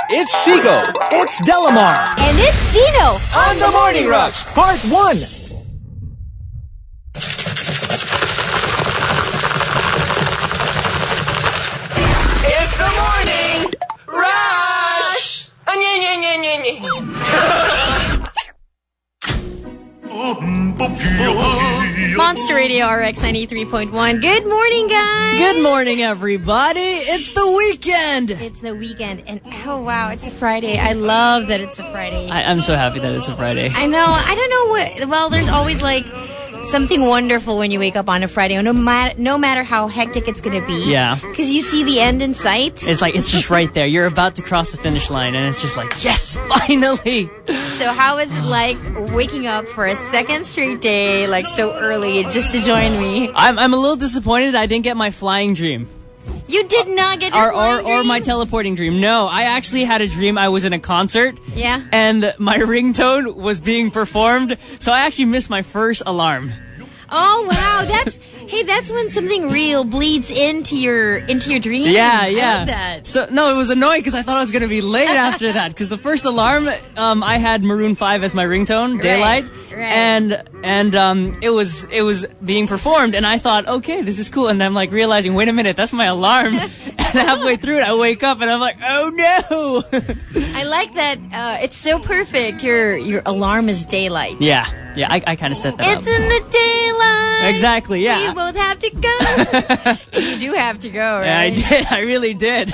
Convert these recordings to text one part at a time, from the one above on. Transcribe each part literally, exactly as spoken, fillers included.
It's Chico. It's Delamar. And it's Gino. On the Morning Rush. Part one. It's the Morning Rush. Monster Radio R X ninety-three point one. Good morning, guys. Good morning, everybody. It's the weekend. It's the weekend, and oh wow, it's a Friday. I love that it's a Friday. I, I'm so happy that it's a Friday. I know. I don't know what. Well, there's always like something wonderful when you wake up on a Friday, no matter no matter how hectic it's gonna be. Yeah. Because you see the end in sight. It's like, it's just right there. You're about to cross the finish line, and it's just like, yes, finally. So how is it like waking up for a second straight day, like so early, just to join me? I'm I'm a little disappointed I didn't get my flying dream. You did not get your Or, or, flying or my dream? teleporting dream. No, I actually had a dream I was in a concert. Yeah. And my ringtone was being performed, so I actually missed my first alarm. Oh wow, that's hey, that's when something real bleeds into your into your dream. Yeah, I yeah. love that. So no, it was annoying because I thought I was gonna be late after that. Because the first alarm, um, I had Maroon Five as my ringtone, Daylight, right. and and um, it was it was being performed, and I thought, okay, this is cool. And I'm like realizing, wait a minute, that's my alarm. And halfway through it, I wake up and I'm like, oh no. I like that. Uh, it's so perfect. Your your alarm is daylight. yeah, yeah, I I kind of set that It's up. in the daylight. Exactly, yeah. We both have to go. You do have to go, right? Yeah, I did. I really did.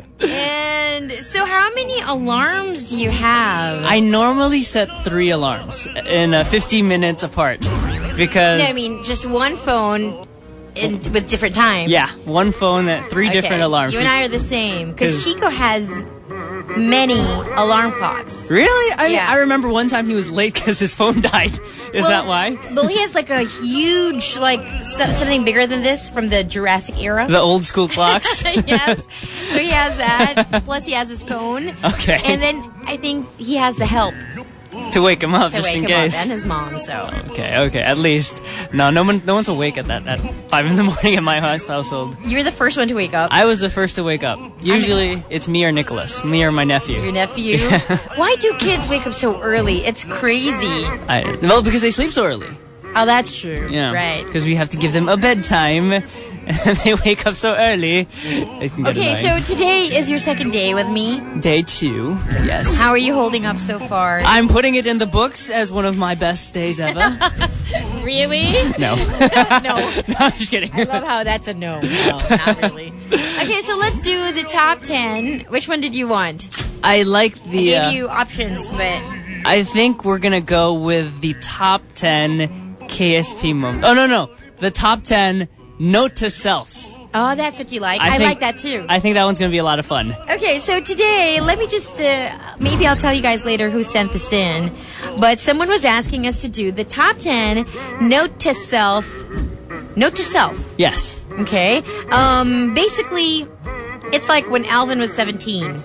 And so, how many alarms do you have? I normally set three alarms in uh, fifteen minutes apart because. No, I mean just one phone, in with different times. Yeah, one phone at three Okay. different alarms. You and I are the same because 'Cause- Chico has many alarm clocks. Really? I, Yeah. I remember one time he was late because his phone died. Is Well, that why? Well, he has like a huge, like so, something bigger than this from the Jurassic era. The old school clocks? Yes. So he has that. Plus, he has his phone. Okay. And then I think he has the help To wake him up, to just wake in him case. up, and his mom. So Okay, okay, at least. No, no one, no one's awake at that, at five in the morning in my house household. you're the first one to wake up. I was the first to wake up. Usually, it's me or Nicholas. Me or my nephew. Your nephew. Why do kids wake up so early? It's crazy. I, well, because they sleep so early. Oh, that's true. Yeah. Right. Because we have to give them a bedtime. And they wake up so early. It can get Okay, so annoying. today is your second day with me. Day two, yes. How are you holding up so far? I'm putting it in the books as one of my best days ever. Really? No. No. No, I'm just kidding. I love how that's a no. No, not really. Okay, so let's do the top ten. Which one did you want? I like I the. gave Uh, you options, but I think we're gonna go with the top ten K S P moments. Oh no no, the top ten note to selves. oh, that's what you like. I, think- like that too. I think that one's gonna be a lot of fun. Okay, so today, let me just, uh, maybe I'll tell you guys later who sent this in, but someone was asking us to do the top ten note to self, note to self, Yes. okay? Um, basically, it's like when Alvin was seventeen,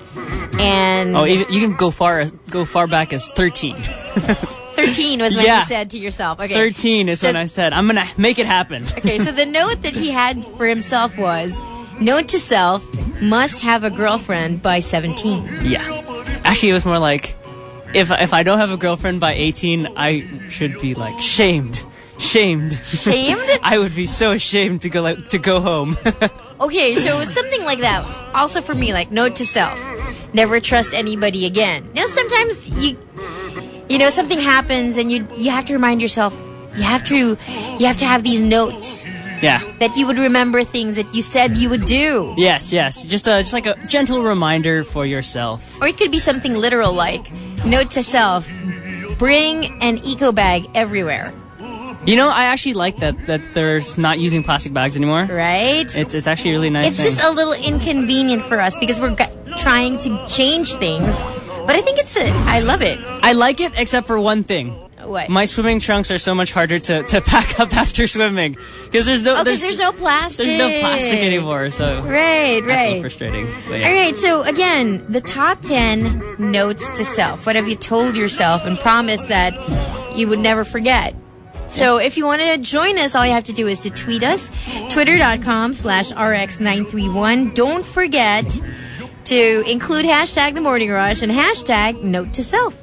and Oh, even, you can go far go far back as thirteen. thirteen was when Yeah. you said to yourself, okay. Thirteen is So- when I said I'm gonna make it happen. Okay, so the note that he had for himself was, note to self, must have a girlfriend by seventeen. Yeah. Actually, it was more like, if if I don't have a girlfriend by eighteen, I should be like shamed, shamed, Shamed? I would be so ashamed to go like to go home. Okay, so it's something like that. Also for me, like, note to self, never trust anybody again. You know, sometimes you, you know, something happens and you you have to remind yourself, you have to, you have to have these notes Yeah. that you would remember things that you said you would do. Yes, yes. Just a just like a gentle reminder for yourself. Or it could be something literal like, note to self, bring an eco bag everywhere, You know, I actually like that that there's not using plastic bags anymore. right? It's it's actually a really nice It's thing. just a little inconvenient for us because we're g- trying to change things. But I think it's a, I love it. I like it except for one thing. What? My swimming trunks are so much harder to, to pack up after swimming because there's no Oh, because there's no plastic. there's no plastic anymore. So Right, that's a right. little frustrating. But yeah. All right, so again, the top ten notes to self. What have you told yourself and promised that you would never forget? So if you want to join us, all you have to do is to tweet us, twitter.com slash RX931. Don't forget to include hashtag The Morning Rush and hashtag Note to Self.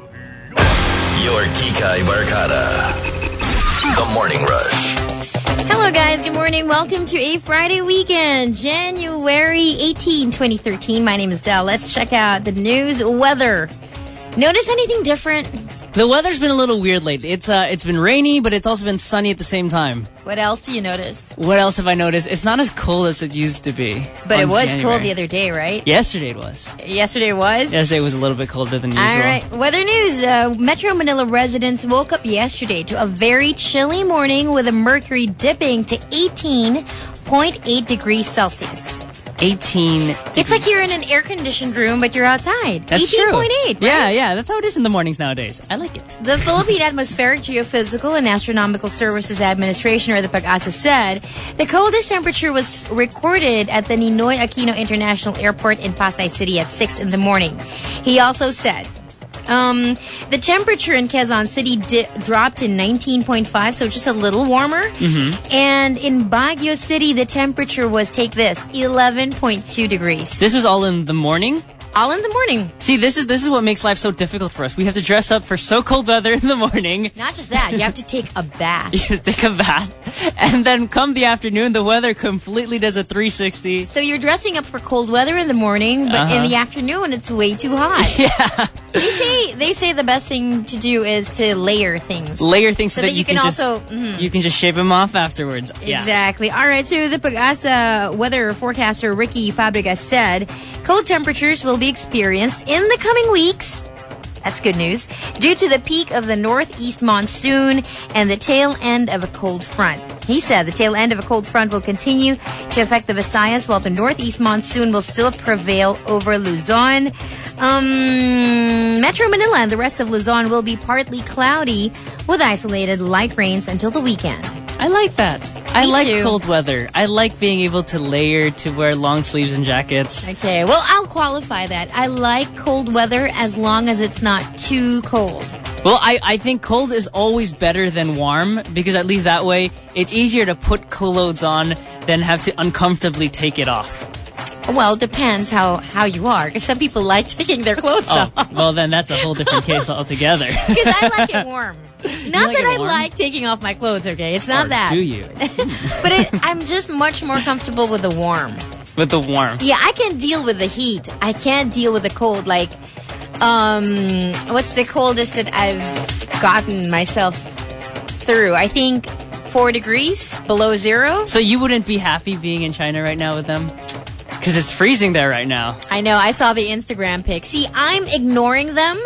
Your Kikay Barkada. The Morning Rush. Hello guys, good morning. Welcome to a Friday weekend, January eighteenth, twenty thirteen. My name is Del. Let's check out the news weather. Notice anything different? The weather's been a little weird lately. It's uh, it's been rainy, but it's also been sunny at the same time. What else do you notice? What else have I noticed? It's not as cold as it used to be. But it was January. cold the other day, right? Yesterday it was. Yesterday was? Yesterday was a little bit colder than usual. All right. Weather news. Uh, Metro Manila residents woke up yesterday to a very chilly morning with a mercury dipping to eighteen point eight degrees Celsius. eighteen It's like you're in an air-conditioned room, but you're outside. That's eighteen true. point eight, right? Yeah, yeah. That's how it is in the mornings nowadays. I like it. The Philippine Atmospheric, Geophysical, and Astronomical Services Administration, or the PAGASA, said the coldest temperature was recorded at the Ninoy Aquino International Airport in Pasay City at six in the morning. He also said um, the temperature in Quezon City di- dropped to nineteen point five, so just a little warmer. Mm-hmm. And in Baguio City, the temperature was, take this, eleven point two degrees. This was all in the morning? All in the morning. See, this is this is what makes life so difficult for us. We have to dress up for so cold weather in the morning. Not just that, you have to take a bath. You take a bath. And then come the afternoon, the weather completely does a three sixty. So you're dressing up for cold weather in the morning, but Uh-huh. in the afternoon it's way too hot. Yeah. They say they say the best thing to do is to layer things. Layer things so, So that you can just, also- mhm. you can just shave them off afterwards. Yeah. Exactly. All right, so the PAGASA weather forecaster Ricky Fabregas said cold temperatures will be experienced in the coming weeks. That's good news. Due to the peak of the northeast monsoon and the tail end of a cold front. He said the tail end of a cold front will continue to affect the Visayas while the northeast monsoon will still prevail over Luzon. Um, Metro Manila and the rest of Luzon will be partly cloudy with isolated light rains until the weekend. I like that. I Me like too. cold weather. I like being able to layer, to wear long sleeves and jackets. Okay, well, I'll qualify that. I like cold weather as long as it's not too cold. Well, I, I think cold is always better than warm because at least that way it's easier to put clothes on than have to uncomfortably take it off. Well, it depends how, how you are. Because some people like taking their clothes Oh, off. well then that's a whole different case altogether. Because I like it warm. Not like that it I warm? like taking off my clothes, okay? It's not Or that. do you? But it, I'm just much more comfortable with the warm. With the warmth. Yeah, I can deal with the heat. I can't deal with the cold. Like, um, what's the coldest that I've gotten myself through? I think four degrees below zero. So you wouldn't be happy being in China right now with them? Because it's freezing there right now. I know. I saw the Instagram pic. See, I'm ignoring them.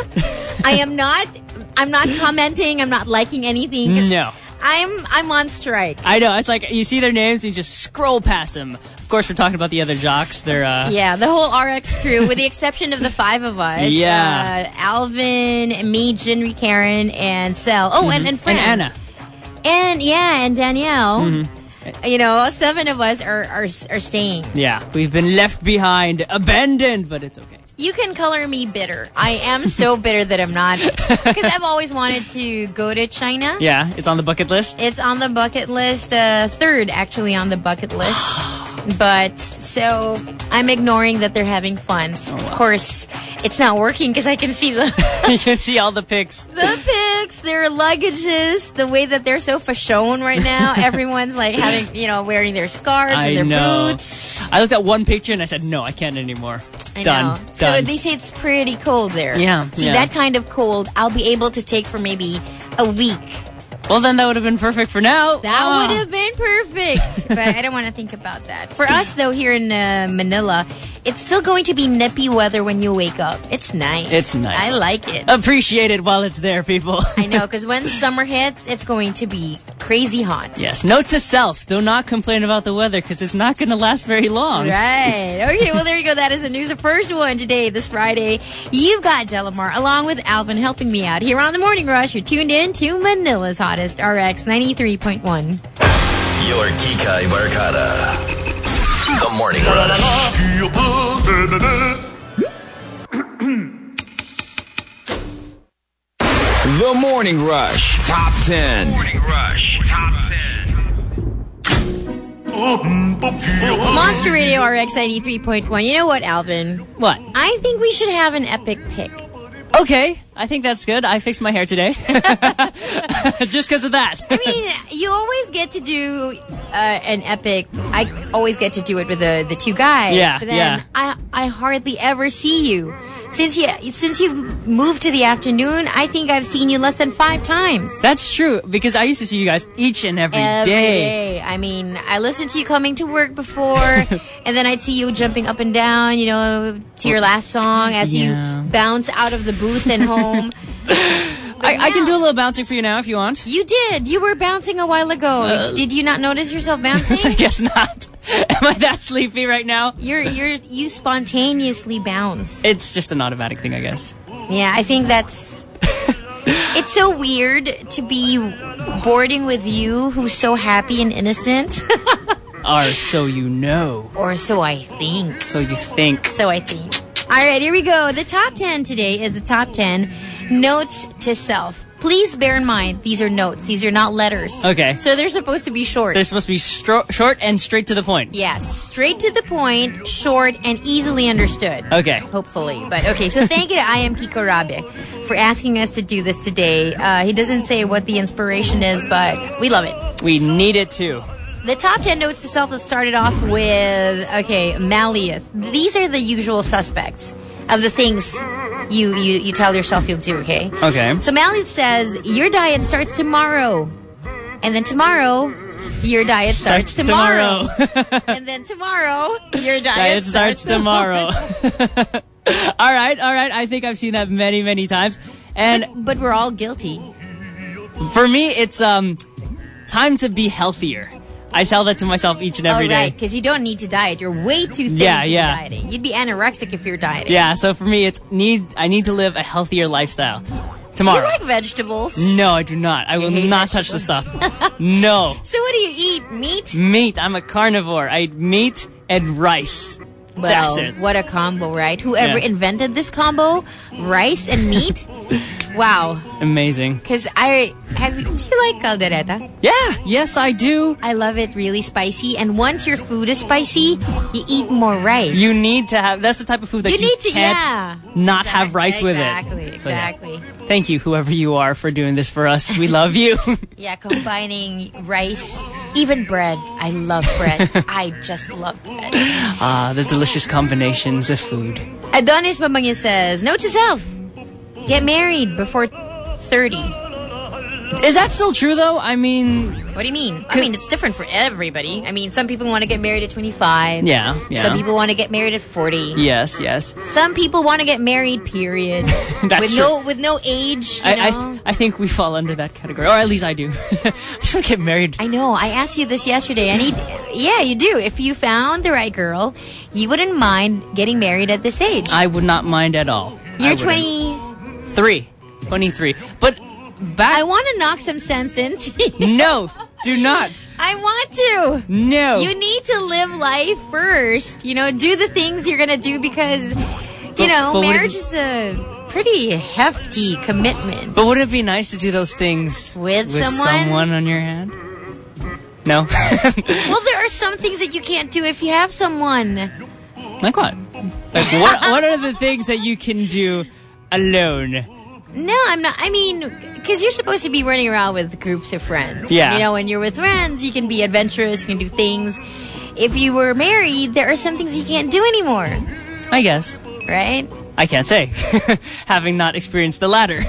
I am not. I'm not commenting. I'm not liking anything. 'cause No. I'm. I'm on strike. I know. It's like you see their names and you just scroll past them. Of course, we're talking about the other jocks. They're uh, Yeah, the whole R X crew, with the exception of the five of us. Yeah. Uh, Alvin, me, Jinri, Karen, and Sel. Oh, and, and Fran. and Anna. And, yeah, and Danielle. Mm-hmm. You know, seven of us are, are, are staying. Yeah, we've been left behind, abandoned, but it's okay. You can color me bitter. I am so bitter that I'm not. Because I've always wanted to go to China. Yeah, it's on the bucket list. It's on the bucket list. Uh, third, actually, on the bucket list. But, so, I'm ignoring that they're having fun. Oh, Of course, it's not working because I can see the, You can see all the pics. the pics, their luggages, the way that they're so fashion right now. Everyone's like having, you know, wearing their scarves I and their know. boots. I looked at one picture and I said, no, I can't anymore. I Done. know. Done. So they say it's pretty cold there. Yeah, See, yeah. that kind of cold I'll be able to take for maybe a week. Well, then that would have been perfect for now. That Ah. would have been perfect. But I don't want to think about that. For us, though, here in uh, Manila, it's still going to be nippy weather when you wake up. It's nice. It's nice. I like it. Appreciate it while it's there, people. I know, because when summer hits, it's going to be crazy hot. Yes. Note to self: do not complain about the weather because it's not going to last very long. Right. Okay, well, there you go. That is the news. The first one today, this Friday. You've got Delamar along with Alvin helping me out here on The Morning Rush. You're tuned in to Manila's hottest, R X ninety-three point one. Your Kikay Barkada. The Morning Rush. The Morning Rush Top ten. Morning Rush Top ten. Monster Radio R X ninety-three point one. You know what, Alvin? What? I think we should have an epic pick. Okay, I think that's good. I fixed my hair today. Just because of that. I mean, you always get to do uh, an epic. I always get to do it with the, the two guys. Yeah, but then yeah. I, I hardly ever see you. Since you since you've moved to the afternoon, I think I've seen you less than five times. That's true, because I used to see you guys each and every, Every day. day. I mean, I listened to you coming to work before, and then I'd see you jumping up and down, you know, to your last song as Yeah. you bounce out of the booth and home. I, I can do a little bouncing for you now if you want. You did. You were bouncing a while ago. Uh, did you not notice yourself bouncing? I guess not. Am I that sleepy right now? You're you're you spontaneously bounce. It's just an automatic thing, I guess. Yeah, I think that's. It's so weird to be boarding with you, who's so happy and innocent. Or so you know. Or so I think. So you think. So I think. All right, here we go. The top ten today is the top ten notes to self. Please bear in mind, these are notes. These are not letters. Okay. So they're supposed to be short. They're supposed to be stro- short and straight to the point. Yes, straight to the point, short, and easily understood. Okay. Hopefully. But okay, so thank you to I Am Kiko Rabe for asking us to do this today. Uh, he doesn't say what the inspiration is, but we love it. We need it too. The top ten notes to self has started off with, okay, Malleus. These are the usual suspects of the things you, you, you tell yourself you'll do, okay? Okay. So Malleus says, your diet starts tomorrow. And then tomorrow, your diet starts, Starts tomorrow. tomorrow. And then tomorrow, your diet, Diet starts tomorrow. all right, all right. I think I've seen that many, many times. And But, but we're all guilty. for me, it's um time to be healthier. I tell that to myself each and every Oh, day. right, because you don't need to diet. You're way too thin Yeah, to yeah. be dieting. You'd be anorexic if you're dieting. Yeah, so for me, it's need. I need to live a healthier lifestyle. Do Tomorrow. you like vegetables? No, I do not. I will hate not touch the stuff. No. So what do you eat? Meat? Meat. I'm a carnivore. I eat meat and rice. Well, That's it. what a combo, right? Whoever Yeah. invented this combo, rice and meat, wow. Amazing. Because I have. Do you like caldereta? Yeah. Yes, I do. I love it really spicy. And once your food is spicy, you eat more rice. You need to have. That's the type of food that You you, need to, can't yeah. not have rice with Exactly, it. So, yeah. exactly. Thank you, whoever you are, for doing this for us. We love you. Yeah, combining rice, even bread. I love bread. I just love bread. Ah, the delicious combinations of food. Adonis Bamangya says, note to self, get married before thirty. Is that still true, though? I mean, What do you mean? I mean, it's different for everybody. I mean, some people want to get married at twenty-five. yeah, yeah. Some people want to get married at forty. Yes, yes. Some people want to get married, period. That's with true. no with no age, you I, I, know? th- I think we fall under that category, or at least I do. I just want to get married. I know. I asked you this yesterday. I need, yeah, you do. If you found the right girl, you wouldn't mind getting married at this age. I would not mind at all. You're I wouldn't. twenty. Three. twenty-three. But back... I want to knock some sense into you. No, do not. I want to. No. You need to live life first. You know, do the things you're going to do because, you But- know, but would it- marriage is a pretty hefty commitment. But wouldn't it be nice to do those things With someone? someone on your hand? No? Well, there are some things that you can't do if you have someone. Like what? Like what? What are the things that you can do alone? No, I'm not. I mean, because you're supposed to be running around with groups of friends. Yeah. You know, when you're with friends, you can be adventurous, you can do things. If you were married, there are some things you can't do anymore, I guess. right? I can't say, having not experienced the latter.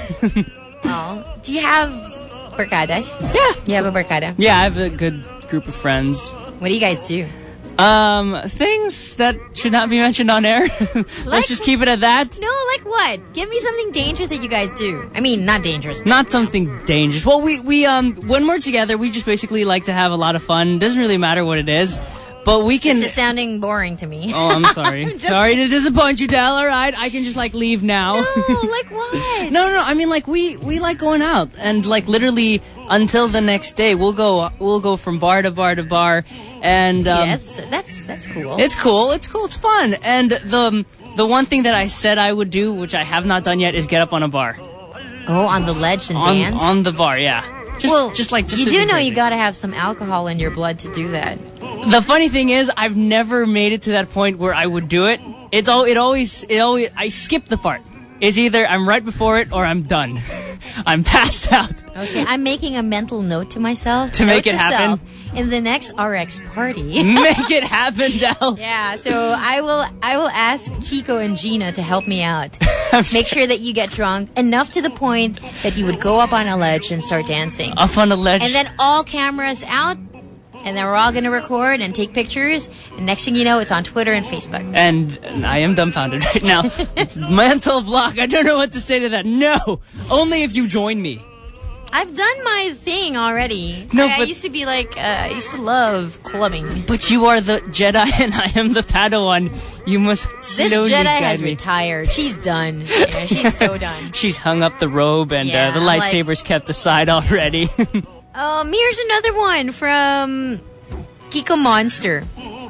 Oh. Do you have barcadas? Yeah. You have a barcada? Yeah, I have a good group of friends. What do you guys do? Um, things that should not be mentioned on air. Let's Like- just keep it at that. No, like what? Give me something dangerous that you guys do. I mean, not dangerous. But Not something dangerous. Well, we, we, um, when we're together, we just basically like to have a lot of fun. Doesn't really matter what it is. But we can... it's just sounding boring to me. Oh, I'm sorry. Just- Sorry to disappoint you, Del. All right, I can just like leave now. No, like what? no, no. I mean, like we we like going out, and like literally until the next day, we'll go we'll go from bar to bar to bar, and um, yeah, that's, that's, that's cool. it's cool. It's cool. It's fun. And the the one thing that I said I would do, which I have not done yet, is get up on a bar oh, on the ledge and on dance? on the bar. Yeah. Just, well, just like, just you to do be know crazy. you gotta have some alcohol in your blood to do that. The funny thing is, I've never made it to that point where I would do it. It's all, it always, it always, I skip the part. It's either I'm right before it or I'm done. I'm passed out. Okay, I'm making a mental note to myself. To note make it to happen? self, in the next R X party. Make it happen, Del. Yeah, so I will I will ask Chico and Gina to help me out. I'm Make sure that you get drunk enough to the point that you would go up on a ledge and start dancing. Up on the ledge. And then all cameras out, and then we're all going to record and take pictures. And next thing you know, it's on Twitter and Facebook. And I am dumbfounded right now. Mental block. I don't know what to say to that. No. Only if you join me. I've done my thing already. No, I, I but- used to be like, uh, I used to love clubbing. But you are the Jedi and I am the Padawan. You must This slowly Jedi guide has me. retired. She's done. Yeah, she's so done. She's hung up the robe and Yeah, uh, the I'm like- lightsaber's kept aside already. Um, here's another one from Kiko Monster.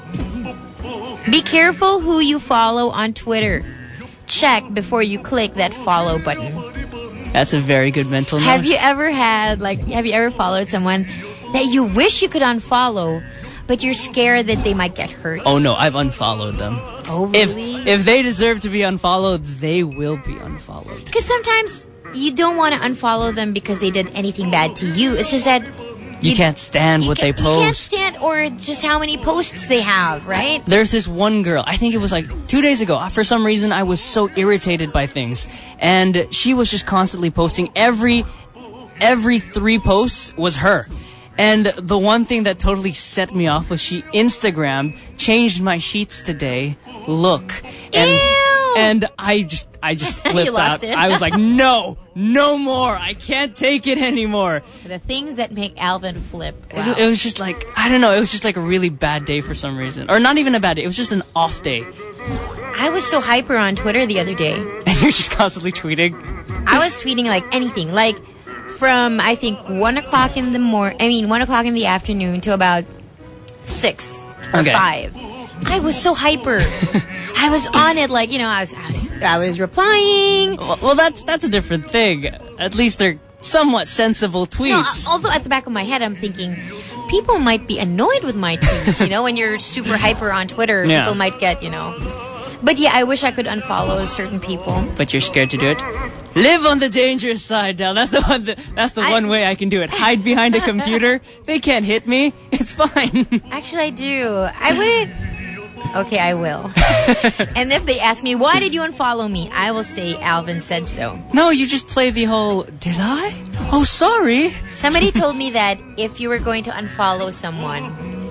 Be careful who you follow on Twitter. Check before you click that follow button. That's a very good mental note. Have you ever had, like, have you ever followed someone that you wish you could unfollow, but you're scared that they might get hurt? Oh no, I've unfollowed them. Oh, If really? if they deserve to be unfollowed, they will be unfollowed. Because sometimes you don't want to unfollow them because they did anything bad to you. It's just that You, can't stand you what ca- they post. You can't stand, or just how many posts they have, right? There's this one girl, I think it was like two days ago. For some reason, I was so irritated by things. And she was just constantly posting. Every, every three posts was her. And the one thing that totally set me off was she Instagrammed, changed my sheets today, look. And, Ew! and I just, I just You flipped lost out. it. I was like, no, no more. I can't take it anymore. The things that make Alvin flip. It- Wow. It was just like, I don't know, it was just like a really bad day for some reason. Or not even a bad day, it was just an off day. I was so hyper on Twitter the other day. And you're just constantly tweeting. I was tweeting like anything, like from I think one o'clock in the mor. I mean one o'clock in the afternoon to about six or Okay. five. I was so hyper. I was on it, like you know, I was I was, I was replying. Well, well, that's that's a different thing. At least they're somewhat sensible No, tweets. although at the back of my head, I'm thinking people might be annoyed with my tweets. You know, when you're super hyper on Twitter, Yeah. people might get you know. But yeah, I wish I could unfollow certain people. But you're scared to do it. Live on the dangerous side, Del. That's the one. That, that's the I- one way I can do it. Hide behind a computer. They can't hit me. It's fine. Actually, I do. I wouldn't. Okay, I will. And if they ask me, why did you unfollow me? I will say, Alvin said so. No, you just play the whole. Did I? Oh, sorry. Somebody told me that if you were going to unfollow someone,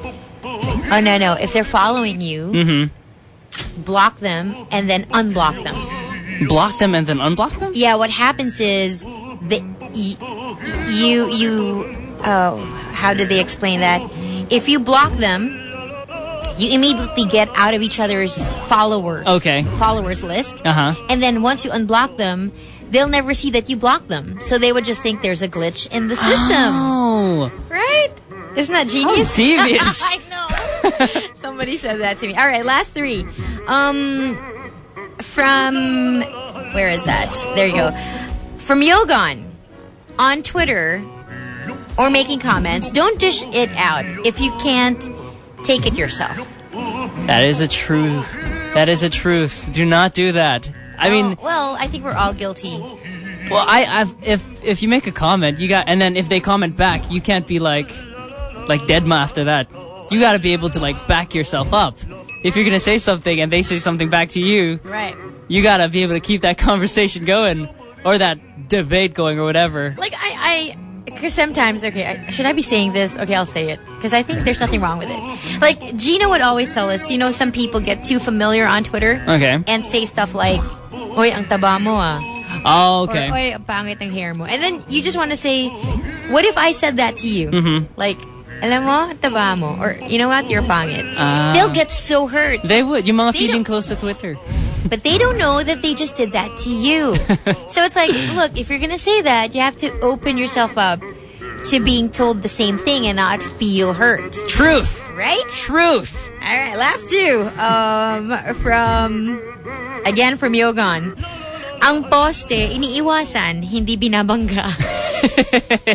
oh no, no, if they're following you, Mm-hmm. block them and then unblock them. Block them and then unblock them. Yeah, what happens is that y- you, you, oh, how did they explain that? If you block them, you immediately get out of each other's followers. Okay. Followers list. Uh huh. And then once you unblock them, they'll never see that you blocked them. So they would just think there's a glitch in the system. Oh. Right? Isn't that genius? devious. I know. Somebody said that to me. All right, last three. Um, from, where is that? There you go. From Yogon on Twitter or making comments, don't dish it out if you can't take it yourself. That is a truth. That is a truth. Do not do that. I mean, well, well, I think we're all guilty. well, I, I've, if if you make a comment, you got, and then if they comment back, you can't be like, like Deadma after that. You got to be able to like back yourself up. If you're gonna say something and they say something back to you, Right. you gotta be able to keep that conversation going or that debate going or whatever. Like, I, I, because sometimes, okay, I, should I be saying this? Okay, I'll say it. Because I think there's nothing wrong with it. Like, Gina would always tell us, you know, some people get too familiar on Twitter. Okay. And say stuff like, Oy, ang taba mo ah. Oh, Or, okay. Oy, ang pangit ang hair mo. And then you just want to say, what if I said that to you? Mm-hmm. Like, alam mo, ang taba mo. Or, you know what, you're pangit. Ah. They'll get so hurt. They would. Yung mga They feeling don't- close to Twitter. But they don't know that they just did that to you. So it's like, look, if you're going to say that, you have to open yourself up to being told the same thing and not feel hurt. Truth. Right? Truth. All right, last two. Um, from, again, from Yogon. Ang poste, iniiwasan, hindi binabangga.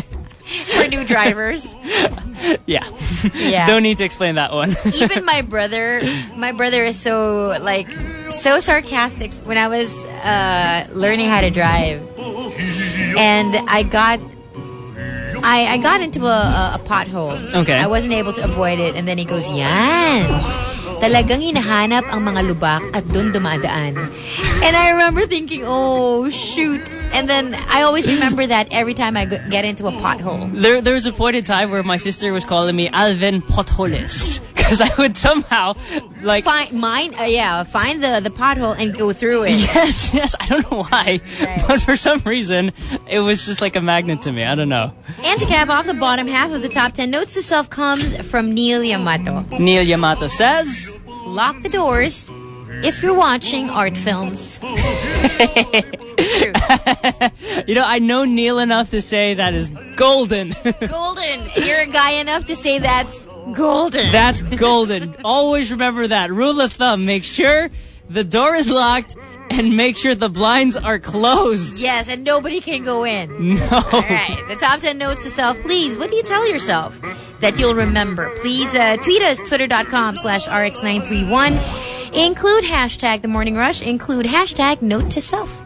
For new drivers. Yeah. Yeah. Don't need to explain that one. Even my brother, my brother is so, like, so sarcastic when I was uh, learning how to drive. And I got... I, I got into a, a, a pothole. Okay. I wasn't able to avoid it. And then he goes, yan. Talagang hinahanap ang mga lubak at dun dumadaan. And I remember thinking, oh, shoot. And then I always remember that every time I g- get into a pothole. There, there was a point in time where my sister was calling me Alvin Potholes. Because I would somehow, like... Find, mine, uh, yeah, find the, the pothole and go through it. Yes, yes. I don't know why. Right. But for some reason, it was just like a magnet to me. I don't know. And to cap off the bottom half of the top ten notes to self comes from Neil Yamato. Neil Yamato says... Lock the doors if you're watching art films. True. You know, I know Neil enough to say that is golden. Golden. You're a guy enough to say that's golden. That's golden. Always remember that. Rule of thumb, make sure the door is locked and make sure the blinds are closed. Yes, and nobody can go in. No. All right. The top ten notes to self. Please, what do you tell yourself that you'll remember? Please uh, tweet us, twitter.com slash rx931. Include hashtag The Morning Rush. Include hashtag Note to Self.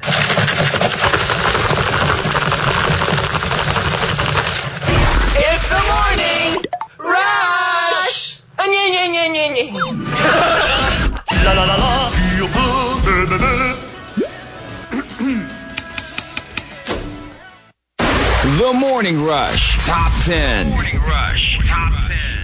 It's the morning rush. La la la la. The Morning Rush Top ten. Morning Rush Top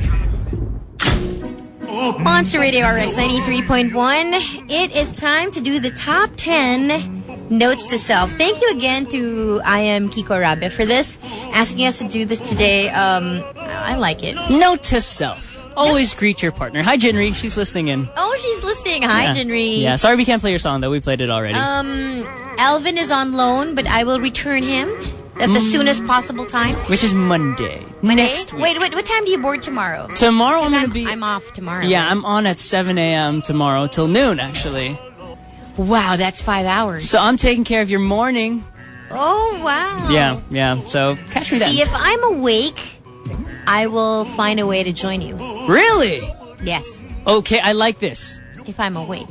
ten. Monster Radio R X ninety-three point one. It is time to do the top ten notes to self. Thank you again to I am Kiko Rabe for this, asking us to do this today. Um, I like it. Note to self. Always greet your partner. Hi, Jinri. She's listening in. Oh, she's listening. Hi, Yeah. Jinri. Yeah, sorry we can't play your song, though. We played it already. Um, Alvin is on loan, but I will return him at the soonest possible time. Which is Monday. Next week. Wait, wait, what time do you board tomorrow? Tomorrow I'm 'Cause going I'm, to be... I'm off tomorrow. Yeah, I'm on at seven a.m. tomorrow till noon, actually. Wow, that's five hours. So I'm taking care of your morning. Oh, wow. Yeah, yeah. So catch me then. See, if I'm awake, I will find a way to join you. Really? Yes, Okay, I like this. if I'm awake.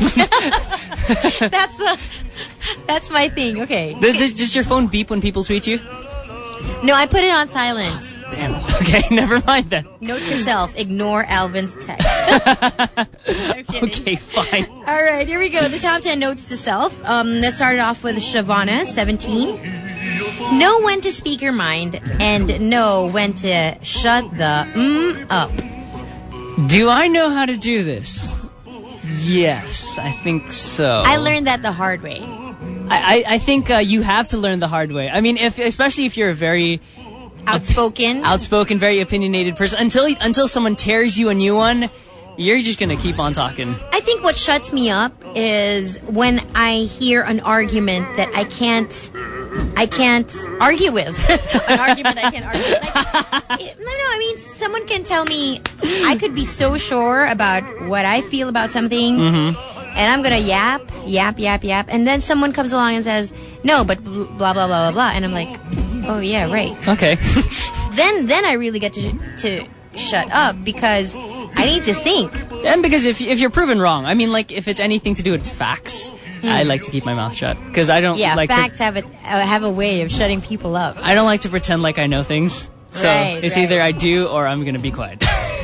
That's the... That's my thing. Okay. Does, does, does your phone beep when people tweet you? No, I put it on silent. Damn. Okay, never mind then. Note to self, ignore Alvin's text. I'm kidding. Okay, fine. All right, here we go. The top ten notes to self. Um, let's start off with Shavana, seventeen. Know when to speak your mind and know when to shut the mm up. Do I know how to do this? Yes, I think so. I learned that the hard way. I, I, I think uh, you have to learn the hard way. I mean, if especially if you're a very Outspoken. outspoken, very opinionated person, until until someone tears you a new one, you're just gonna keep on talking. I think what shuts me up is when I hear an argument that I can't, I can't argue with. An argument I can't argue with. Like, it- no, no, I mean, someone can tell me, I could be so sure about what I feel about something, and I'm gonna yap, yap, yap, yap, and then someone comes along and says, no, but blah, blah, blah, blah, blah, and I'm like, oh yeah, right. Okay. Then, then I really get to, to shut up because I need to think. And because if if you're proven wrong, I mean, like if it's anything to do with facts, I like to keep my mouth shut because I don't Yeah, like facts to. have a uh, have a way of shutting people up. I don't like to pretend like I know things. So Right, it's right. either I do or I'm gonna be quiet.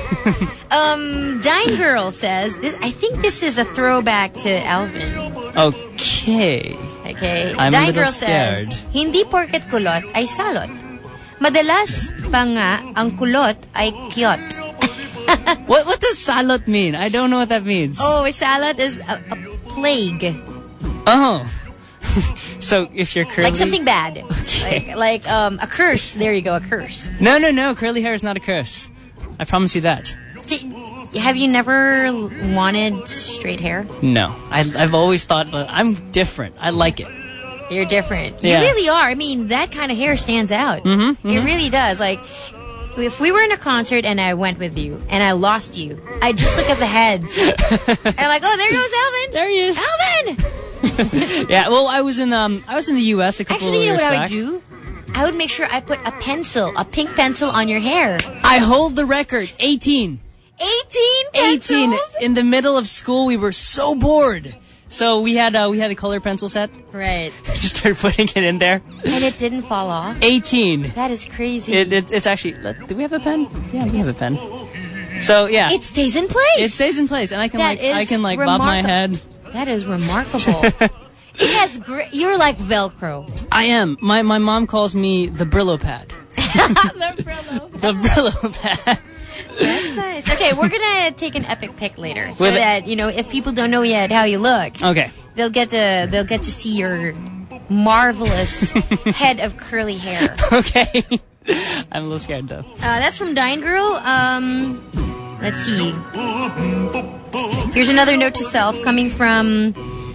Um, Dine Girl says this. I think this is a throwback to Alvin. Okay. Okay, I'm a Dine little Girl says, scared. hindi porket kulot ay salot. Madalas pa nga ang kulot ay kiyot. What what does salot mean? I don't know what that means. Oh, salot is a, a plague, Oh. So if you're curly, like something bad, like like um a curse. There you go, a curse. No, no, no. Curly hair is not a curse. I promise you that. D- have you never wanted straight hair? No, I, I've always thought that I'm different. I like it. You're different. Yeah. You really are. I mean, that kind of hair stands out. Mm-hmm, mm-hmm. It really does. Like, if we were in a concert and I went with you and I lost you, I'd just look at the heads. And I'm like, oh, there goes Alvin. There he is. Alvin! Yeah. Well, I was in um I was in the U S a couple Actually, of you know years what I back. would do? I would make sure I put a pencil, a pink pencil on your hair. I hold the record. eighteen. eighteen pencils? eighteen. In the middle of school, we were so bored. So we had uh, we had a color pencil set. Right. We just started putting it in there. And it didn't fall off? eighteen. That is crazy. It, it, it's actually... Do we have a pen? Yeah, we have a pen. So, yeah. It stays in place. It stays in place. And I can, That like, I is can like bob my remarka- head. That is remarkable. It has great... You're like Velcro. I am. My, my mom calls me the Brillo pad. The Brillo. The Brillo pad. That's nice. Okay, we're gonna take an epic pic later, so With it- that you know if people don't know yet how you look, Okay. they'll get to they'll get to see your marvelous head of curly hair. Okay. I'm a little scared, though. Uh, that's from Dying Girl. Um, let's see. Here's another note to self coming from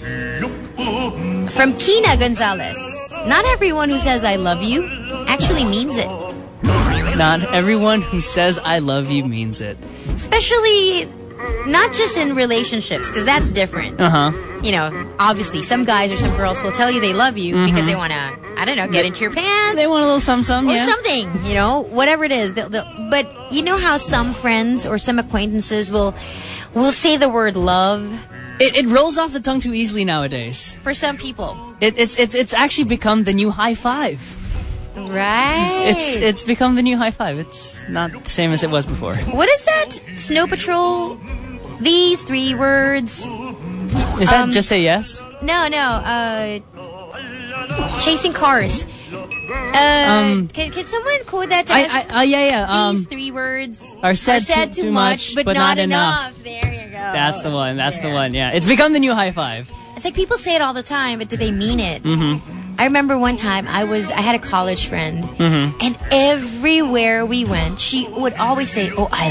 from Kina Gonzalez. Not everyone who says I love you actually means it. Not everyone who says I love you means it. Especially not just in relationships, because that's different. Uh-huh. You know, obviously, some guys or some girls will tell you they love you Mm-hmm. because they want to, I don't know, get into your pants. They want a little some-some, or yeah. something, you know, whatever it is. They'll, they'll, but you know how some friends or some acquaintances will will say the word love? It, it rolls off the tongue too easily nowadays. For some people. It, it's it's it's actually become the new high five. Right. It's it's become the new high five. It's not the same as it was before. What is that? Snow Patrol? These three words? Is that Um, just say yes? No, no. Uh, chasing cars. Uh, Um, can, can someone quote that to I us? I uh, yeah yeah. Um, These three words are said too- too much, but, but not, not enough. enough. There you go. that's the one. That's the Yeah. one. Yeah, it's become the new high five. It's like people say it all the time, but do they mean it? Mm-hmm. I remember one time I was I had a college friend, Mm-hmm. and everywhere we went, she would always say, "Oh, I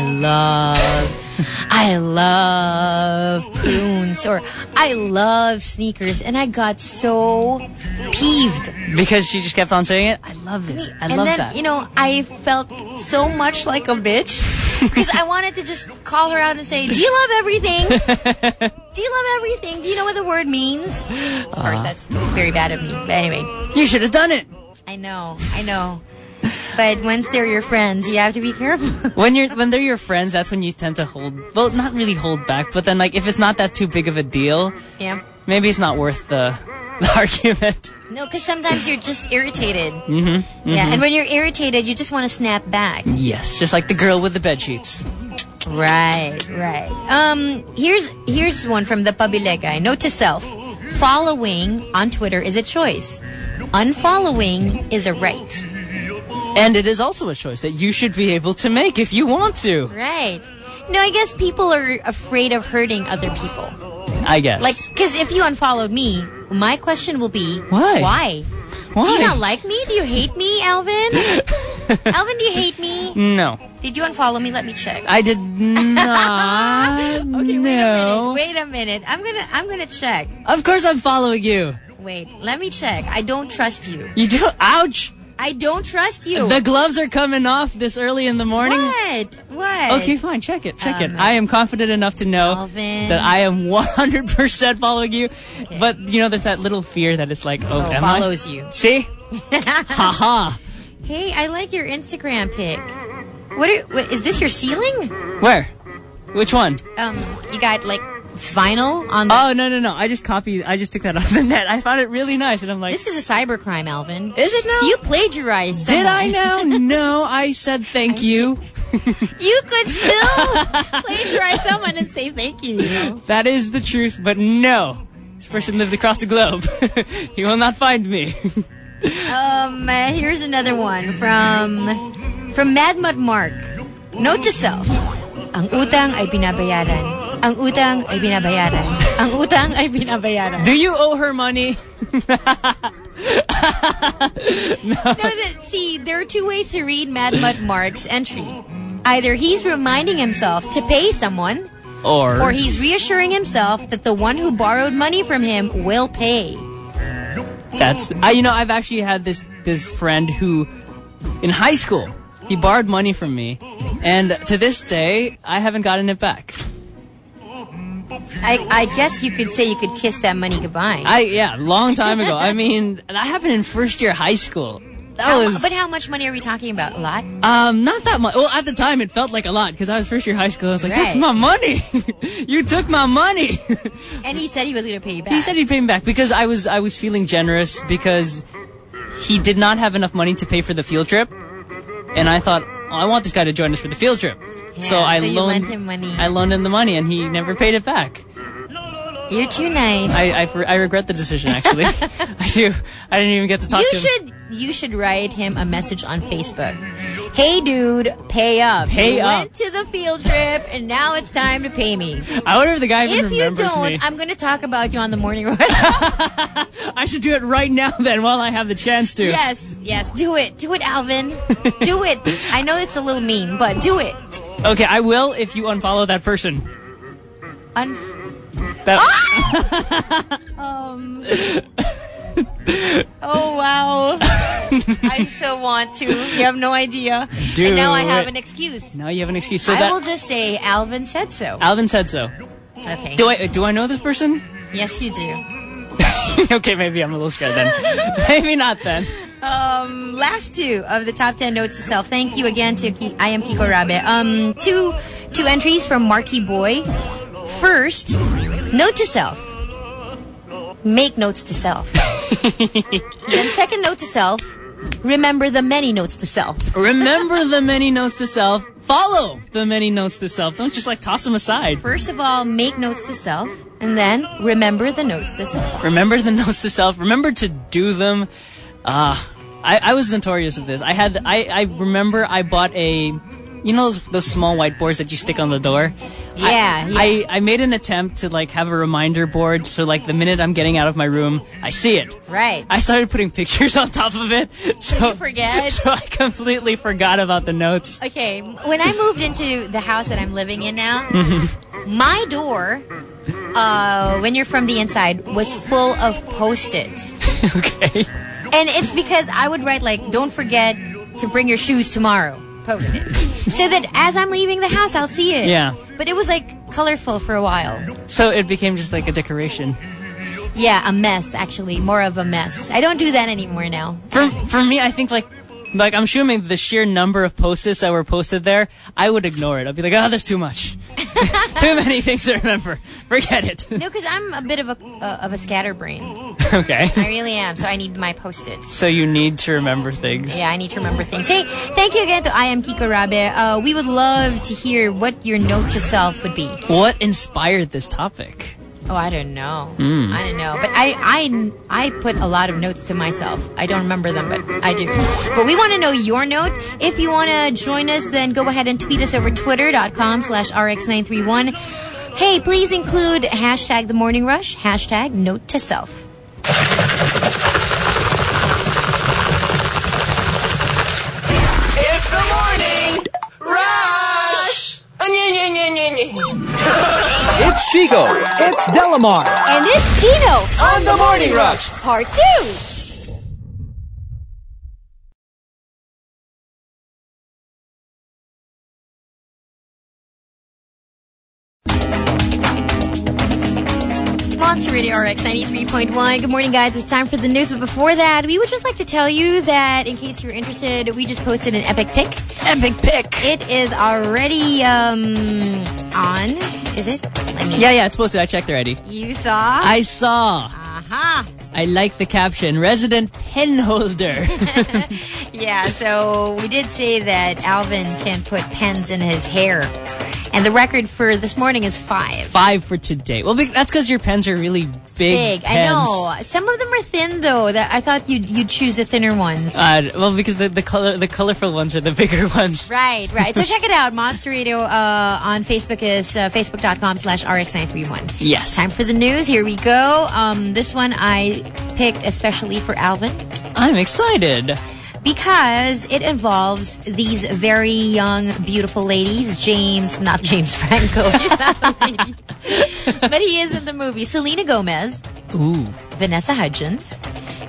love, I love prunes," or "I love sneakers," and I got so peeved. Because she just kept on saying it. I love this. I and love then, that. you know, I felt so much like a bitch because I wanted to just call her out and say, "Do you love everything? Do you love everything? Do you know what the word means?" Of course, that's very bad of me. But anyway, You should have done it. I know, I know. But once they're your friends, you have to be careful. When you're when they're your friends, that's when you tend to hold. Well, not really hold back, but then like if it's not that too big of a deal, Yeah. maybe it's not worth the, the argument. No, because sometimes you're just irritated. Mm-hmm, Yeah, and when you're irritated, you just want to snap back. Yes, just like the girl with the bed sheets. Right, right. Um, here's here's one from the Pabile guy. Note to self: following on Twitter is a choice. Unfollowing is a right. And it is also a choice that you should be able to make if you want to. Right. No, I guess people are afraid of hurting other people. I guess. Like, because if you unfollowed me, my question will be, Why? Why? Why? Do you not like me? Do you hate me, Alvin? Alvin, do you hate me? No, Did you unfollow me? Let me check. I did not. Okay, wait no. a minute. Wait a minute. I'm gonna I'm gonna check. Of course, I'm following you. Wait, let me check. I don't trust you. You do. Ouch! I don't trust you. The gloves are coming off this early in the morning. What? What? Okay, fine. Check it. Check it. Um, I am confident enough to know Alvin. that I am one hundred percent following you. But, you know, there's that little fear that it's like, oh, Oh, am follows I? you. See? Haha. Hey, I like your Instagram pic. What, are, what is this your ceiling? Where? Which one? Um, you got like vinyl on the Oh, no, no, no. I just copied. I just took that off the net. I found it really nice. And I'm like, This is a cybercrime, Alvin. is it now? You plagiarized. Did I someone. now? No, I said thank you. You could still plagiarize someone and say thank you. You know? That is the truth, but no. This person lives across the globe. He will not find me. Um, uh, here's another one from from Mad Mud Mark. Note to self: ang utang ay binabayaran. Ang utang ay binabayaran. Ang utang ay binabayaran. Do you owe her money? No, that, see, there are two ways to read Mad Mud Mark's entry. Either he's reminding himself to pay someone, Or, or he's reassuring himself that the one who borrowed money from him will pay. that's I you know I've actually had this this friend who in high school he borrowed money from me, and to this day I haven't gotten it back. I, I guess you could say you could kiss that money goodbye. I yeah, long time ago. I mean, that happened in first year high school. That How, was... but how much money are we talking about? A lot? Um, not that much. Well, at the time, it felt like a lot because I was first year high school. I was like, that's Right. my money. You took my money. And he said he was going to pay you back. He said he'd pay me back because I was I was feeling generous because he did not have enough money to pay for the field trip. And I thought, oh, I want this guy to join us for the field trip. Yeah, so I so you loaned lent him money. I loaned him the money and he never paid it back. You're too nice. I, I, I regret the decision, actually. I do. I didn't even get to talk you to him. should you should write him a message on Facebook. Hey, dude, pay up. Pay you up. went to the field trip, and now it's time to pay me. I wonder if the guy even If you remembers don't, me. I'm going to talk about you on the morning rush. I should do it right now then while I have the chance to. Yes, yes, do it. Do it, Alvin. Do it. I know it's a little mean, but do it. Okay, I will if you unfollow that person. Un- That, um. Oh, wow. I so want to. You have no idea. Do and now I have it. an excuse. now you have an excuse. So I that will just say Alvin said so. Alvin said so. Okay. Do I do I know this person? Yes, you do. Okay, maybe I'm a little scared then. Maybe not then. Um, last two of the top ten notes to self. Thank you again to Ki- I am Kiko Rabe. Um, two two entries from Marky Boy. First, note to self. Make notes to self. Then second note to self. Remember the many notes to self. Remember the many notes to self. Follow the many notes to self. Don't just like toss them aside. First of all, make notes to self, and then remember the notes to self. Remember the notes to self. Remember to do them. Uh, I, I was notorious of this. I had I, I remember I bought a, you know those, those small whiteboards that you stick on the door? Yeah, I, yeah. I, I made an attempt to like have a reminder board so like the minute I'm getting out of my room, I see it. Right. I started putting pictures on top of it. So, you forget? So I completely forgot about the notes. Okay, when I moved into the house that I'm living in now, my door, uh, when you're from the inside, was full of Post-its. Okay. And it's because I would write, like, don't forget to bring your shoes tomorrow. Post-it. So that as I'm leaving the house, I'll see it. Yeah. But it was, like, colorful for a while. So it became just like a decoration. Yeah, a mess, actually. More of a mess. I don't do that anymore now. For for me, I think like like I'm assuming the sheer number of post-its that were posted there, I would ignore it. I'd be like, oh, there's too much, too many things to remember. Forget it. No, because I'm a bit of a uh, of a scatterbrain. Okay. I really am. So I need my Post-its. So you need to remember things. Yeah, I need to remember things. Hey, thank you again to I am Kiko Rabe. Uh, we would love to hear what your note to self would be. What inspired this topic? Oh, I don't know. I don't know. But I, I, I put a lot of notes to myself. I don't remember them, but I do. But we want to know your note. If you want to join us, then go ahead and tweet us over twitter.com slash rx931. Hey, please include hashtag the morning rush, hashtag note to self. It's the morning rush. It's Chico. It's Delamar. And it's Gino On the morning rush. part two. Monster Radio R X ninety-three point one. Good morning, guys. It's time for the news. But before that, we would just like to tell you that in case you're interested, we just posted an epic pic. Epic pick. It is already um on. Is it? Let me. Yeah, yeah, it's posted. I checked already. You saw? I saw. Aha. I like the caption. Resident pen holder. Yeah, so we did say that Alvin can put pens in his hair. And the record for this morning is five. Five for today. Well, be- that's because your pens are really big, Big. pens. I know. Some of them are thin, though. That I thought you'd you'd choose the thinner ones. Uh, well, because the, the color the colorful ones are the bigger ones. Right, right. So check it out. Monster Radio uh, on Facebook is uh, facebook.com slash rx931. Yes. Time for the news. Here we go. Um, this one I picked especially for Alvin I'm excited. because it involves these very young, beautiful ladies. James, not James Franco. He's not a lady. But he is in the movie. Selena Gomez, Ooh. Vanessa Hudgens,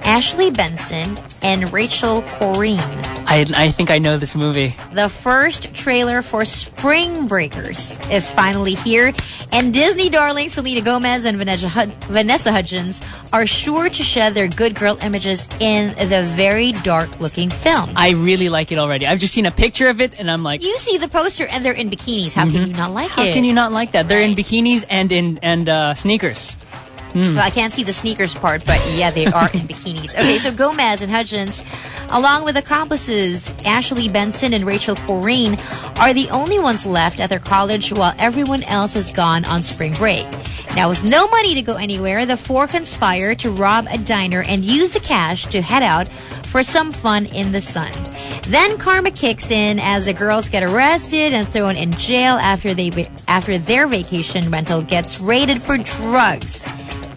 Ashley Benson, and Rachel Corrine. I, I think I know this movie. The first trailer for Spring Breakers is finally here, and Disney darlings Selena Gomez and Vanessa, Hud- Vanessa Hudgens are sure to shed their good girl images in the very dark-looking film. I really like it already. I've just seen a picture of it, and I'm like... You see the poster, and they're in bikinis. How mm-hmm. can you not like How it? How can you not like that? They're right. in bikinis and in and uh, sneakers. Mm. Well, I can't see the sneakers part, but yeah, they are in bikinis. Okay, so Gomez and Hudgens, along with accomplices Ashley Benson and Rachel Corrine, are the only ones left at their college while everyone else has gone on spring break. Now, with no money to go anywhere, the four conspire to rob a diner and use the cash to head out for some fun in the sun. Then karma kicks in as the girls get arrested and thrown in jail after they after their vacation rental gets raided for drugs.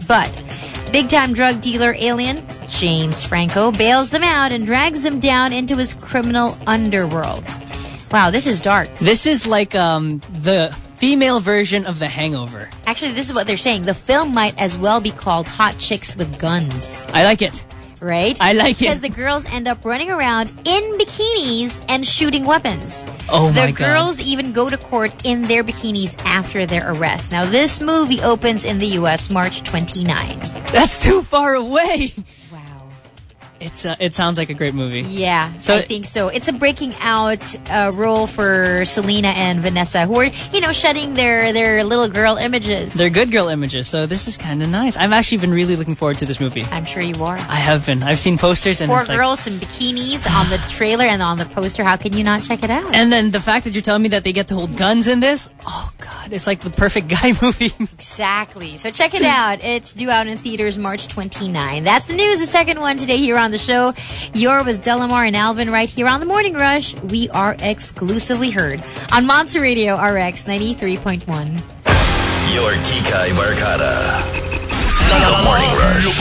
But big-time drug dealer alien James Franco bails them out and drags them down into his criminal underworld. Wow, this is dark. This is like um, the female version of The Hangover. Actually, this is what they're saying. The film might as well be called Hot Chicks with Guns. I like it. Right? I like because it. Because the girls end up running around in bikinis and shooting weapons. Oh my the God. The girls even go to court in their bikinis after their arrest. Now, this movie opens in the U S March twenty-ninth. That's too far away. Wow. It's uh, it sounds like a great movie. Yeah, so, I think so. It's a breaking out uh, role for Selena and Vanessa, who are, you know, shedding their, their little girl images. They're good girl images, so this is kind of nice. I've actually been really looking forward to this movie. I'm sure you are. I have been. I've seen posters and Four it's like, girls in bikinis on the trailer and on the poster. How can you not check it out? And then the fact that you're telling me that they get to hold guns in this, oh God, it's like the perfect guy movie. Exactly. So check it out. It's due out in theaters March twenty-ninth. That's the news. The second one today here on the show. You're with Delamar and Alvin right here on The Morning Rush. We are exclusively heard on Monster Radio R X ninety-three point one. Your Kikay Barkada. The Morning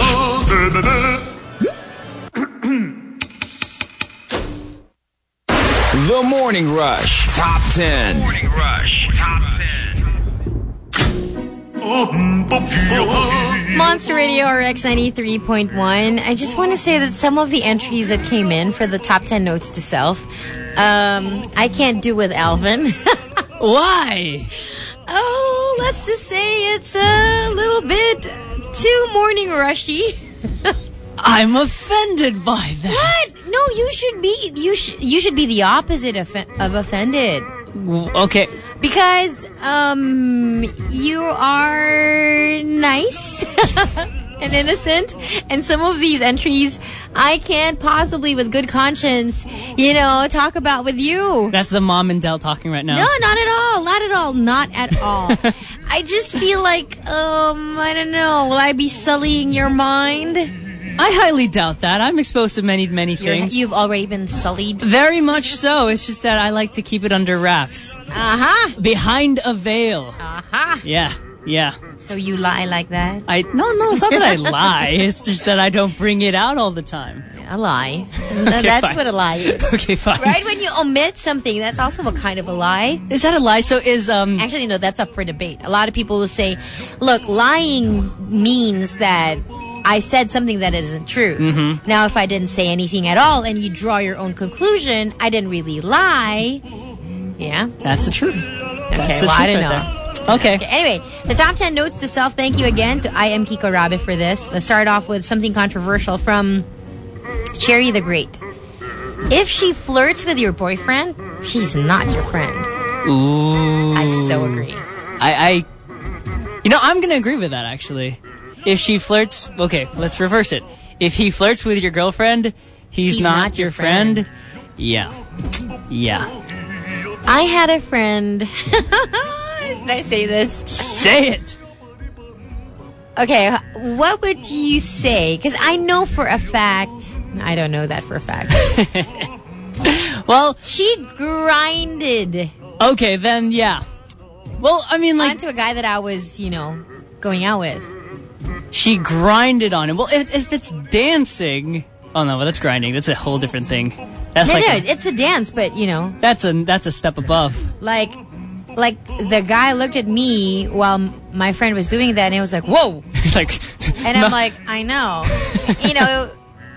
Rush. The Morning Rush Top ten. Morning Rush Top ten. Monster Radio R X ninety-three point one. I just want to say that some of the entries that came in for the top ten notes to self, um, I can't do with Alvin. Why? Oh, let's just say it's a little bit too morning rushy. I'm offended by that. What? No, you should be you should you should be the opposite of, of offended. Okay. Because um you are nice and innocent, and some of these entries I can't possibly with good conscience, you know, talk about with you. That's the mom and Del talking right now. No, not at all. Not at all. Not at all. I just feel like um I don't know, will I be sullying your mind? I highly doubt that. I'm exposed to many, many things. You're, you've already been sullied? Very much so. It's just that I like to keep it under wraps. Uh-huh. Behind a veil. Uh-huh. Yeah, yeah. So you lie like that? I No, no, it's not that I lie. It's just that I don't bring it out all the time. A lie. Okay, That's fine. what a lie is. Okay, fine. Right? When you omit something, that's also a kind of a lie. Is that a lie? So is, um... Actually, no, that's up for debate. A lot of people will say, look, lying means that I said something that isn't true. Mm-hmm. Now, if I didn't say anything at all and you draw your own conclusion, I didn't really lie. Yeah? That's the truth. Okay, That's the well, truth I don't right know. there. Okay. Okay. Anyway, the top ten notes to self. Thank you again to I Am Kiko Rabbit for this. Let's start off with something controversial from Cherry the Great. If she flirts with your boyfriend, she's not your friend. Ooh. I so agree. I, I, you know, I'm gonna agree with that, actually. If she flirts, okay, let's reverse it. If he flirts with your girlfriend, he's, He's not, not your your friend. friend. Yeah. Yeah. I had a friend. Did I say this? Say it! Okay, what would you say? Because I know for a fact, I don't know that for a fact. Well, She grinded okay, then, yeah. Well, I mean, like, onto a guy that I was, you know, going out with. she grinded on him. Well, if, if it's dancing... Oh, no, well, that's grinding. That's a whole different thing. That's No, like... no, a- it's a dance, but, you know, that's a that's a step above. like, like the guy looked at me while m- my friend was doing that, and it was like, whoa! It's like... And I'm like, I know. You know,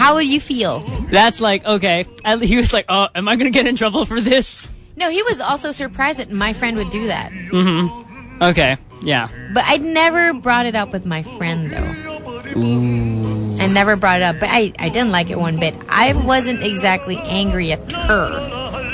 How would you feel? That's like, okay. I, he was like, oh, am I going to get in trouble for this? No, he was also surprised that my friend would do that. Mm-hmm. Okay, yeah. But I never brought it up with my friend, though. Ooh. I never brought it up, but I, I didn't like it one bit. I wasn't exactly angry at her.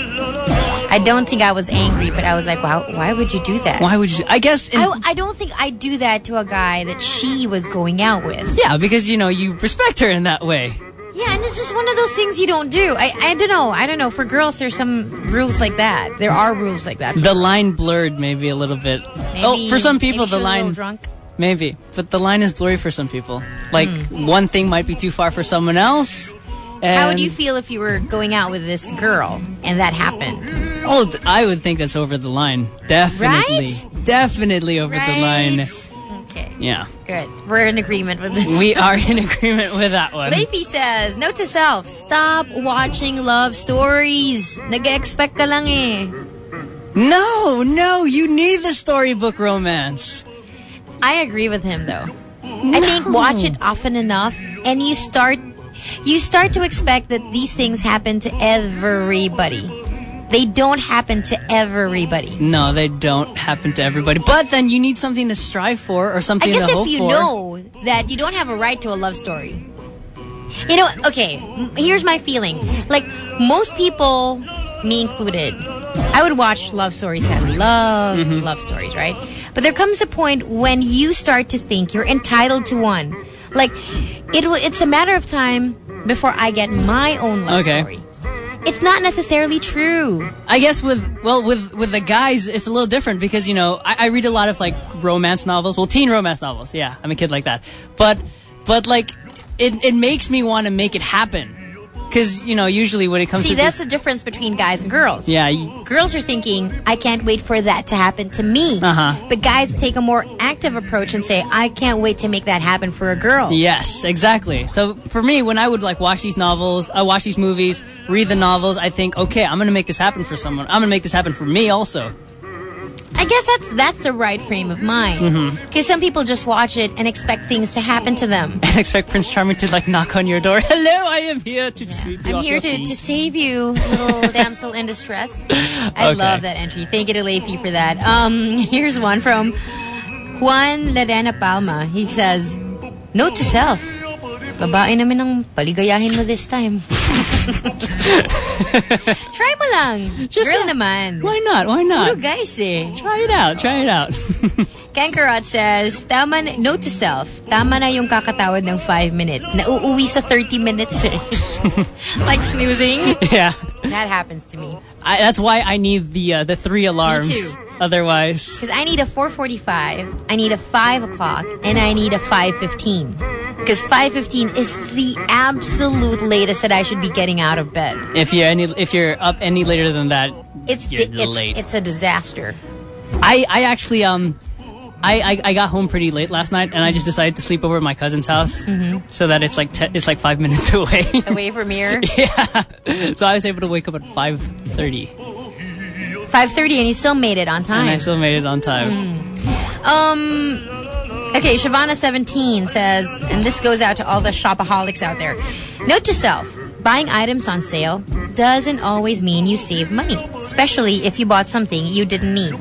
I don't think I was angry, but I was like, wow, why would you do that? Why would you? I guess... In, I, I don't think I'd do that to a guy that she was going out with. Yeah, because, you know, you respect her in that way. Yeah, and it's just one of those things you don't do. I, I don't know. I don't know. For girls, there's some rules like that. There are rules like that. The line blurred maybe a little bit. Maybe, oh, for some people, maybe the she was line... a little drunk. Maybe. But the line is blurry for some people. Like, Mm. one thing might be too far for someone else. And How would you feel if you were going out with this girl and that happened? Oh, th- I would think that's over the line. Definitely. Right? Definitely over Right? the line. Okay. Yeah. Good. We're in agreement with this. We are in agreement with that one. Leify says, note to self, stop watching love stories. Nag-expect ka lang eh. No, no, you need the storybook romance. I agree with him though. I think watch it often enough and you start you start to expect that these things happen to everybody. They don't happen to everybody. No, they don't happen to everybody. But then you need something to strive for or something I guess to if hope you for. know that you don't have a right to a love story. You know, okay, m- here's my feeling. Like, most people, me included, I would watch love stories. I love Mm-hmm. love stories, right? But there comes a point when you start to think you're entitled to one. Like, it w- it's a matter of time before I get my own love Okay. story. It's not necessarily true. I guess with, well, with, with the guys, it's a little different because, you know, I, I read a lot of, like, romance novels. Well, teen romance novels. Yeah, I'm a kid like that. But, but like, it, it makes me want to make it happen. Because, you know, usually when it comes See, to... that's the difference between guys and girls. Yeah. You, Girls are thinking, I can't wait for that to happen to me. Uh-huh. But guys take a more active approach and say, I can't wait to make that happen for a girl. yes, exactly. So for me, when I would, like, watch these novels, I watch these movies, read the novels, I think, okay, I'm going to make this happen for someone. I'm going to make this happen for me also. I guess that's that's the right frame of mind. Mm-hmm. Because some people just watch it and expect things to happen to them. And expect Prince Charming to, like, knock on your door. Hello, I am here to sweep you I'm off here your to, feet. to save you, little damsel in distress. I Okay. love that entry. Thank you to Leify for that. Um, here's one from Juan Lerena Palma. He says, note to self, babae namin ang paligayahin mo this time. Try mo lang. Just Girl like- naman. Why not? Why not? Puro guys eh. Try it out. Try it out. Kankarot says, tama na, note to self, tama na yung kakatawad ng five minutes. Nauuwi sa thirty minutes eh. Like snoozing. yeah. That happens to me. I, that's why I need the uh, the three alarms. too. Otherwise, Because I need a four forty-five, I need a five o'clock, and I need a five fifteen. Because five fifteen is the absolute latest that I should be getting out of bed. if you're any if you're up any later than that, It's you're di- it's, late. it's a disaster. I I actually um. I, I, I got home pretty late last night, and I just decided to sleep over at my cousin's house, Mm-hmm. so that it's like te- it's like five minutes away. Away from here. yeah, so I was able to wake up at five thirty, five thirty and you still made it on and I time. still made it on time. Um, okay, Shavana seventeen says, and this goes out to all the shopaholics out there. Note to self, buying items on sale doesn't always mean you save money, especially if you bought something you didn't need.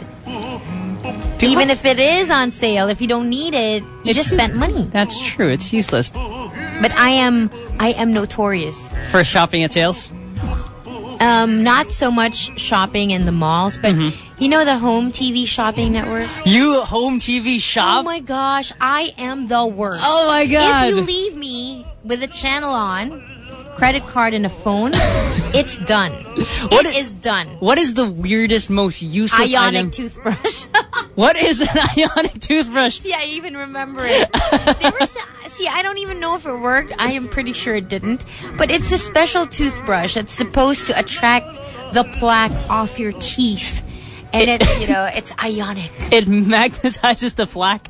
Even if it is on sale, if you don't need it, you It's just spent money. That's true. It's useless But I am I am notorious. for shopping at sales. Um, not so much shopping in the malls, but Mm-hmm. you know the home T V shopping network? You home T V Oh shop? my gosh, I am the worst. Oh my god! If you leave me with a channel on, credit card and a phone, it's done. What it i- is done. What is the weirdest, most useless Ionic item? toothbrush. What is an ionic toothbrush? See, I even remember it. They were, sa- see, I don't even know if it worked. I am pretty sure it didn't. But it's a special toothbrush that's supposed to attract the plaque off your teeth. And it's, you know, it's ionic. It magnetizes the plaque.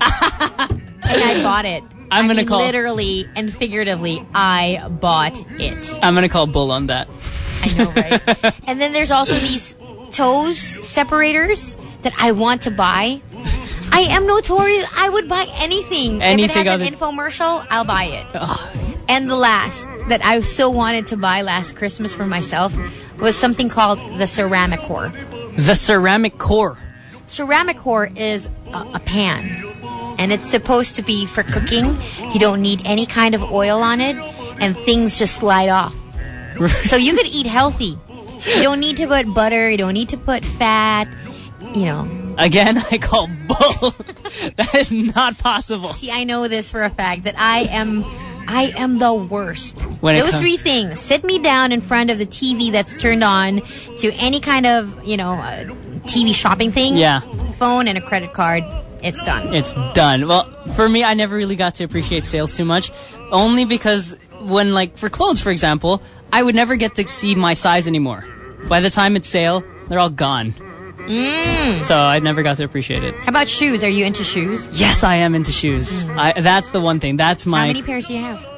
And I bought it. I'm I gonna mean, call- literally and figuratively, I bought it. I'm gonna call bull on that. I know, right? And then there's also these toes separators that I want to buy. I am notorious. I would buy anything. Anything if it has other- an infomercial, I'll buy it. And the last that I so wanted to buy last Christmas for myself was something called the ceramic core. The ceramic core. Ceramic core is a, a pan, and it's supposed to be for cooking. You don't need any kind of oil on it, and things just slide off. So you could eat healthy. You don't need to put butter. You don't need to put fat. You know. Again, I call bull. That is not possible. See, I know this for a fact that I am... I am the worst. When it Those comes- three things. Sit me down in front of the T V that's turned on to any kind of, you know, uh, T V shopping thing. Yeah. Phone and a credit card. It's done. It's done. Well, for me, I never really got to appreciate sales too much. Only because when, like, for clothes, for example, I would never get to see my size anymore. By the time it's sale, they're all gone. Mm. So I never got to appreciate it. How about shoes? Are you into shoes? Yes, I am into shoes. I, that's the one thing. That's my... How many pairs do you have?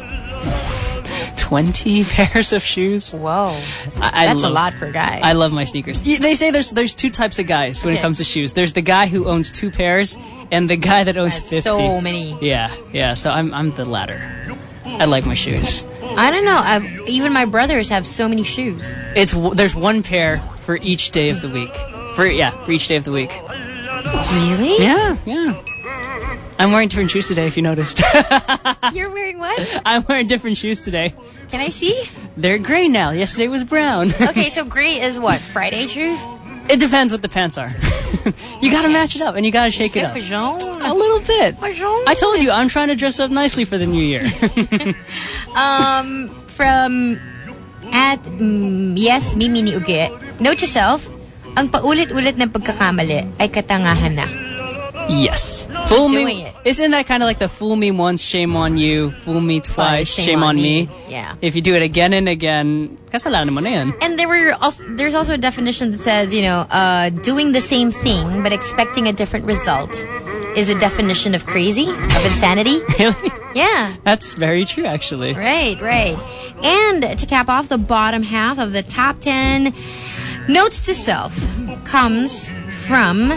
twenty pairs of shoes. Whoa. I, I That's love, a lot for a guy. I love my sneakers. Y- They say there's there's two types of guys when Okay. it comes to shoes. There's the guy who owns two pairs and the guy that owns That's fifty. so many. Yeah, yeah. So I'm I'm the latter. I like my shoes. I don't know. I've, even my brothers have so many shoes. It's w- there's one pair for each day of the week. For yeah, for each day of the week. Really? Yeah, yeah. I'm wearing different shoes today. If you noticed, You're wearing what? I'm wearing different shoes today. Can I see? They're gray now. Yesterday was brown. Okay, so gray is what? Friday shoes? It depends what the pants are. You gotta match it up and you gotta shake it C'est up. fajon? A little bit. Fajon? I told you, I'm trying to dress up nicely for the new year. Um, from at mm, yes, Mimi ni Uge. Note to self, ang paulit-ulit na pagkakamali ay katangahan na. Yes. Fool doing me. it. Isn't that kind of like the fool me once, shame on you, fool me twice, shame, on me? Yeah. If you do it again and again, kasalanan mo na yan. And there were also, there's also a definition that says, you know, uh, doing the same thing but expecting a different result is a definition of crazy, of insanity. Really? Yeah. That's very true, actually. Right, right. And to cap off the bottom half of the top ten, notes to self comes from...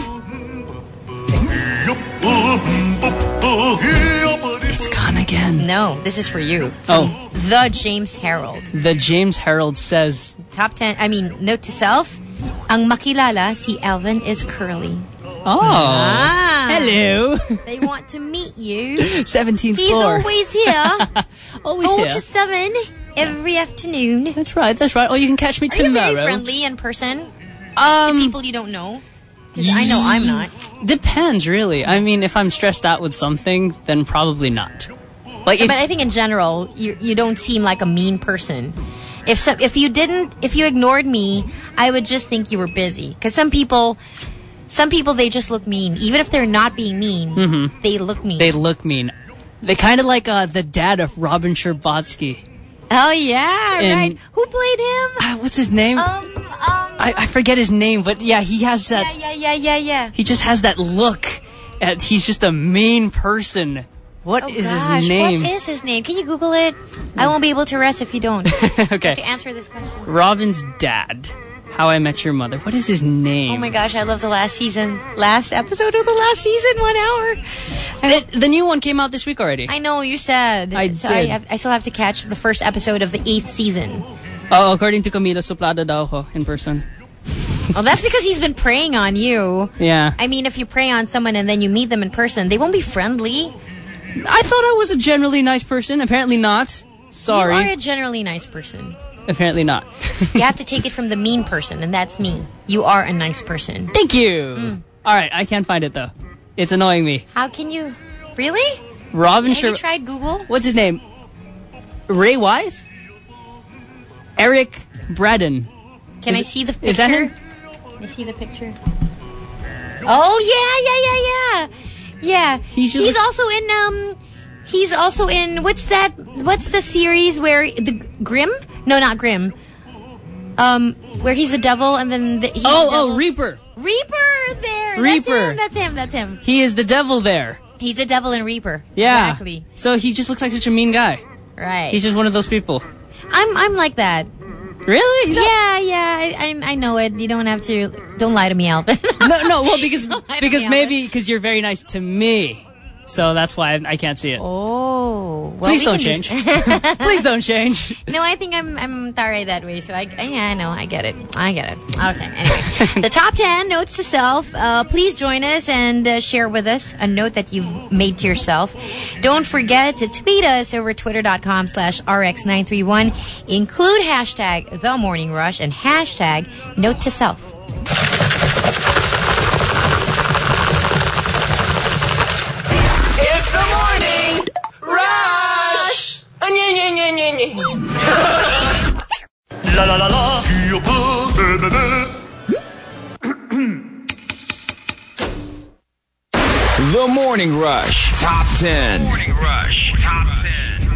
It's gone again. No, this is for you. From Oh. The James Herald. The James Herald says, Top ten, I mean, note to self, ang makilala si Alvin is curly. oh, Ah. hello. They want to meet you. seventeenth He's floor. always here. Always Four here. to seven every afternoon. That's right, that's right. Oh, you can catch me Are you tomorrow. very friendly in person to Um, people you don't know? Because I know I'm not. Depends, really. I mean, if I'm stressed out with something, then probably not. Like, if, But I think in general, you you don't seem like a mean person. If so, if you didn't, if you ignored me, I would just think you were busy. Because some people, some people they just look mean, even if they're not being mean. They look mean. they look mean. They kind of like uh, the dad of Robin Scherbatsky. oh yeah, In- right. Who played him? Ah, what's his name? Um, um. I, I forget his name, but yeah, he has that. Yeah, yeah, yeah, yeah, yeah. He just has that look. And he's just a mean person. What Oh is gosh, his name? what is his name? Can you Google it? I won't be able to rest if you don't. Okay, To answer this question. Robin's dad. How I Met Your Mother. What is his name? Oh my gosh, I love the last season. Last episode of the last season, one hour. I, The, the new one came out this week already. I know, you said. I so did. I, have, I still have to catch the first episode of the eighth season. Oh, according to Camila, suplada daw ako in person. Well, that's because he's been preying on you. Yeah. I mean, if you prey on someone and then you meet them in person, they won't be friendly. I thought I was a generally nice person. Apparently not. Sorry. You are a generally nice person. Apparently not. You have to take it from the mean person, and that's me. You are a nice person. Thank you. Mm. All right, I can't find it though. It's annoying me. How can you... Really? Robin Have Sher. you tried Google? What's his name? Ray Wise? Eric Braden. Can Is I it- see the picture? is that him? Can I see the picture? Oh, yeah, yeah, yeah, yeah. Yeah. He's just he's like- also in, um... He's also in... What's that... What's the series where... The Grimm? No, not Grimm. Um, where he's the devil and then... The, he's the Oh, oh, devil's- Reaper. Reaper! There! Reaper. That's him, that's him, that's him. He is the devil there. He's the devil in Reaper. Yeah. Exactly. So he just looks like such a mean guy. Right. He's just one of those people. I'm I'm like that. Really? You don't- Yeah, yeah, I, I I know it. You don't have to... Don't lie to me, Alvin. No, no. Well, because Don't lie to because me, maybe because you're very nice to me, so that's why I, I can't see it. Oh, well, Please we don't can change. just- Please don't change. No, I think I'm I'm taray that way. So I, I yeah, I know, I get it, I get it. Okay, anyway, the top ten notes to self. Uh, please join us and uh, share with us a note that you've made to yourself. Don't forget to tweet us over twitter dot com slash R X nine three one. Include hashtag The Morning Rush and hashtag Note to Self. It's the morning rush. La la la la. The Morning Rush Top ten. Morning Rush Top ten.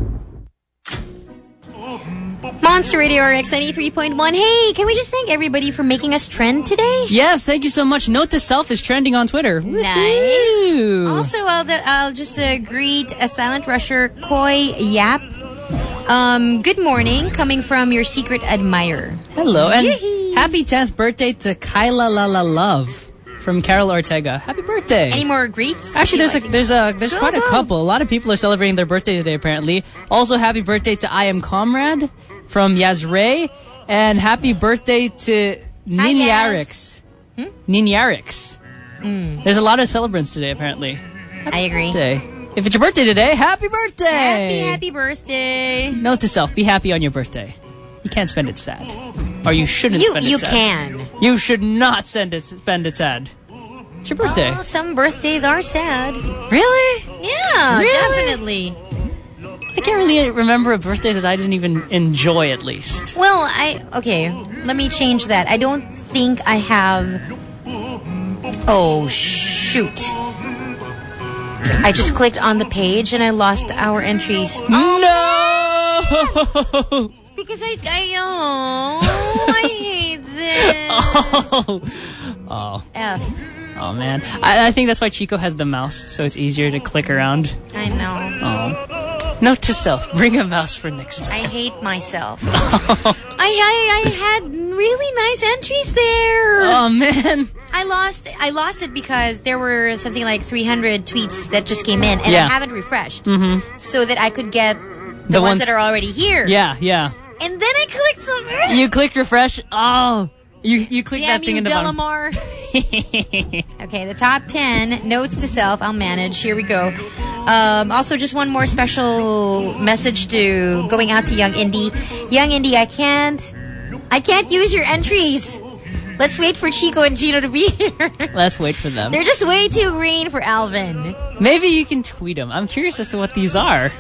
Monster Radio R X ninety-three point one. Hey, can we just thank everybody for making us trend today? Yes, thank you so much. Note to self is trending on Twitter. Nice. Woohoo. Also, I'll, I'll just uh, greet a silent rusher, Koi Yap. Um, good morning, coming from your secret admirer. Hello, and Yee-hee. happy tenth birthday to Kyla La La Love from Carol Ortega. Happy birthday. Any more greets? Actually, there's a, there's a there's Go, quite a go. couple. A lot of people are celebrating their birthday today, apparently. Also, happy birthday to I Am Comrade from Yazray, and happy birthday to Hi, Ninyarix. Hmm? Ninyarix. Mm. There's a lot of celebrants today, apparently. I agree. Birthday. If it's your birthday today, happy birthday! Happy, happy birthday. Note to self: be happy on your birthday. You can't spend it sad, or you shouldn't You spend you it sad. can. You should not send it spend it sad. It's your birthday. Oh, some birthdays are sad. Really? Yeah, Really? definitely. I can't really remember a birthday that I didn't even enjoy, at least. Well, I okay. Let me change that. I don't think I have. Oh shoot! I just clicked on the page and I lost our entries. No! Because I, I oh, I hate this. oh. oh. F. Oh, man. I, I think that's why Chico has the mouse, so it's easier to click around. I know. Oh. Note to self: bring a mouse for next time. I hate myself. I, I I had really nice entries there. Oh, man. I lost I lost it because there were something like three hundred tweets that just came in, and Yeah. I haven't refreshed, Mm-hmm. so that I could get the, The ones, ones- that are already here. Yeah, yeah. And then I clicked some. You clicked refresh. Oh. You you clicked Damn that thing you, in the bottom. Delamar. Okay, the top ten notes to self. I'll manage. Here we go. Um, also, just one more special message to going out to Young Indie. Young Indie, I can't, I can't use your entries. Let's wait for Chico and Gino to be here. Let's wait for them. They're just way too green for Alvin. Maybe you can tweet them. I'm curious as to what these are.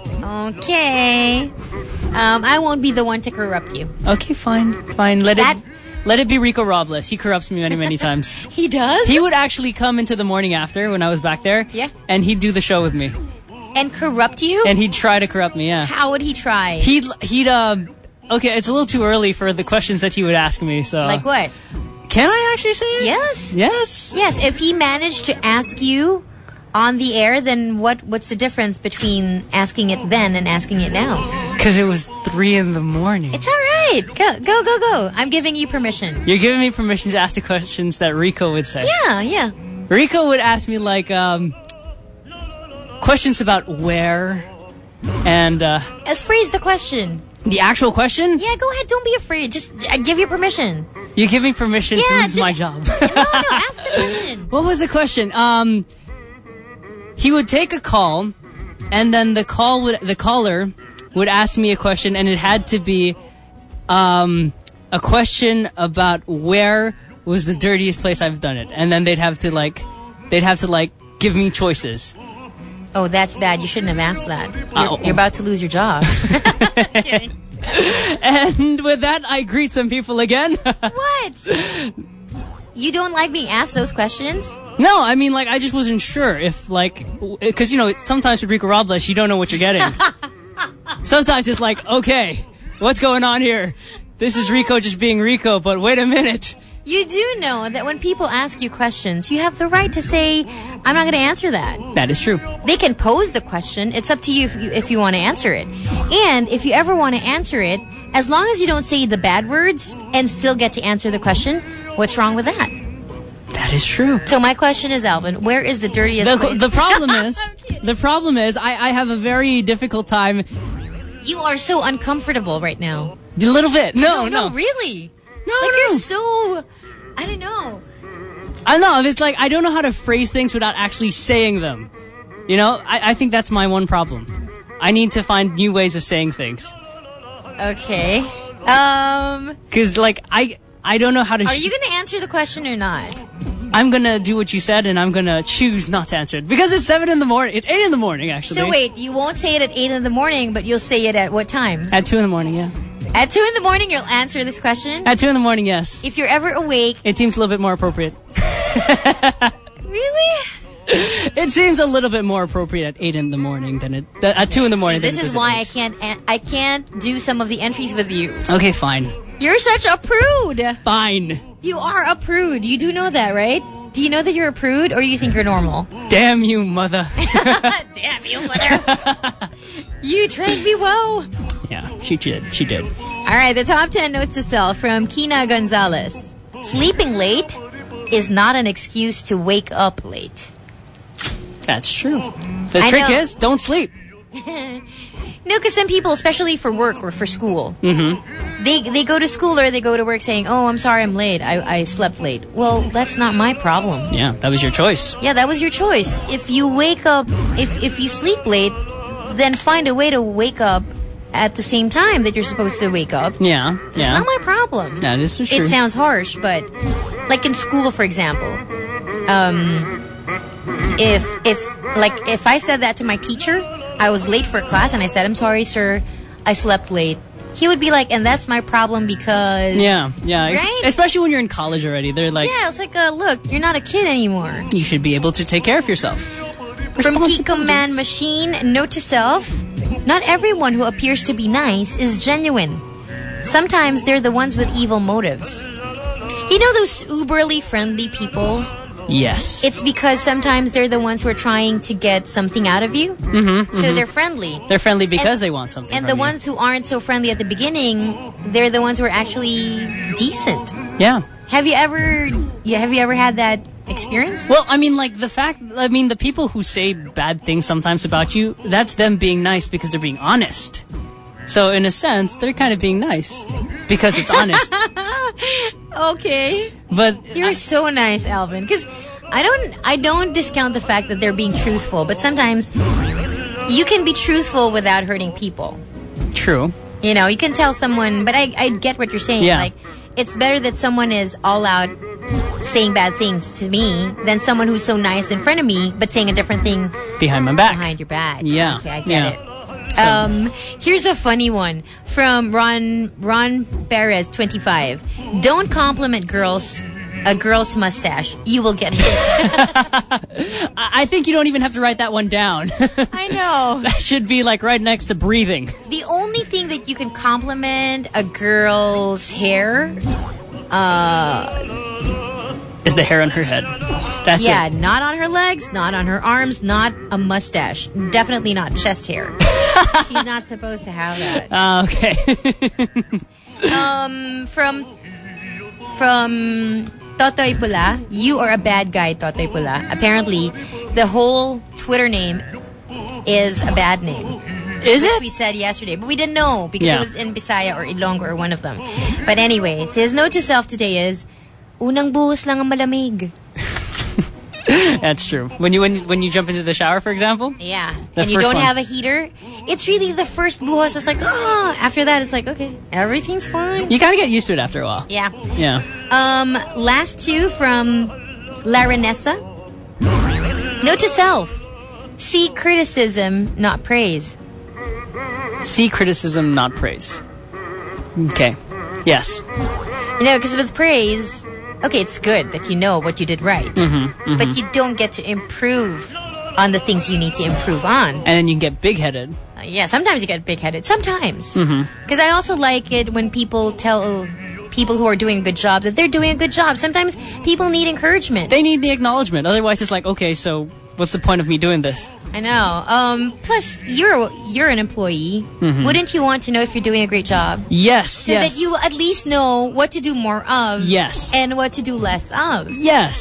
Okay. Um, I won't be the one to corrupt you. Okay, fine, fine. Let That- it let it be Rico Robles. He corrupts me many, many times. He does? He would actually come into the morning after when I was back there. Yeah. And he'd do the show with me. And corrupt you? And he'd try to corrupt me. Yeah. How would he try? He'd he'd um. Okay, it's a little too early for the questions that he would ask me. So like what? Can I actually say it? Yes. Yes. Yes, if he managed to ask you on the air, then what? what's the difference between asking it then and asking it now? Because it was three in the morning. It's all right. Go, go, go, go. I'm giving you permission. You're giving me permission to ask the questions that Rico would say. Yeah, yeah. Rico would ask me like um questions about where and uh Let's phrase the question. the actual question. Yeah, go ahead. Don't be afraid. Just I give you permission. You give me permission to Yeah, lose just- my job. No, no. Ask the question. What was the question? Um, he would take a call, and then the call would the caller would ask me a question, and it had to be um a question about where was the dirtiest place I've done it, and then they'd have to like they'd have to like give me choices. Oh, that's bad. You shouldn't have asked that. You're, Oh. you're about to lose your job. And with that, I greet some people again. What? You don't like being asked those questions? No, I mean, like, I just wasn't sure if, like, because, you know, it's, sometimes with Rico Robles, you don't know what you're getting. Sometimes it's like, okay, what's going on here? This is Rico just being Rico, but wait a minute. You do know that when people ask you questions, you have the right to say, I'm not going to answer that. That is true. They can pose the question. It's up to you if you, if you want to answer it. And if you ever want to answer it, as long as you don't say the bad words and still get to answer the question, what's wrong with that? That is true. So my question is, Alvin, where is the dirtiest The, place? the problem is, the problem is, I, I have a very difficult time. You are so uncomfortable right now. A little bit. No, no. no, really. No, like no, you're no. so, I don't know. I know. It's like I don't know how to phrase things without actually saying them. You know, I, I think that's my one problem. I need to find new ways of saying things. Okay. Um, Because, like, I I don't know how to... are sh- you going to answer the question or not? I'm going to do what you said, and I'm going to choose not to answer it. Because it's seven in the morning. It's eight in the morning, actually. So wait, you won't say it at eight in the morning, but you'll say it at what time? At two in the morning, yeah. At two in the morning, you'll answer this question? At two in the morning, yes. If you're ever awake... It seems a little bit more appropriate. Really? It seems a little bit more appropriate at eight in the morning than it, th- at two in the morning. See, than this it is does at why I eight. can't an- I can't do some of the entries with you. Okay, fine. You're such a prude. Fine. You are a prude. You do know that, right? Do you know that you're a prude, or you think you're normal? Damn you, mother. Damn you, mother. You trained me well. Yeah, she did. She did. All right, the top ten notes to self from Kina Gonzalez. Sleeping late is not an excuse to wake up late. That's true. The I trick know. is, don't sleep. No, because some people, especially for work or for school, mm-hmm. they they go to school or they go to work saying, "Oh, I'm sorry, I'm late. I, I slept late." Well, that's not my problem. Yeah, that was your choice. Yeah, that was your choice. If you wake up, if if you sleep late, then find a way to wake up at the same time that you're supposed to wake up. Yeah, It's yeah. not my problem. That is true. It sounds harsh, but like in school, for example, um, if if like if I said that to my teacher, I was late for class, and I said, "I'm sorry, sir, I slept late." He would be like, "And that's my problem because..." Yeah, yeah. es- Right? Especially when you're in college already. They're like, Yeah, it's like, uh, look, you're not a kid anymore. you should be able to take care of yourself. From Kiko Man Responsibilities. Machine, note to self, not everyone who appears to be nice is genuine. Sometimes they're the ones with evil motives. You know those uberly friendly people? Yes. It's because sometimes they're the ones who are trying to get something out of you. Mm-hmm, so they're friendly. They're friendly because And- they want something And from the you. ones who aren't so friendly at the beginning, they're the ones who are actually decent. Yeah. Have you ever yeah, have you ever had that experience? Well, I mean, like, the fact, I mean, the people who say bad things sometimes about you, that's them being nice because they're being honest. So, in a sense, they're kind of being nice because it's honest. Okay. But, You're so nice, Alvin. Because I don't, I don't discount the fact that they're being truthful, but sometimes you can be truthful without hurting people. true. You know, you can tell someone, but I, I get what you're saying. Yeah. Like, it's better that someone is all out saying bad things to me than someone who's so nice in front of me, but saying a different thing Behind my back. behind your back. Yeah. Okay, I get Yeah. it. Um, here's a funny one from Ron Ron Perez, twenty-five. Don't compliment girls a girl's mustache. You will get hit. I, I think you don't even have to write that one down. I know. That should be, like, right next to breathing. The only thing that you can compliment a girl's hair, uh, Is the hair on her head. That's yeah, it. not on her legs, not on her arms, not a mustache. Definitely not chest hair. She's not supposed to have that. Ah, okay. Um, from from Totoy Pula, you are a bad guy, Totoy Pula. Apparently, the whole Twitter name is a bad name. Is Which it? we said yesterday, but we didn't know because Yeah. it was in Bisaya or Ilonggo or one of them. But anyways, his note to self today is, unang buhos lang ang malamig. That's true. When you when, when you jump into the shower, for example? Yeah. The and you first don't one. have a heater, it's really the first buhos that's like, oh, after that it's like, okay, everything's fine. You gotta get used to it after a while. Yeah. Yeah. Um, last two from Larinessa. Note to self. See criticism, not praise. See criticism, not praise. Okay. Yes. You know, because with praise, okay, it's good that you know what you did right. Mm-hmm, But you don't get to improve on the things you need to improve on. And then you can get big-headed. Uh, yeah, sometimes you get big-headed. Sometimes. Because Mm-hmm. I also like it when people tell people who are doing a good job that they're doing a good job. Sometimes people need encouragement. They need the acknowledgement. Otherwise, it's like, okay, so what's the point of me doing this? I know. Um, plus, you're you're an employee. Wouldn't you want to know if you're doing a great job? Yes, So yes. that you at least know what to do more of. Yes. And what to do less of. Yes.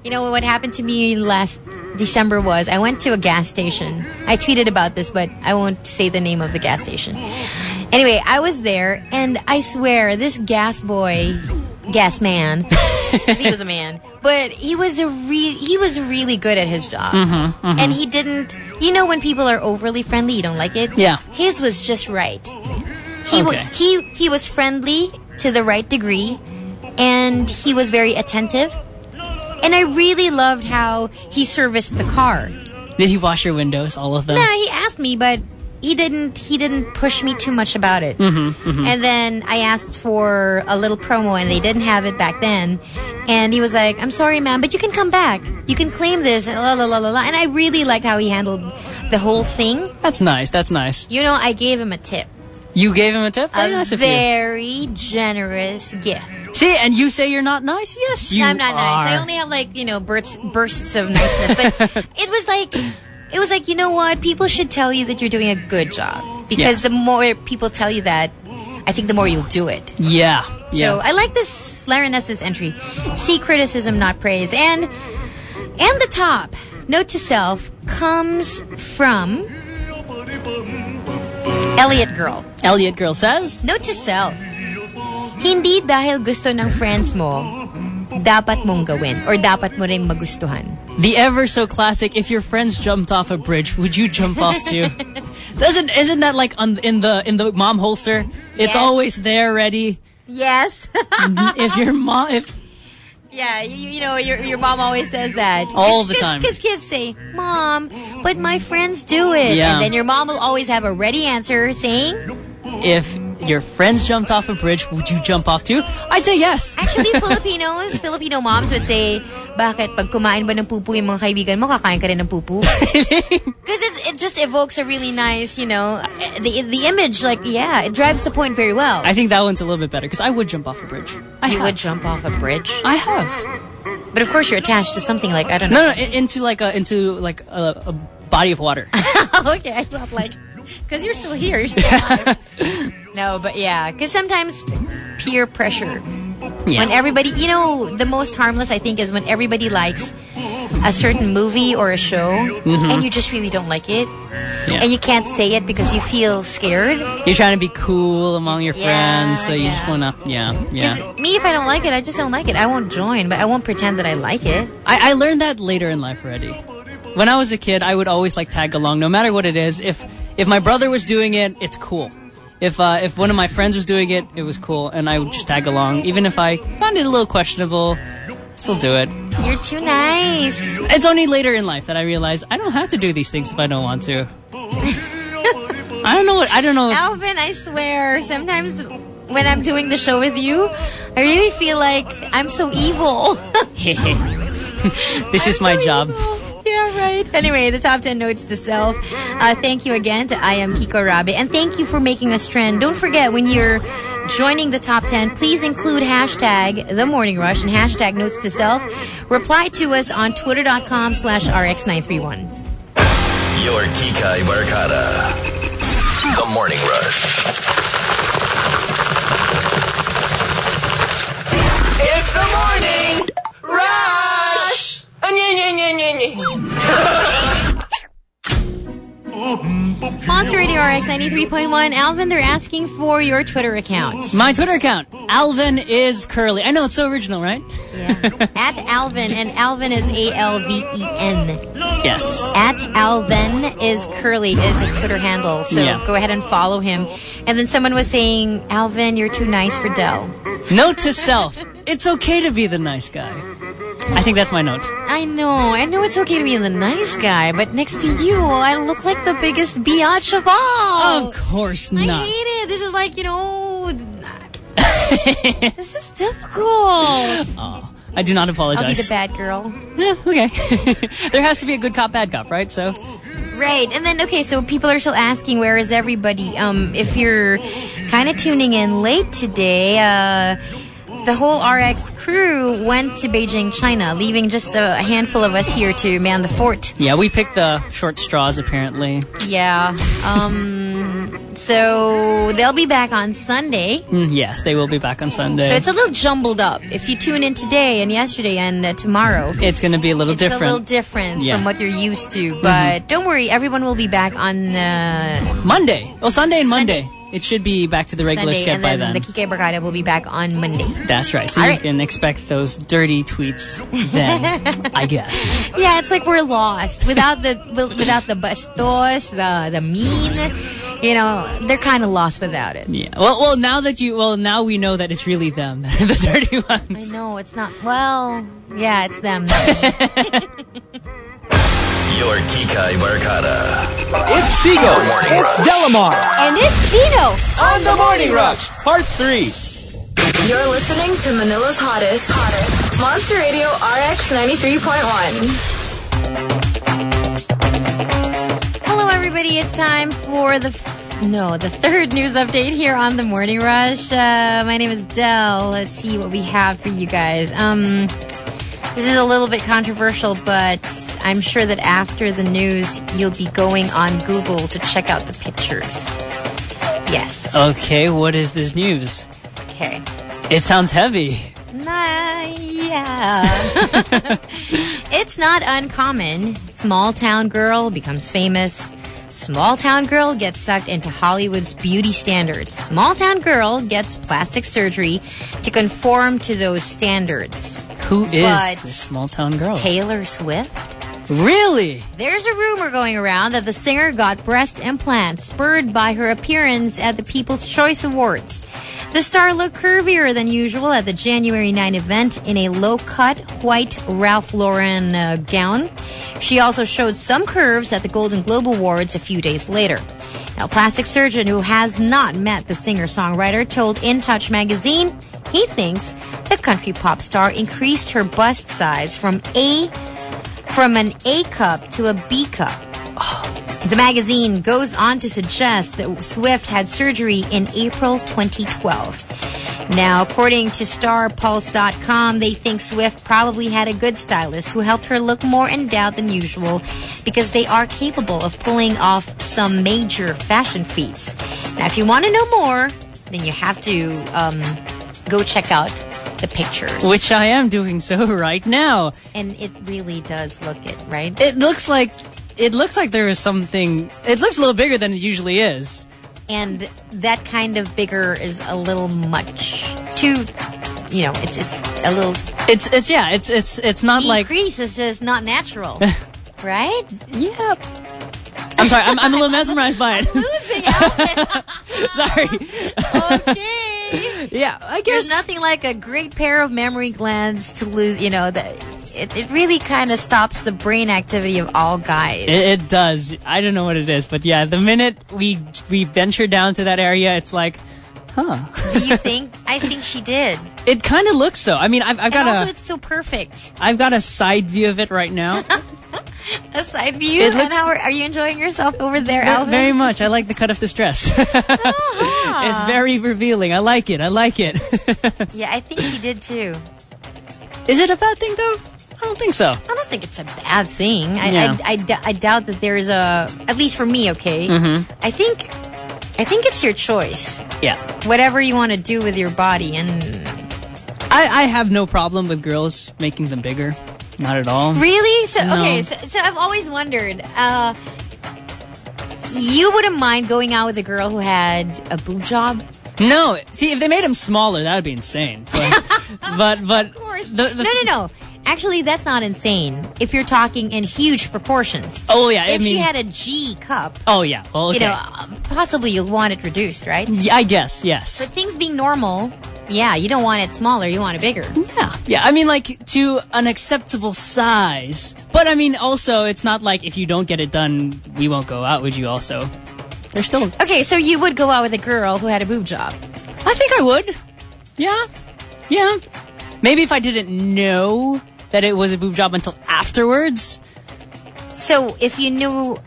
You know, what happened to me last December was I went to a gas station. I tweeted about this, but I won't say the name of the gas station. Anyway, I was there, and I swear, this gas boy, gas man, 'cause he was a man, but he was a re- he was really good at his job. Mm-hmm, mm-hmm. And he didn't, you know when people are overly friendly, you don't like it? Yeah. His was just right. He, w- Okay. he, he was friendly to the right degree, and he was very attentive. And I really loved how he serviced the car. Did he wash your windows, all of them? No, he asked me, but he didn't. He didn't push me too much about it. Mm-hmm, mm-hmm. And then I asked for a little promo, and they didn't have it back then. And he was like, "I'm sorry, ma'am, but you can come back. You can claim this." La la la la la. And I really liked how he handled the whole thing. That's nice. That's nice. You know, I gave him a tip. You gave him a tip? Very a nice of you. very generous gift. See, and you say you're not nice? Yes, you I'm not are. nice. I only have like, you know, bursts, bursts of niceness. But it was like, it was like, you know what? People should tell you that you're doing a good job. Because Yes. the more people tell you that, I think the more you'll do it. Yeah, yeah. So I like this Larinessa's entry. See criticism, not praise. And, and the top, note to self, comes from Elliot Girl. Elliot Girl says, Note to self, hindi dahil gusto ng friends mo, dapat mong gawin or dapat mo ring magustuhan. the ever so classic, if your friends jumped off a bridge, would you jump off too? Doesn't isn't that like on in the in the mom holster? It's Yes. always there ready. Yes. If your mom if Yeah, you, you know, your your mom always says that. All the Cause, time. Because kids say, "Mom, but my friends do it." Yeah. And then your mom will always have a ready answer saying, if your friends jumped off a bridge, would you jump off too? I'd say yes. actually, Filipinos, Filipino moms would say, bakit pag kumain ba ng pupu yung mga kaibigan mo, kakain ka rin ng pupu? Because it, it just evokes a really nice, you know, the the image, like, yeah, it drives the point very well. I think that one's a little bit better because I would jump off a bridge. I you have. would jump off a bridge? I have. But of course you're attached to something like, I don't No, know. no, in- into like a into like a, a body of water. Okay, I thought like, because you're still here. You're still alive. No, but yeah, because sometimes peer pressure. Yeah. When everybody, you know, the most harmless I think is when everybody likes a certain movie or a show and you just really don't like it. Yeah. And you can't say it because you feel scared. You're trying to be cool among your Yeah, friends, so you yeah. just wanna, yeah, yeah. 'Cause me, if I don't like it, I just don't like it. I won't join, but I won't pretend that I like it. I, I learned that later in life already. When I was a kid, I would always like tag along, no matter what it is. If if my brother was doing it, it's cool. If uh, if one of my friends was doing it, it was cool, and I would just tag along, even if I found it a little questionable. Still do it. You're too nice. It's only later in life that I realized I don't have to do these things if I don't want to. I don't know what I don't know. Alvin, I swear, sometimes when I'm doing the show with you, I really feel like I'm so evil. This is my so job. evil. Yeah, right. Anyway, the top ten notes to self. Uh, thank you again to I Am Kiko Rabe. And thank you for making us trend. Don't forget, when you're joining the top ten, please include hashtag The Morning Rush and hashtag notes to self. Reply to us on twitter.com slash RX nine three one. Your Kikay Barkada. The Morning Rush. It's the Morning Rush! Monster Radio R X ninety-three point one. Alvin, they're asking for your Twitter account. My Twitter account, Alvin is Curly. I know, it's so original, right? Yeah. At Alvin, and Alvin is A L V E N. Yes. At Alvin is Curly is his Twitter handle. So Yeah. go ahead and follow him. And then someone was saying, Alvin, you're too nice for Dell. Note to self, it's okay to be the nice guy. I think that's my note. I know. I know it's okay to be the nice guy, but next to you, I look like the biggest biatch of all. Of course I not. hate it. This is like, you know... this is difficult. Oh, I do not apologize. I'll be the bad girl. Yeah, okay. There has to be a good cop, bad cop, right? So, Right. And then, okay, so people are still asking, where is everybody? Um, if you're kind of tuning in late today, uh, the whole R X crew went to Beijing, China, leaving just a handful of us here to man the fort. yeah, we picked the short straws, apparently. Yeah. Um, So they'll be back on Sunday. Mm, yes, they will be back on Sunday. So it's a little jumbled up. If you tune in today and yesterday and uh, tomorrow, it's going to be a little it's different. a little different Yeah. from what you're used to. But Mhm. don't worry, everyone will be back on uh, Monday. Well, Sunday and Sunday. Monday. It should be back to the regular Sunday, schedule and by then then. the Kikay Barkada will be back on Monday. That's right. So All you right. can expect those dirty tweets then, I guess. Yeah, it's like we're lost without the without the bastos, the the mean. You know, they're kind of lost without it. Yeah. Well, well, now that you, well, now we know that it's really them, that are the dirty ones. I know it's not. Well, yeah, it's them. Your Kikay Barkada. It's Chigo. Morning It's Rush. Delamar. And it's Gino. On the Morning Rush, Part three. You're listening to Manila's hottest, hottest. Monster Radio R X ninety-three point one. Hello, everybody. It's time for the f- no, the third news update here on the Morning Rush. Uh, my name is Del. Let's see what we have for you guys. Um, this is a little bit controversial, but I'm sure that after the news, you'll be going on Google to check out the pictures. Yes. Okay, what is this news? Okay. It sounds heavy. Nah, yeah. It's not uncommon. Small town girl becomes famous. Small town girl gets sucked into Hollywood's beauty standards. Small town girl gets plastic surgery to conform to those standards. Who is But this small town girl? Taylor Swift? Really? There's a rumor going around that the singer got breast implants spurred by her appearance at the People's Choice Awards. The star looked curvier than usual at the January ninth event in a low-cut white Ralph Lauren uh, gown. She also showed some curves at the Golden Globe Awards a few days later. Now, a plastic surgeon who has not met the singer-songwriter told In Touch magazine he thinks the country pop star increased her bust size from A from an A cup to a B cup. The magazine goes on to suggest that Swift had surgery in April twenty twelve. Now, according to Star Pulse dot com, they think Swift probably had a good stylist who helped her look more endowed than usual because they are capable of pulling off some major fashion feats. Now, if you want to know more, then you have to um, go check out the pictures. Which I am doing so right now. And it really does look it, right? It looks like it looks like there is something. It looks a little bigger than it usually is. And that kind of bigger is a little much. Too, you know, it's it's a little. It's it's yeah. It's it's it's not The like. crease is just not natural, right? Yeah. I'm sorry. I'm I'm a little mesmerized by it. Losing out. Sorry. Okay. Yeah, I There's guess nothing like a great pair of memory glands to lose. You know, the, it it really kind of stops the brain activity of all guys. It, it does. I don't know what it is, but yeah, the minute we we venture down to that area, it's like, huh? Do you think? I think she did. It kind of looks so. I mean, I've, I've And got also, a it's so perfect. I've got a side view of it right now. A side view. It and looks- how are, are you enjoying yourself over there, Alvin? Very much. I like the cut of this dress. It's very revealing. I like it. I like it. Yeah, I think she did too. Is it a bad thing though? I don't think so. I don't think it's a bad thing. I, Yeah. I, I d- I doubt that there's a, at least for me, okay? Mm-hmm. I think, I think it's your choice. Yeah. Whatever you want to do with your body. And I, I have no problem with girls making them bigger. Not at all. really? So, No. okay, so, so I've always wondered, uh, you wouldn't mind going out with a girl who had a boob job? No. See, if they made them smaller, that would be insane. But, but, but Of course. The, the, no, no, no. Actually, that's not insane. If you're talking in huge proportions. Oh yeah. I If mean. she had a G cup, oh yeah. Well, okay. you know, uh, possibly you'll want it reduced, right? Yeah, I guess. Yes. But things being normal, yeah, you don't want it smaller, you want it bigger. Yeah, yeah. I mean, like to an acceptable size. But I mean, also, it's not like if you don't get it done, we won't go out. Would you? Also, there's still. Okay, so you would go out with a girl who had a boob job. I think I would. Yeah, yeah. Maybe if I didn't know that it was a boob job until afterwards. So if you knew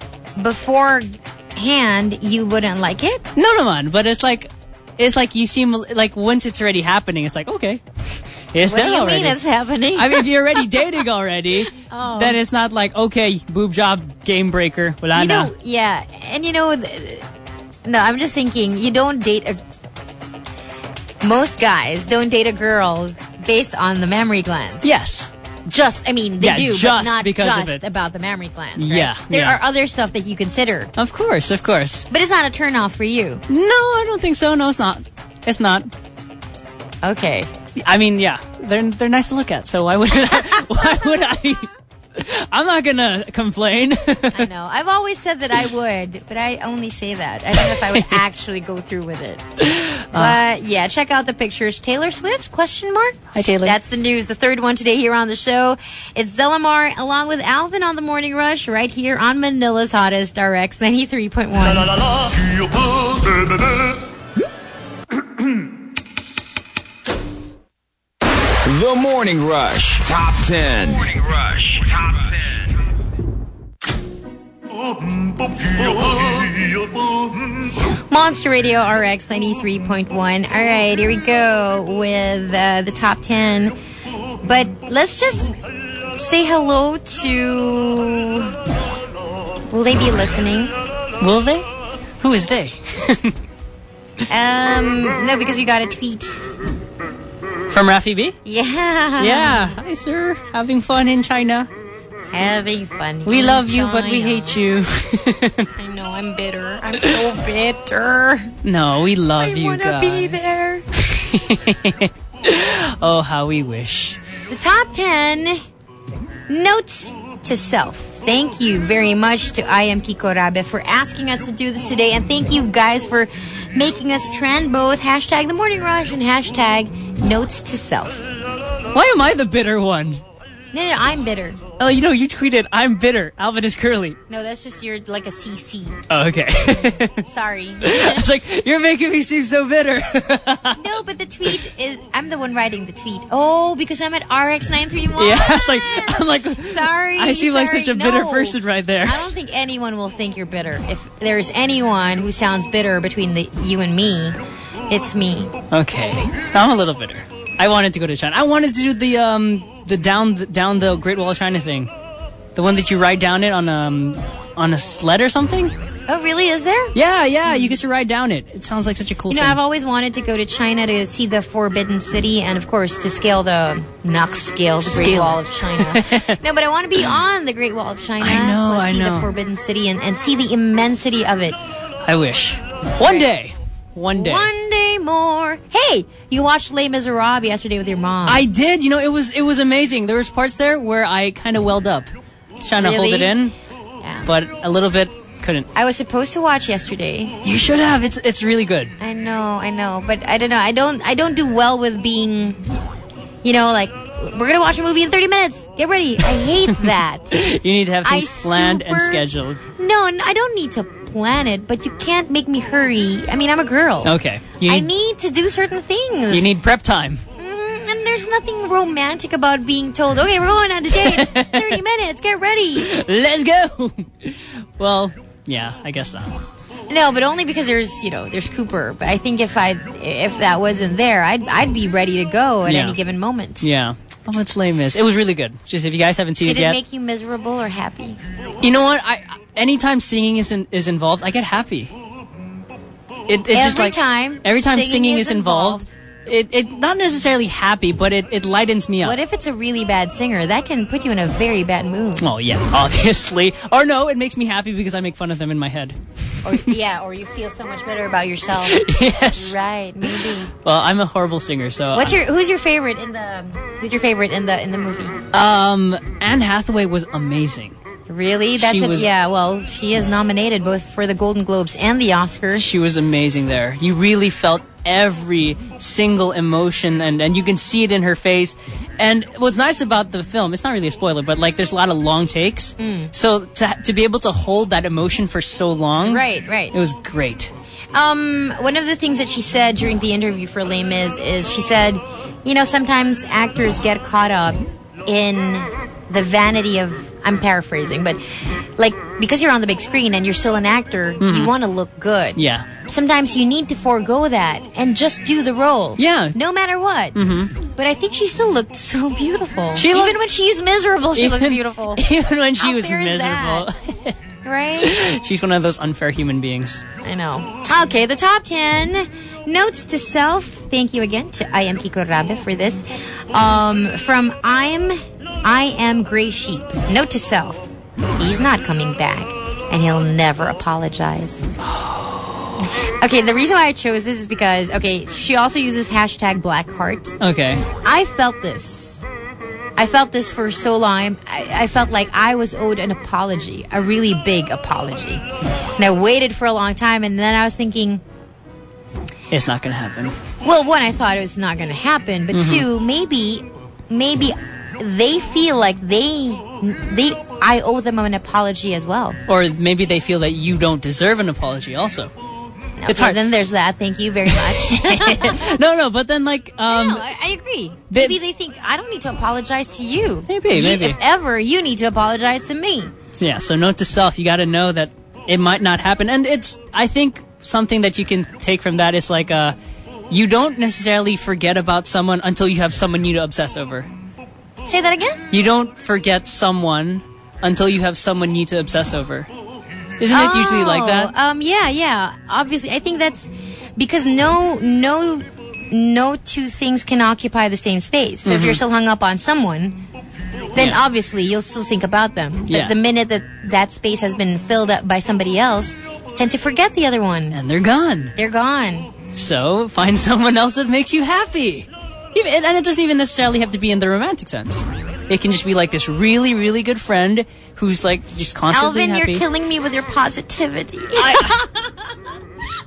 beforehand, you wouldn't like it? No, no, man. But it's like, it's like you seem like once it's already happening, it's like okay, it's What there do you already. mean it's happening? I mean, if you're already dating already, Oh. then it's not like okay, boob job, game breaker. Wala you na. know, yeah, and you know, th- No, I'm just thinking, you don't date a... Most guys don't date a girl based on the mammary glands. Yes. Just, I mean, they Yeah, do, just but not because just of it. about the mammary glands, right? Yeah, There yeah. are other stuff that you consider. Of course, of course. But it's not a turn-off for you. No, I don't think so. No, it's not. It's not. Okay. I mean, yeah, they're they're nice to look at. So why would why would I? I'm not gonna complain. I know. I've always said that I would, but I only say that. I don't know if I would actually go through with it. But yeah, check out the pictures. Taylor Swift? Question mark? Hi, Taylor. That's the news. The third one today here on the show. It's Zelamar along with Alvin on the Morning Rush right here on Manila's Hottest, R X ninety-three point La one. la la la. The Morning Rush Top ten. Morning Rush Top ten. Monster Radio R X ninety-three point one. All right, here we go with uh, the top ten. But let's just say hello to... Will they be listening? Will they? Who is they? Um, no, because we got a tweet. From Rafi B? Yeah. Yeah. Hi, sir. Having fun in China. Having fun. We in love you, but we China. hate you. I know, I'm bitter. I'm so bitter. No, we love I you want to guys. be there. Oh, how we wish. The top ten notes to self. Thank you very much to I Am Kiko Rabe for asking us to do this today. And thank you guys for making us trend both hashtag The Morning Rush and hashtag Notes to Self. Why am I the bitter one? No, no, I'm bitter. Oh, you know, you tweeted, I'm bitter. Alvin is curly. No, that's just you're like a C C. Oh, okay. Sorry. It's like, you're making me seem so bitter. No, but the tweet is... I'm the one writing the tweet. Oh, because I'm at R X nine three one. Yeah, it's like, I'm like, Sorry. I seem like sorry, such a bitter no. person right there. I don't think anyone will think you're bitter. If there's anyone who sounds bitter between the you and me, it's me. Okay. I'm a little bitter. I wanted to go to China. I wanted to do the, um, the down, the, down the Great Wall of China thing. The one that you ride down it on, um, on a sled or something? Oh, really? Is there? Yeah, yeah, you get to ride down it. It sounds like such a cool You know, thing. I've always wanted to go to China to see the Forbidden City and, of course, to scale the... Not scale the Great Scale Wall it. of China. No, but I want to be on the Great Wall of China. I know, Let's I see know. the Forbidden City and, and see the immensity of it. I wish. One day. One day. One day more. Hey, you watched Les Miserables yesterday with your mom. I did. You know, it was it was amazing. There was parts there where I kind of welled up. Just trying to hold Really? it in, Yeah. but a little bit couldn't. I was supposed to watch yesterday. You should have. It's it's really good. I know, I know, but I don't know. I don't. I don't do well with being, you know, like we're gonna watch a movie in thirty minutes. Get ready. I hate that. You need to have I things planned and super- scheduled. No, n- I don't need to plan it, but you can't make me hurry. I mean, I'm a girl. Okay. You I need, need to do certain things. you need prep time. Mm, and there's nothing romantic about being told, okay, we're going on a date. thirty minutes. Get ready. Let's go. Well, yeah, I guess not. No, but only because there's, you know, there's Cooper. But I think if I if that wasn't there, I'd I'd be ready to go at Yeah. any given moment. Yeah. Oh, it's lame. Is it was really good. Just if you guys haven't seen Did it it yet, make you miserable or happy? you know what? I anytime singing is in, is involved, I get happy. It, it just Every like time every time singing singing, is is involved, it it not necessarily happy, but it, it lightens me up. What if it's a really bad singer? That can put you in a very bad mood. Oh yeah, obviously. Or no, it makes me happy because I make fun of them in my head. Or, yeah, or you feel so much better about yourself. Yes. Right, maybe. Well, I'm a horrible singer, so What's your who's your favorite in the who's your favorite in the in the movie? um Anne Hathaway was amazing. Really? That's She a, was- yeah, well, she is nominated both for the Golden Globes and the Oscars. She was amazing there. You really felt every single emotion, and, and you can see it in her face. And what's nice about the film, it's not really a spoiler, but like there's a lot of long takes. So to, to be able to hold that emotion for so long, Right, right. it was great. Um, one of the things that she said during the interview for Les Mis is she said, you know, sometimes actors get caught up in the vanity of, I'm paraphrasing, but like because you're on the big screen and you're still an actor, you want to look good. Yeah. Sometimes you need to forego that and just do the role. Yeah. No matter what. Mm-hmm. But I think she still looked so beautiful. She Even looked- when she's miserable, she looks Even- beautiful. Even when she How was fair is miserable. Right? She's one of those unfair human beings. I know. Okay, the top ten notes to self. Thank you again to I am Kiko Rabe for this. Um, from I'm I am Gray Sheep. Note to self. He's not coming back, and he'll never apologize. Okay, the reason why I chose this is because, okay, she also uses hashtag Blackheart. Okay. I felt this. I felt this for so long. I, I felt like I was owed an apology, a really big apology. And I waited for a long time, and then I was thinking, it's not going to happen. well, one, I thought it was not going to happen, but mm-hmm. two, maybe, maybe they feel like they, they, I owe them an apology as well. Or maybe they feel that you don't deserve an apology also. Okay, it's hard. Then there's that. Thank you very much. no, no, but then like... Um, no, I, I agree. They, maybe they think, I don't need to apologize to you. Maybe, you, maybe. If ever, you need to apologize to me. So yeah, so note to self, you got to know that it might not happen. And it's, I think something that you can take from that is like, uh, you don't necessarily forget about someone until you have someone new to obsess over. Say that again? You don't forget someone until you have someone new to obsess over. Isn't oh, it usually like that? Um, yeah, yeah. Obviously, I think that's because no, no, no two things can occupy the same space. So mm-hmm. if you're still hung up on someone, then yeah. obviously you'll still think about them. But yeah. the minute that that space has been filled up by somebody else, you tend to forget the other one. And they're gone. They're gone. So find someone else that makes you happy. Even, and it doesn't even necessarily have to be in the romantic sense. It can just be like this really, really good friend who's like just constantly Alvin, happy. Alvin, you're killing me with your positivity. I,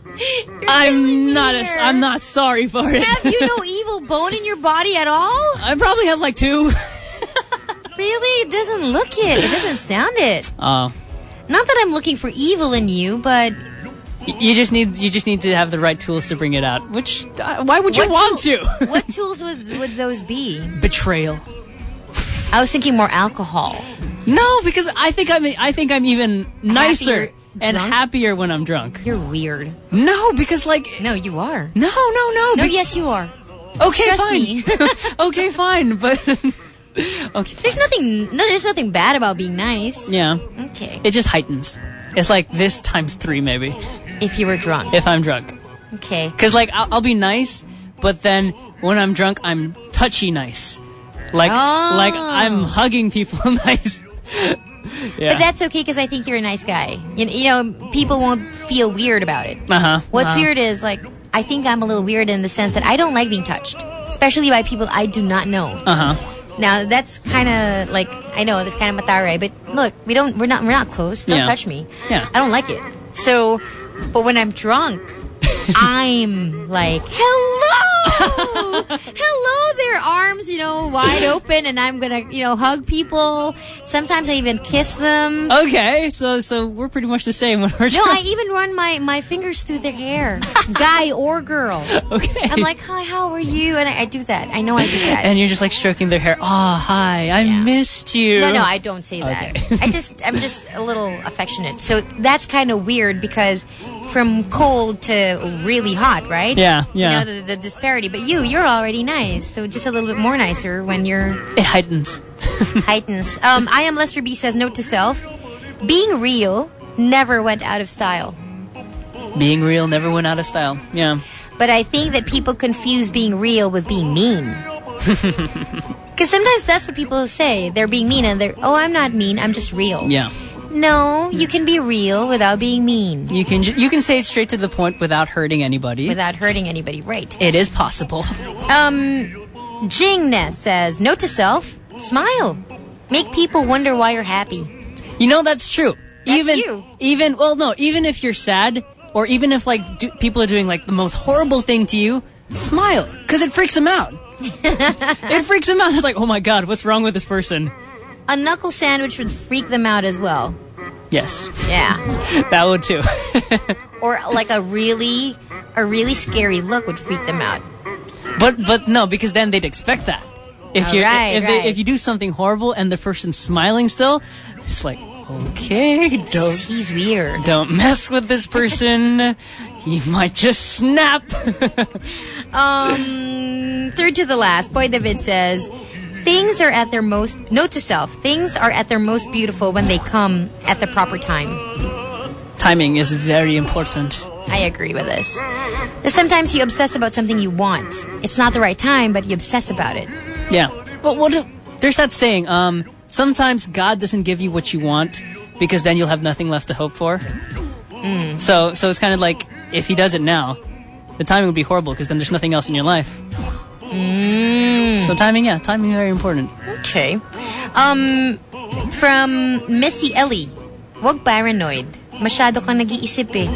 I'm not. A, I'm not sorry for it. Have you no evil bone in your body at all? I probably have like two. Really? It doesn't look it. It doesn't sound it. Oh. Uh, not that I'm looking for evil in you, but you just need you just need to have the right tools to bring it out. Which uh, why would you what want tool, to? What tools would would those be? Betrayal. I was thinking more alcohol. No, because I think I'm I think I'm even nicer and drunk? happier when I'm drunk. You're weird. No, because like no, you are. No, no, no. No, be- yes, you are. Okay, Trust fine. Me. Okay, fine, but okay. There's fine. nothing. No, there's nothing bad about being nice. Yeah. Okay. It just heightens. It's like this times three, maybe. If you were drunk. If I'm drunk. Okay. Because like I'll, I'll be nice, but then when I'm drunk, I'm touchy nice. Like, oh. like I'm hugging people nice. Yeah. But that's okay because I think you're a nice guy. You, you know, people won't feel weird about it. Uh-huh. What's uh-huh. weird is, like, I think I'm a little weird in the sense that I don't like being touched. Especially by people I do not know. Uh-huh. Now, that's kind of, like, I know, that's kind of matare, but look, we don't, we're not, we're not close. Don't yeah. touch me. Yeah. I don't like it. So, but when I'm drunk, I'm like, hello! Hello there, arms, you know, wide open, and I'm gonna, you know, hug people. Sometimes I even kiss them. Okay, so so we're pretty much the same when we're No, drunk. I even run my, my fingers through their hair. Guy or girl. Okay. I'm like, hi, how are you? And I, I do that. I know I do that. And you're just like stroking their hair. Oh, hi, I Yeah. missed you. No, no, I don't say that. Okay. I just, I'm just a little affectionate. So that's kind of weird because from cold to really hot, right? Yeah, yeah. You know, the, the disparity. But you, you're already nice. So just a little bit more nicer when you're... It heightens. heightens. Um, I am Lester B says, note to self, being real never went out of style. Being real never went out of style. Yeah. But I think that people confuse being real with being mean. Because sometimes that's what people say. They're being mean and they're, oh, I'm not mean, I'm just real. Yeah. No, you can be real without being mean. You can ju- you can say it straight to the point without hurting anybody. Without hurting anybody, right. It is possible. Um, Jingness says, note to self, smile. Make people wonder why you're happy. You know, that's true. That's even, you. Even, well, no, even if you're sad, or even if, like, do, people are doing, like, the most horrible thing to you, smile, because it freaks them out. It freaks them out. It's like, oh my god, what's wrong with this person? A knuckle sandwich would freak them out as well. Yes. Yeah. That would too. Or like a really, a really scary look would freak them out. But but no, because then they'd expect that. If Oh, you right, if right. they, if you do something horrible and the person's smiling still, it's like, okay, don't He's weird. don't mess with this person. He might just snap. Um, third to the last, Boy David says, things are at their most, note to self, things are at their most beautiful when they come at the proper time. Timing is very important. I agree with this. Sometimes you obsess about something you want. It's not the right time, but you obsess about it. Yeah. Well, what if, there's that saying, um, sometimes God doesn't give you what you want because then you'll have nothing left to hope for. Mm. So, so it's kind of like, if he does it now, the timing would be horrible because then there's nothing else in your life. Mm. So timing, yeah, timing is very important. Okay. Um, from Missy Ellie, wag paranoid. Masyado kang nag-iisip eh.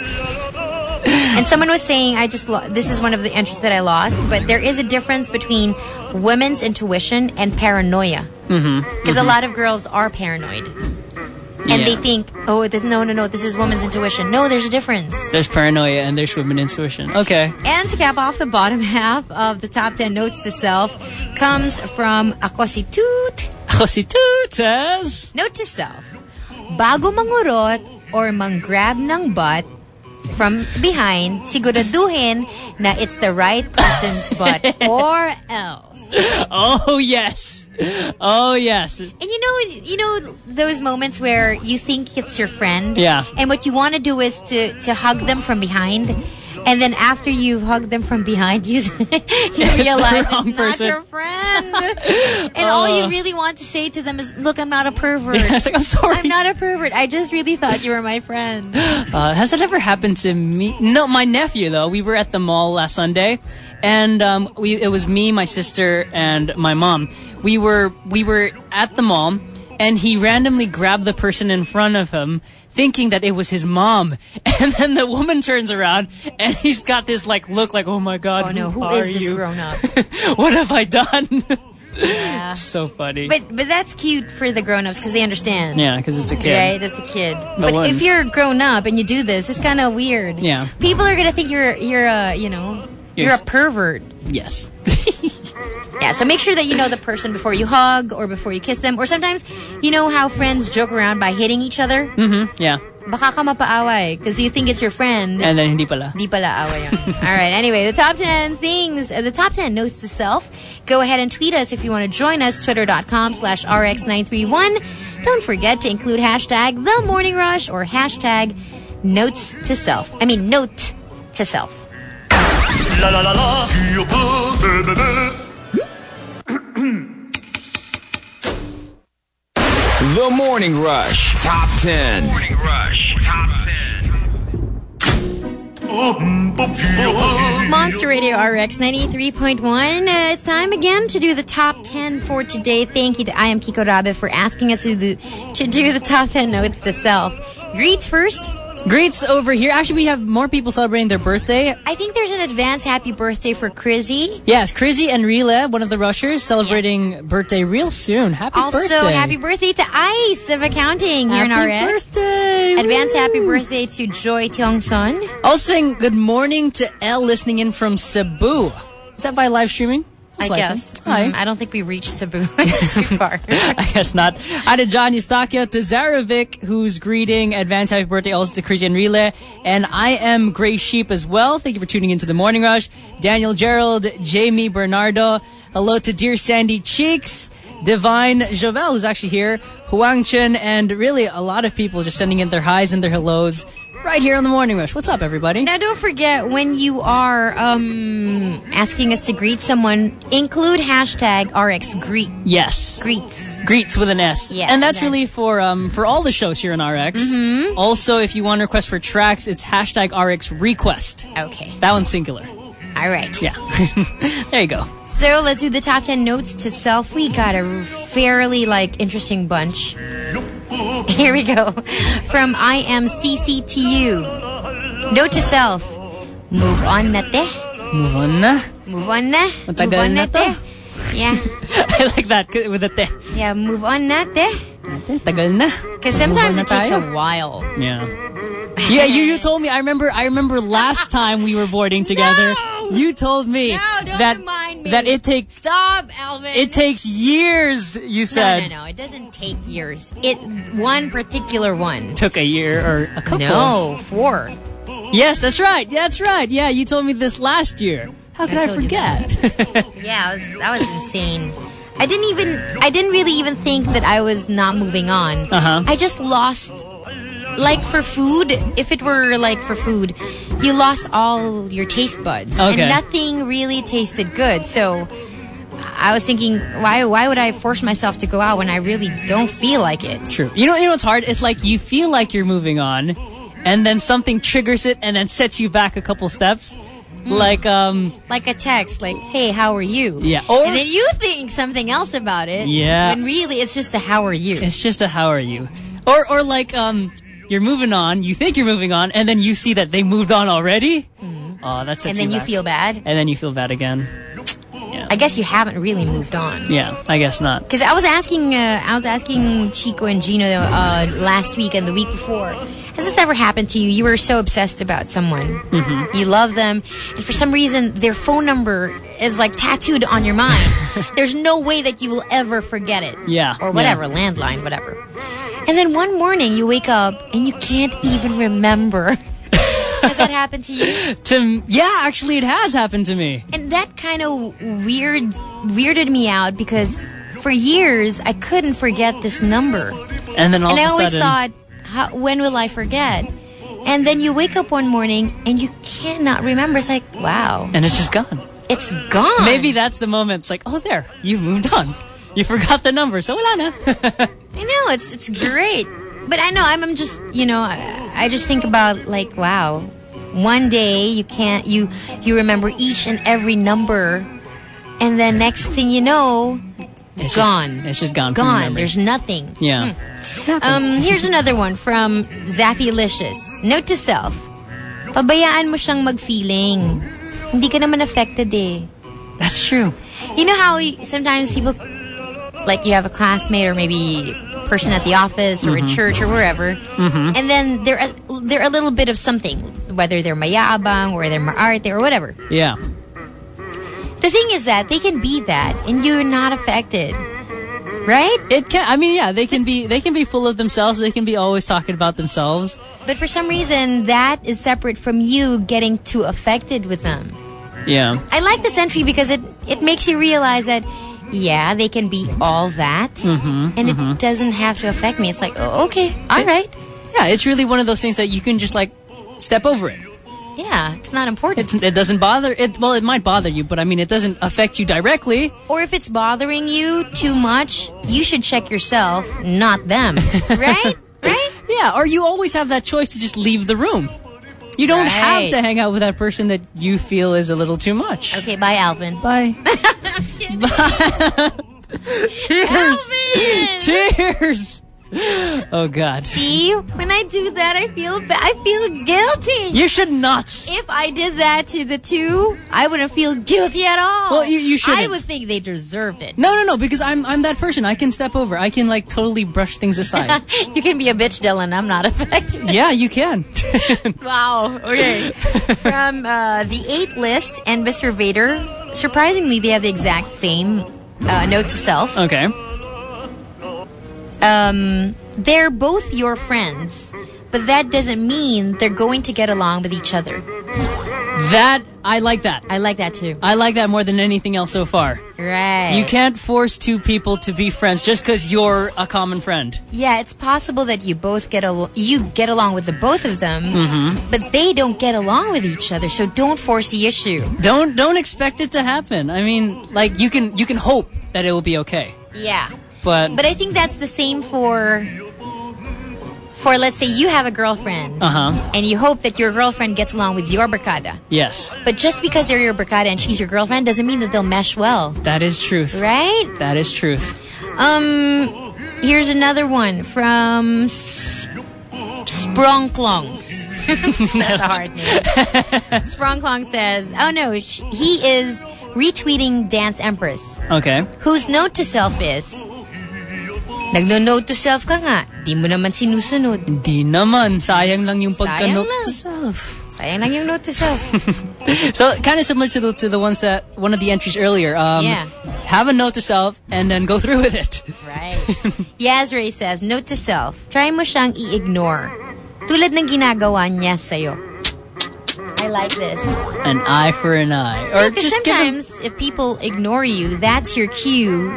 And someone was saying, I just lo- this is one of the entries that I lost, but there is a difference between women's intuition and paranoia. Because Mm-hmm. mm-hmm. a lot of girls are paranoid. And Yeah. they think, oh, this, no, no, no, this is women's intuition. No, there's a difference. There's paranoia and there's women intuition. Okay. And to cap off the bottom half of the top ten notes to self comes from Ako si Toot. Ako si Toot says, Note to self, bago mangurot or manggrab ng butt from behind, siguraduhin na it's the right person's butt or else. oh yes. Oh yes. And you know, you know those moments where you think it's your friend, Yeah. and what you want to do is to to hug them from behind, and then after you've hugged them from behind, you you realize wrong it's person. not your friend, and all you really want to say to them is, "Look, I'm not a pervert. It's like, I'm sorry. I'm not a pervert. I just really thought you were my friend." Uh, has that ever happened to me? No, my nephew though. We were at the mall last Sunday, and um, we it was me, my sister, and my mom. We were we were at the mall, and he randomly grabbed the person in front of him, thinking that it was his mom. And then the woman turns around, and he's got this like look, like, "Oh my God, Oh no, who are is this you? grown up? What have I done?" Yeah. So funny. But but that's cute for the grown-ups because they understand. yeah, because it's a kid. Right, that's a kid. But one. if you're grown up and you do this, it's kind of weird. Yeah. People are gonna think you're you're a you know you're, You're a pervert. Yes. Yeah. So make sure that you know the person before you hug or before you kiss them. Or sometimes you know how friends joke around by hitting each other. Mm-hmm. Yeah. Baka ka mapaaway because you think it's your friend. And then hindi pala. Di pala away yun. All right. Anyway, the top ten things, uh, the top ten notes to self. Go ahead and tweet us if you want to join us. Twitter.com slash RX nine three one. Don't forget to include hashtag The Morning Rush or hashtag Notes to Self. I mean, Note to Self. La la la la. The Morning Rush Top ten. Morning Rush Top ten. Monster Radio R X ninety-three point one. Uh, it's time again to do the top ten for today. Thank you to I Am Kiko Rabe for asking us to do, to do the top ten notes to self. Greets first. Greets over here. Actually, we have more people celebrating their birthday. I think there's an advance happy birthday for Crizzy. Yes, Crizzy and Rila, one of the Rushers, celebrating birthday real soon. Happy Also, birthday. happy birthday to Ice of Accounting here in R X. Happy birthday. Advance Woo. happy birthday to Joy Tiong Son. Also saying good morning to Elle listening in from Cebu. Is that via live streaming? I Most guess. likely. Hi. Mm, I don't think we reached Cebu. It's too far. I guess not. Hi to John Eustaquio, to Zarovic, who's greeting advance happy birthday also to Christian Rile. And I am Gray Sheep as well. Thank you for tuning into the Morning Rush. Daniel Gerald, Jamie Bernardo. Hello to Dear Sandy Cheeks. Divine Jovel, who's actually here. Huang Chen, and really a lot of people just sending in their highs and their hellos right here on the Morning Rush. What's up, everybody? Now, don't forget, when you are um, asking us to greet someone, include hashtag R X Greet. Yes. Greets. Greets with an S. Yeah, and that's that- really for um for all the shows here in R X. Mm-hmm. Also, if you want to request for tracks, it's hashtag R X Request. Okay. That one's singular. All right. Yeah. There you go. So let's do the top ten notes to self. We got a fairly like interesting bunch. Here we go. From I Am C C to you. Note to self. Move on na te. Move on na. Move on na. Matagal Move on na to. te. Yeah. I like that with a te. Yeah, move on na te. Tagal na. Because sometimes Move it on na takes tayo. a while. Yeah. Yeah, you, you told me. I remember. I remember last time we were boarding together. No! You told me No, don't that remind me. that it takes Stop, Alvin. it takes years. You No, said no, no. It doesn't take years. It one particular one. took a year or a couple. No, four. Yes, that's right. That's right. Yeah, you told me this last year. How could I, told you forget? Yeah, that was, that was insane. I didn't even, I didn't really even think that I was not moving on. Uh-huh. I just lost, like for food, if it were like for food, you lost all your taste buds. Okay. And nothing really tasted good. So I was thinking, why why would I force myself to go out when I really don't feel like it? True. You know, you know what's hard? It's like you feel like you're moving on, and then something triggers it and then sets you back a couple steps. Mm. Like, um... Like a text, like, hey, how are you? Yeah. Or, and then you think something else about it. Yeah. When really it's just a how are you? It's just a how are you. Or, or like, um, you're moving on, you think you're moving on, and then you see that they moved on already. Mm. Oh, that sets And then you you back. feel bad. And then you feel bad again. Yeah. I guess you haven't really moved on. Yeah, I guess not. Because I was asking, uh, I was asking Chico and Gino uh, last week and the week before. Has this ever happened to you? You were so obsessed about someone. Mm-hmm. You love them, and for some reason, their phone number is like tattooed on your mind. There's no way that you will ever forget it. Yeah. Or whatever, yeah. landline, whatever. And then one morning, you wake up and you can't even remember. Has that happened to you? To yeah, actually, it has happened to me. And that kind of weird weirded me out because for years I couldn't forget this number. And then all and of I a always sudden, thought, how, when will I forget? And then you wake up one morning and you cannot remember. It's like, wow. and it's just gone. It's gone. Maybe that's the moment. It's like, oh, there, you've moved on. You forgot the number, so wala na. I know, it's it's great. But I know, I'm, I'm just, you know, I, I just think about like, wow, one day you can't, you, you remember each and every number, and then next thing you know, It's gone. Just, it's just gone. From your Gone. memory. There's nothing. Yeah. Hmm. Um, here's another one from Zaffylicious. Note to self, pabayaan mo siyang mag-feeling. Hindi ka naman affected eh. That's true. You know how you, sometimes people, like you have a classmate or maybe person at the office or mm-hmm. at church or wherever, mm-hmm. and then they're a, they're a little bit of something, whether they're mayabang or they're maarte or whatever. Yeah. The thing is that they can be that and you're not affected, right? It can. I mean, yeah, they can be. They can be full of themselves. They can be always talking about themselves. But for some reason, that is separate from you getting too affected with them. Yeah. I like this entry because it it makes you realize that, yeah, they can be all that, mm-hmm, and mm-hmm. it doesn't have to affect me. It's like, oh, okay, all right. Yeah, it's really one of those things that you can just like step over it. Yeah, it's not important. It's, it doesn't bother it. Well, it might bother you, but I mean, it doesn't affect you directly. Or if it's bothering you too much, you should check yourself, not them. Right? Right? Yeah, or you always have that choice to just leave the room. You don't Right. have to hang out with that person that you feel is a little too much. Okay, bye, Alvin. Bye. Bye. Tears. Alvin! Tears. Oh, God. See, when I do that, I feel ba- I feel guilty. You should not. If I did that to the two, I wouldn't feel guilty at all. Well, you- you shouldn't. I would think they deserved it. No, no, no, because I'm I'm that person. I can step over. I can, like, totally brush things aside. You can be a bitch, Dylan. I'm not affected. Yeah, you can. Wow. Okay. From uh, the eight list and Mister Vader, surprisingly, they have the exact same uh, note to self. Okay. Um, they're both your friends, but that doesn't mean they're going to get along with each other. That, I like that. I like that too. I like that more than anything else so far. Right. You can't force two people to be friends just because you're a common friend. Yeah, it's possible that you both get al- you get along with the both of them, Mm-hmm. but they don't get along with each other. So don't force the issue. Don't don't expect it to happen. I mean, like you can you can hope that it will be okay. Yeah. But But I think that's the same for, for let's say you have a girlfriend, uh-huh. and you hope that your girlfriend gets along with your barkada. Yes. But just because they're your barkada and she's your girlfriend doesn't mean that they'll mesh well, That is truth. right? That is truth. Um, here's another one from S- Sprongklongs. That's a hard name. Sprongklong says, oh no, sh- he is retweeting Dance Empress, Okay. whose note to self is, nagno-note to self ka nga, di mo naman sinusunod. Di naman. Sayang lang yung Sayang pagka-note lang. to self. Sayang lang yung note to self. So, kind of similar to the, to the ones that, one of the entries earlier. Um, Yeah. Have a note to self and then go through with it. Right. Yazray says, note to self, try mo siyang i-ignore. Tulad ng ginagawa niya sa'yo. I like this. An eye for an eye. Or Because just give him... sometimes if people ignore you, that's your cue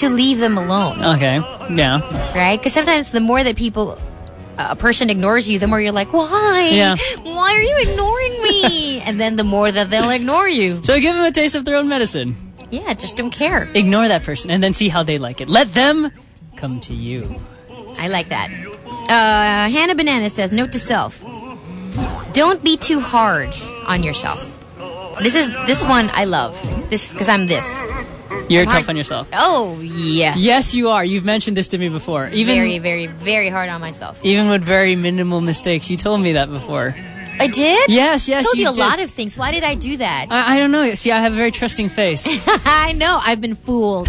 to leave them alone, Okay. Yeah. right? Because sometimes the more that people, a person ignores you, the more you're like, why? Yeah. Why are you ignoring me? And then the more that they'll ignore you. So give them a taste of their own medicine. Yeah, just don't care. Ignore that person and then see how they like it. Let them come to you. I like that. Uh, Hannah Banana says, note to self. Don't be too hard on yourself. This is this one I love. This because I'm this. You're I'm tough hard- on yourself. Oh, yes. Yes, you are. You've mentioned this to me before. Even Very, very, very hard on myself. even with very minimal mistakes. You told me that before. I did? Yes, yes, I told you, you a did. lot of things. Why did I do that? I, I don't know. See, I have a very trusting face. I know. I've been fooled.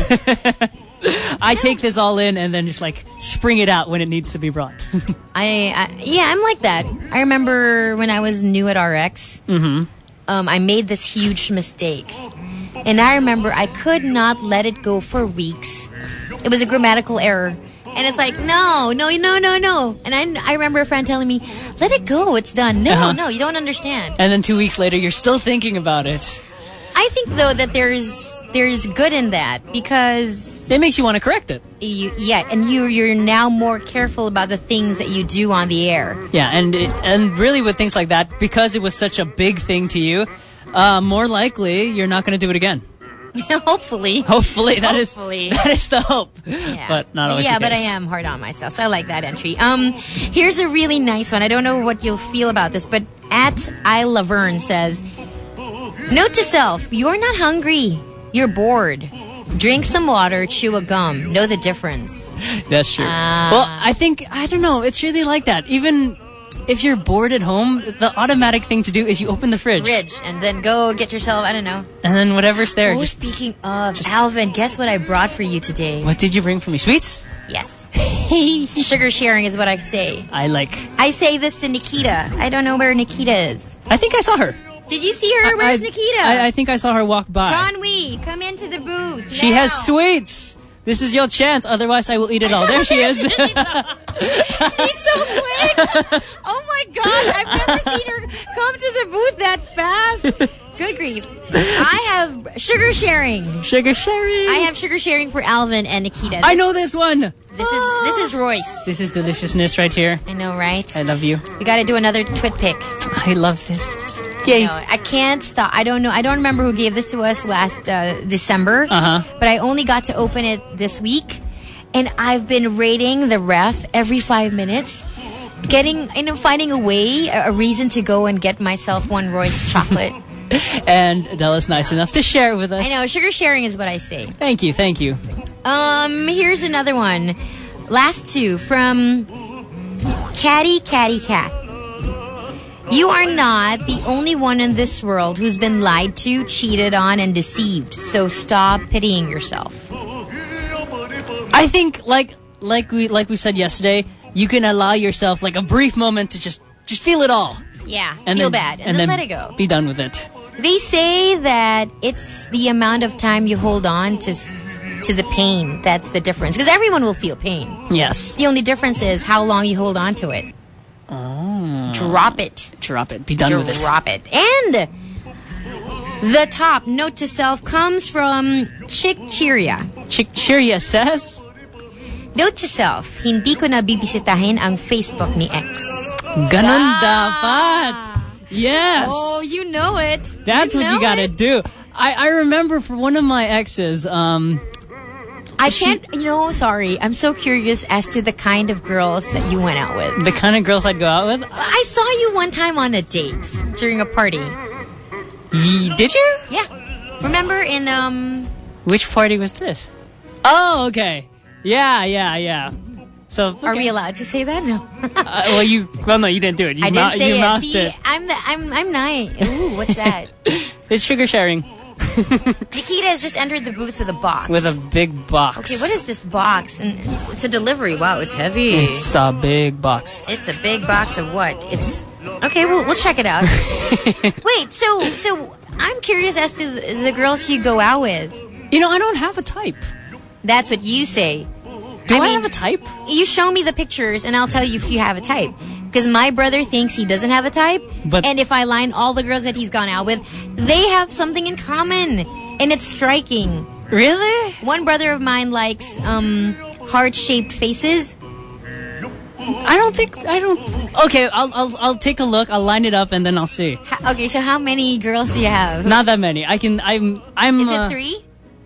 I take this all in and then just like spring it out when it needs to be brought. I, I yeah, I'm like that. I remember when I was new at R X, mm-hmm. um, I made this huge mistake. And I remember I could not let it go for weeks. It was a grammatical error. And it's like, no, no, no, no, no. And I, I remember a friend telling me, let it go, it's done. No, Uh-huh. no, you don't understand. And then two weeks later, you're still thinking about it. I think, though, that there's there's good in that because, It makes you want to correct it. you, yeah, and you, you're now more careful about the things that you do on the air. Yeah, and it, and really with things like that, because it was such a big thing to you, uh, more likely you're not going to do it again. Hopefully. Hopefully, that is Hopefully. that is the hope. Yeah. But not always Yeah, the but I case. am hard on myself, so I like that entry. Um, here's a really nice one. I don't know what you'll feel about this, but at I Laverne says, note to self, you're not hungry. You're bored. Drink some water, chew a gum. Know the difference. That's true. Ah. Well, I think, I don't know, it's really like that. Even if you're bored at home, the automatic thing to do is you open the fridge. Fridge, and then go get yourself, I don't know. And then whatever's there, Oh, just... speaking of, Alvin, guess what I brought for you today? What did you bring for me? Sweets? Yes. Sugar sharing is what I say. I like... I say this to Nikita. I don't know where Nikita is. I think I saw her. Did you see her? Where's I, Nikita? I, I think I saw her walk by. Conwee, come into the booth. She now. has sweets. This is your chance. Otherwise, I will eat it all. There she is. She's so quick. Oh my god, I've never seen her come to the booth that fast. Good grief. I have sugar sharing. Sugar sharing. I have sugar sharing for Alvin and Nikita. I know this one. This is this is Royce. This is deliciousness right here. I know, right? I love you. We got to do another twit pick. I love this. Yay. No, I can't stop. I don't know. I don't remember who gave this to us last uh, December. Uh-huh. But I only got to open it this week. And I've been rating the ref every five minutes. Getting, you know, finding a way, a, a reason to go and get myself one Royce chocolate. And Adela's nice enough to share it with us. I know, sugar sharing is what I say. Thank you, thank you. Um, here's another one. Last two from Catty Catty Cat. You are not the only one in this world who's been lied to, cheated on, and deceived. So stop pitying yourself. I think, like like we like we said yesterday, you can allow yourself like a brief moment to just just feel it all, Yeah, and feel then, bad, and, then, let it go. Be done with it. They say that it's the amount of time you hold on to to the pain that's the difference. Because everyone will feel pain. Yes. The only difference is how long you hold on to it. Oh. Drop it. Drop it. Be done with it. Drop it. And the top note to self comes from Chick Cheeria. Chick Cheeria says, Note to self, hindi ko na bibisitahin ang Facebook ni ex. Ganon dapat. Yes. Oh, you know it. That's you what know you gotta it. do. I, I remember for one of my exes, um, I she- can't, you know, sorry. I'm so curious as to the kind of girls that you went out with. the kind of girls I'd go out with. I saw you one time on a date during a party. Ye- Did you? Yeah. Remember in, um... Which party was this? Oh, okay. Yeah, yeah, yeah. So okay. Are we allowed to say that? No. Uh, well, you. Well, no, you didn't do it. You I didn't mou- say you it. mouthed See, it. I'm the, I'm, I'm nice. Ooh, what's that? It's sugar sharing Nikita has just entered the booth with a box. with a big box. Okay, what is this box? And it's, it's a delivery. Wow, it's heavy. It's a big box. It's a big box of what? It's okay. We'll we'll check it out. Wait, so so I'm curious as to the, the girls you go out with. You know, I don't have a type. That's what you say. Do I, I mean- have a type? You show me the pictures, and I'll tell you if you have a type. Because my brother thinks he doesn't have a type, But- and if I line all the girls that he's gone out with, they have something in common, and it's striking. Really? One brother of mine likes um, heart-shaped faces. I don't think I don't. Okay, I'll I'll I'll take a look. I'll line it up and then I'll see. Ha- okay, so how many girls do you have? Not that many. I can. I'm. I'm. Is uh, it three?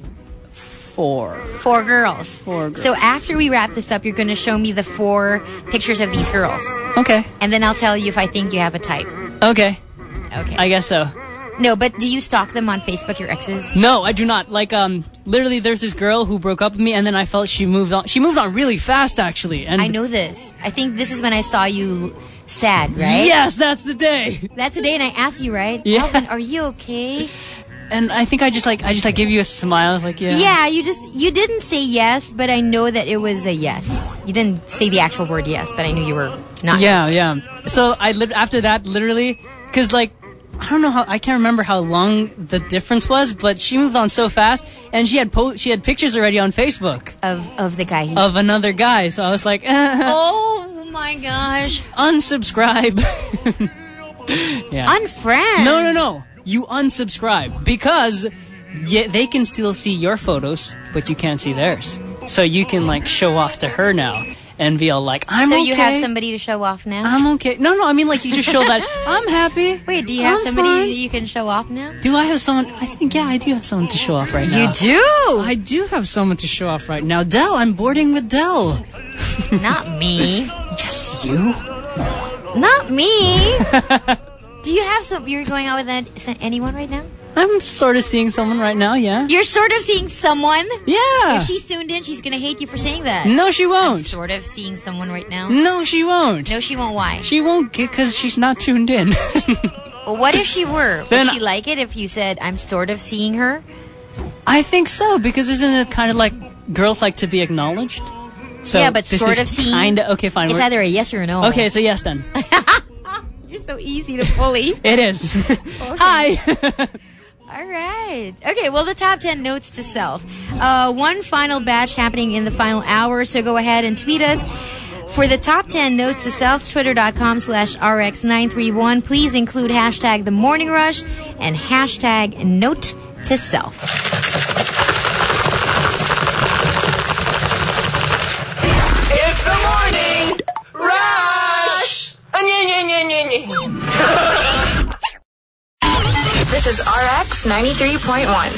Four. Four girls. Four girls. So after we wrap this up, you're going to show me the four pictures of these girls. Okay. And then I'll tell you if I think you have a type. Okay. Okay. I guess so. No, but do you stalk them on Facebook, your exes? No, I do not. Like, um, literally, there's this girl who broke up with me, and then I felt she moved on. She moved on really fast, actually. And I know this. I think this is when I saw you sad, right? Yes, that's the day. That's the day, and I asked you, right? Yeah. Alvin, are you okay? And I think I just like I just like gave you a smile. I was like, yeah. Yeah, you just you didn't say yes, but I know that it was a yes. You didn't say the actual word yes, but I knew you were not. Yeah, yeah. So I lived after that, literally, because like. I don't know how I can't remember how long the difference was, but she moved on so fast, and she had po- she had pictures already on Facebook Of of the guy. He- of another guy. So I was like, oh my gosh! unsubscribe. Yeah. Unfriend. No, no, no. You unsubscribe because yeah, they can still see your photos, but you can't see theirs. So you can like show off to her now and be all like, I'm so okay. you have somebody to show off now? I'm okay. No, no. I mean like you just show that I'm happy. Wait, do you have I'm somebody fine. that you can show off now? Do I have someone? I think, yeah, I do have someone to show off right now. You do? I do have someone to show off right now. Dell, I'm boarding with Dell. Not me. Yes, you. Not me. Do you have some? You're going out with that, anyone right now? I'm sort of seeing someone right now, yeah. You're sort of seeing someone? Yeah. If she's tuned in, she's going to hate you for saying that. No, she I'm won't. sort of seeing someone right now. No, she won't. No, she won't. Why? She won't get because she's not tuned in. Well, what if she were? Would Then- she like it if you said, I'm sort of seeing her? I think so, because isn't it kind of like girls like to be acknowledged? So Yeah, but this sort is of seeing- Kinda, okay, fine. It's we're- either a yes or a no. Okay, so yes then. You're so easy to bully. It is. Hi. All right. Okay, well, the top ten notes to self. Uh, one final batch happening in the final hour, so go ahead and tweet us. For the top ten notes to self, twitter.com slash RX931. Please include hashtag The Morning Rush and hashtag Note to Self. It's the morning rush. This is R X ninety-three point one.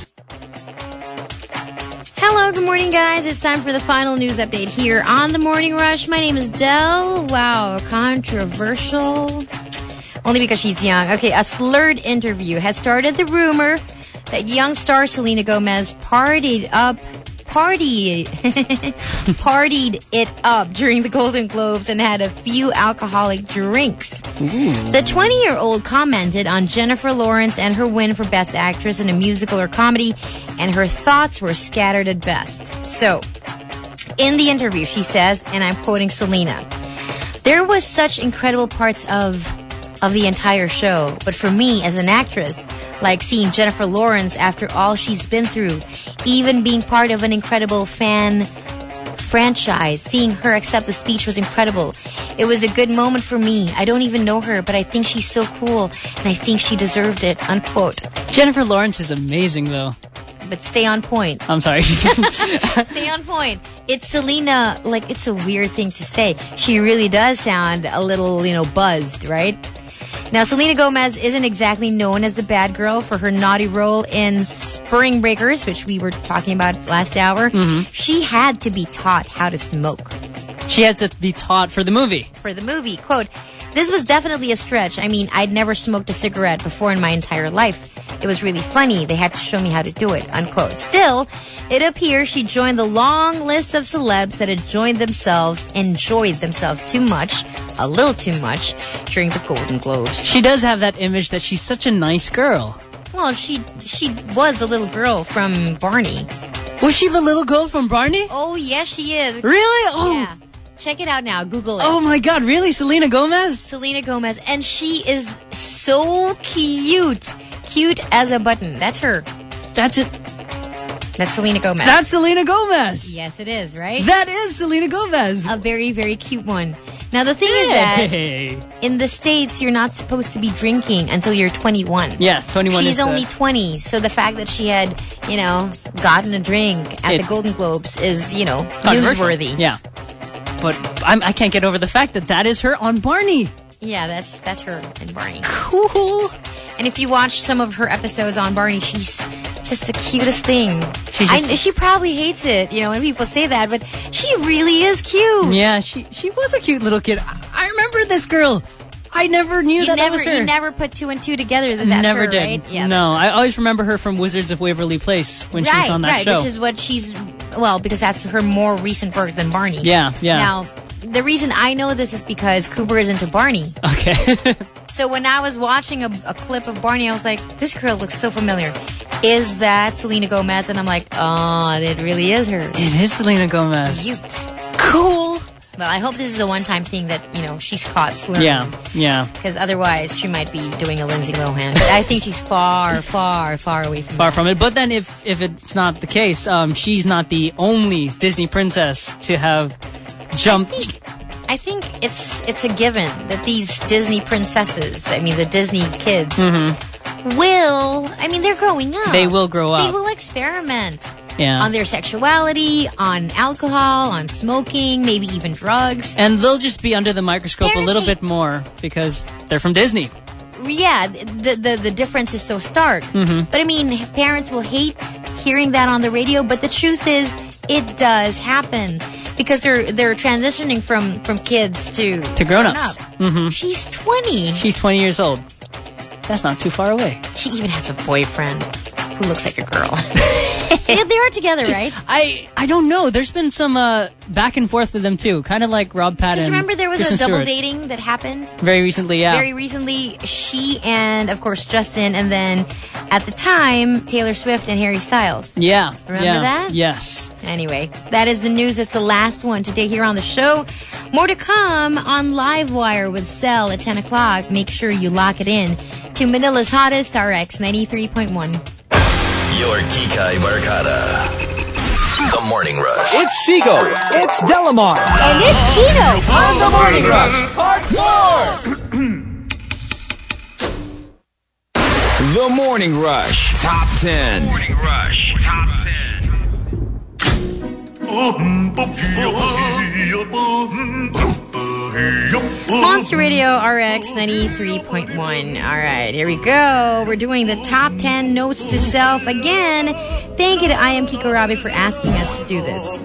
Hello, good morning, guys. It's time for the final news update here on The Morning Rush. My name is Del. Wow, controversial. Only because she's young. Okay, a slurred interview has started the rumor that young star Selena Gomez partied up, partied, partied it up during the Golden Globes and had a few alcoholic drinks. The twenty-year-old commented on Jennifer Lawrence and her win for Best Actress in a Musical or Comedy, and her thoughts were scattered at best. So, in the interview, she says, and I'm quoting Selena, "There was such incredible parts of of the entire show, but for me as an actress, like seeing Jennifer Lawrence after all she's been through, even being part of an incredible fan franchise, seeing her accept the speech was incredible. It was a good moment for me. I don't even know her, but I think she's so cool, and I think she deserved it," unquote. Jennifer Lawrence is amazing, though. But stay on point. I'm sorry. Stay on point. It's Selena, like, it's a weird thing to say. She really does sound a little, you know, buzzed, right? Now, Selena Gomez isn't exactly known as the bad girl for her naughty role in Spring Breakers, which we were talking about last hour. Mm-hmm. She had to be taught how to smoke She had to be taught for the movie. for the movie. Quote, "This was definitely a stretch. I mean, I'd never smoked a cigarette before in my entire life. It was really funny. They had to show me how to do it," unquote. Still, it appears she joined the long list of celebs that had joined themselves, enjoyed themselves too much, a little too much, during the Golden Globes. She does have that image that she's such a nice girl. Well, she she was the little girl from Barney. Was she the little girl from Barney? Oh, yes, she is. Really? Oh, Yeah. Check it out now. Google it. oh my God! Really, Selena Gomez? Selena Gomez. And she is so cute. Cute as a button. That's her. That's it. That's Selena Gomez. That's Selena Gomez. Yes, it is, right? That is Selena Gomez. A very, very cute one. Now, the thing is that Hey. in the States, you're not supposed to be drinking until you're twenty-one. Yeah, twenty-one She's is the- only twenty, so the fact that she had you know, gotten a drink at It's- the Golden Globes is, you know, Controversial. newsworthy. Yeah. But I'm, I can't get over the fact that that is her on Barney. Yeah, that's that's her and Barney. Cool. And if you watch some of her episodes on Barney, she's just the cutest thing. She's I, just- she probably hates it, you know, when people say that, but she really is cute. Yeah, she she was a cute little kid. I, I remember this girl. I never knew You that never, that was her. you never put two and two together that that's Never her, did. right? Yeah, no, I always remember her from Wizards of Waverly Place when she was right, on that right, show. which is what she's, well, because that's her more recent work than Barney. Yeah, yeah. Now, the reason I know this is because Cooper is into Barney. Okay. So when I was watching a, a clip of Barney, I was like, this girl looks so familiar. Is that Selena Gomez? And I'm like, oh, it really is her. It is Selena Gomez. Cute. Cool. Well, I hope this is a one-time thing that, you know, she's caught slurring. Yeah, yeah. Because otherwise, she might be doing a Lindsay Lohan. But I think she's far, far, far away from Far from it. But then if if it's not the case, um, she's not the only Disney princess to have jumped. I think, I think it's it's a given that these Disney princesses, I mean, the Disney kids, will, I mean, they're growing up. They will grow They up. will experiment. Yeah. On their sexuality, on alcohol, on smoking, maybe even drugs. And they'll just be under the microscope Parents a little hate- bit more because they're from Disney. Yeah, the the, the difference is so stark. Mm-hmm. But I mean, parents will hate hearing that on the radio, but the truth is, it does happen because they're they're transitioning from from kids to To grown-ups. grown-up. She's twenty. She's twenty years old. That's not too far away. She even has a boyfriend who looks like a girl. they, they are together, right? I I don't know. There's been some uh, back and forth with them too. Kind of like Rob Patton. Because remember there was Kristen a double Stewart. dating that happened Very recently, yeah. very recently. She and of course Justin, and then at the time Taylor Swift and Harry Styles. yeah. Remember yeah. that? Yes. Anyway, that is the news. It's the last one today here on the show. More to come on Livewire with Cell at ten o'clock. Make sure you lock it in to Manila's hottest R X ninety-three point one. Your Kikay Barkada. The Morning Rush. It's Chico. It's Delamar. And it's Gino. On the Morning Rush. Part four. The Morning Rush. Top ten. Morning Rush. Top ten. Monster Radio R X ninety-three point one. All right, here we go. We're doing the top ten notes to self again. Thank you to I Am Kiko Rabi for asking us to do this.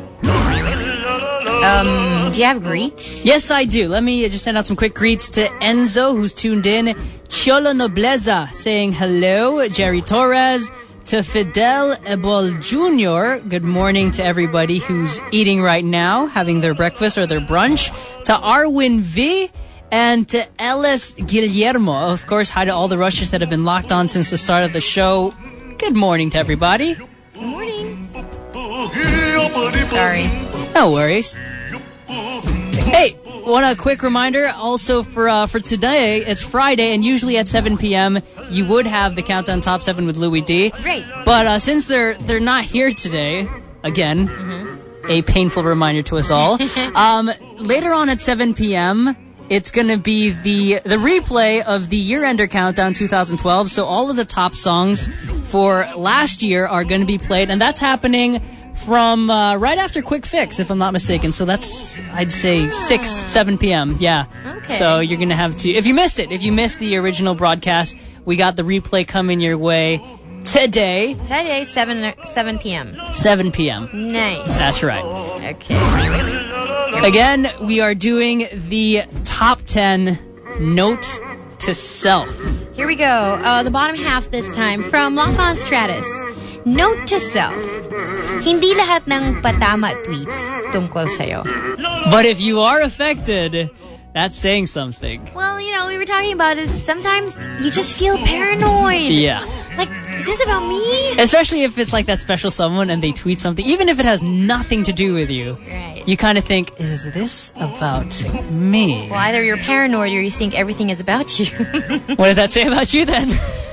Um, do you have greets? Yes, I do. Let me just send out some quick greets to Enzo, who's tuned in. Cholo Nobleza saying hello. Jerry Torres. To Fidel Ebol Junior, good morning to everybody who's eating right now, having their breakfast or their brunch. To Arwin V. And to Ellis Guillermo. Of course, hi to all the rushes that have been locked on since the start of the show. Good morning to everybody. Good morning. Sorry. No worries. Hey, one a quick reminder also for uh, for today. It's Friday, and usually at seven p.m. you would have the Countdown Top seven with Louis D. Great. But uh, since they're they're not here today, again, a painful reminder to us all. um, later on at seven p.m. it's going to be the the replay of the Year-Ender Countdown twenty twelve. So all of the top songs for last year are going to be played, and that's happening from uh, right after Quick Fix, if I'm not mistaken. So that's, I'd say, six, seven p.m. Yeah. Okay. So you're going to have to, if you missed it, if you missed the original broadcast, we got the replay coming your way today, Today, seven p.m. seven p.m. Nice. That's right. Okay. Again, we are doing the top ten note to self. Here we go. Uh, the bottom half this time from Lock On Stratus. Note to self. Hindi lahat ng patama tweets tungkol sa'yo. But if you are affected, that's saying something. Well, you know, we were talking about is sometimes you just feel paranoid. Yeah. Like, is this about me? Especially if it's like that special someone and they tweet something, even if it has nothing to do with you. Right. You kind of think, is this about me? Well, either you're paranoid or you think everything is about you. What does that say about you then?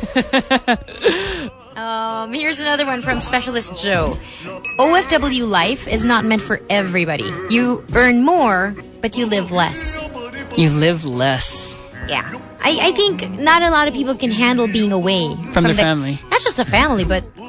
um, here's another one from Specialist Joe. O F W life is not meant for everybody. You earn more, but you live less. You live less. Yeah. I, I think not a lot of people can handle being away From their family. Not just the family, but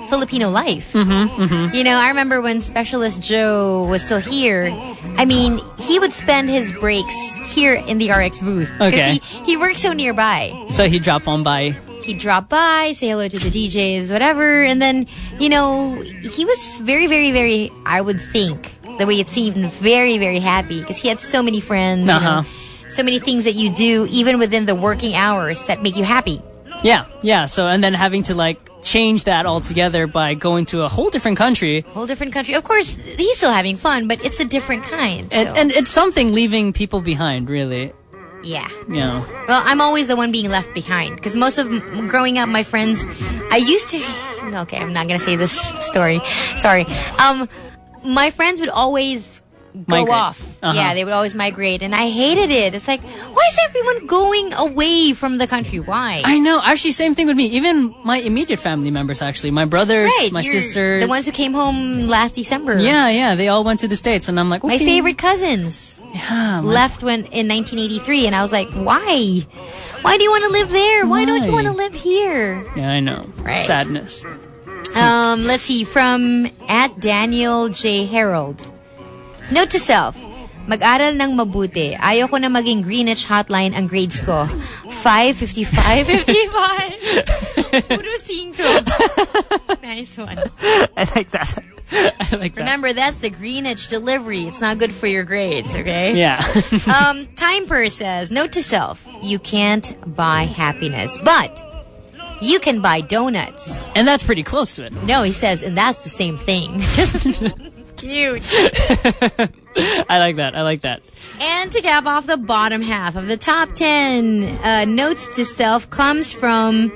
Filipino life. Mm-hmm, mm-hmm. You know, I remember when Specialist Joe was still here. I mean, he would spend his breaks here in the R X booth. Okay. He, he works so nearby. So he'd drop on by. He'd drop by, say hello to the D Js, whatever. And then, you know, he was very, very, very, I would think, the way it seemed, very, very happy. Because he had so many friends. Uh-huh. You know, so many things that you do, even within the working hours, that make you happy. Yeah, yeah. So, and then having to, like, change that altogether by going to a whole different country. Whole different country. Of course, he's still having fun, but it's a different kind. So. And, and it's something leaving people behind, really. Yeah. Yeah. Well, I'm always the one being left behind. Because most of m- growing up, my friends, I used to... Okay, I'm not going to say this story. Sorry. Um, my friends would always go migrate. off. Uh-huh. Yeah, they would always migrate. And I hated it. It's like, why is everyone going away from the country? Why? I know. Actually, same thing with me. Even my immediate family members, actually. My brothers, right, my you're sister. The ones who came home last December. Yeah, yeah. They all went to the States. And I'm like, okay. My favorite cousins yeah, my... left when in nineteen eighty-three. And I was like, why? Why do you want to live there? Why, Why? don't you want to live here? Yeah, I know. Right. Sadness. Um, let's see. From at Daniel J. Harold. Note to self. Mag-aral ng mabuti. Ayaw ko na maging Greenwich hotline ang grades ko. five fifty-five fifty-five Puro cinco. Nice one. I like that. I like that. Remember, that's the Greenwich delivery. It's not good for your grades, okay? Yeah. um, Time Per says, note to self, you can't buy happiness, but you can buy donuts. And that's pretty close to it. No, he says, and that's the same thing. Cute. I like that. I like that. And to cap off the bottom half of the top ten, uh, notes to self comes from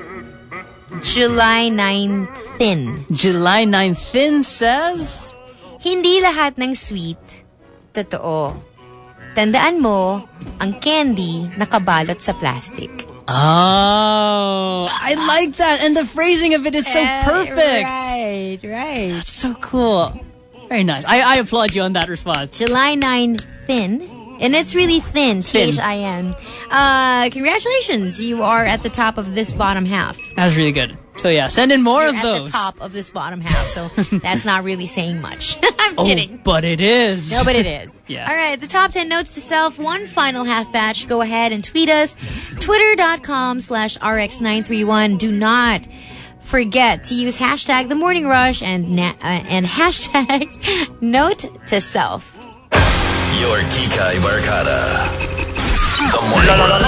July ninth Thin. July ninth Thin says, Hindi lahat ng sweet, totoo. Tandaan mo, ang candy nakabalot sa plastic. Oh, I like that. And the phrasing of it is so Uh, perfect. Right, right. That's so cool. Very nice. I, I applaud you on that response. July ninth Thin. And it's really thin, T H I N. Uh, congratulations. You are at the top of this bottom half. That was really good. So yeah, send in more You're of at those. the top of this bottom half, so that's not really saying much. I'm Oh, kidding. but it is. No, but it is. Yeah. All right, the top ten notes to self. One final half batch. Go ahead and tweet us. Twitter.com slash RX931. Do not forget to use hashtag The Morning Rush and, na- uh, and hashtag Note to Self. Your Kikay Barkada. The La Morning la la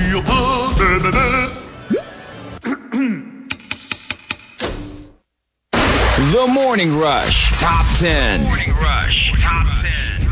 Rush. la. The Morning Rush Top ten. Morning Rush Top ten.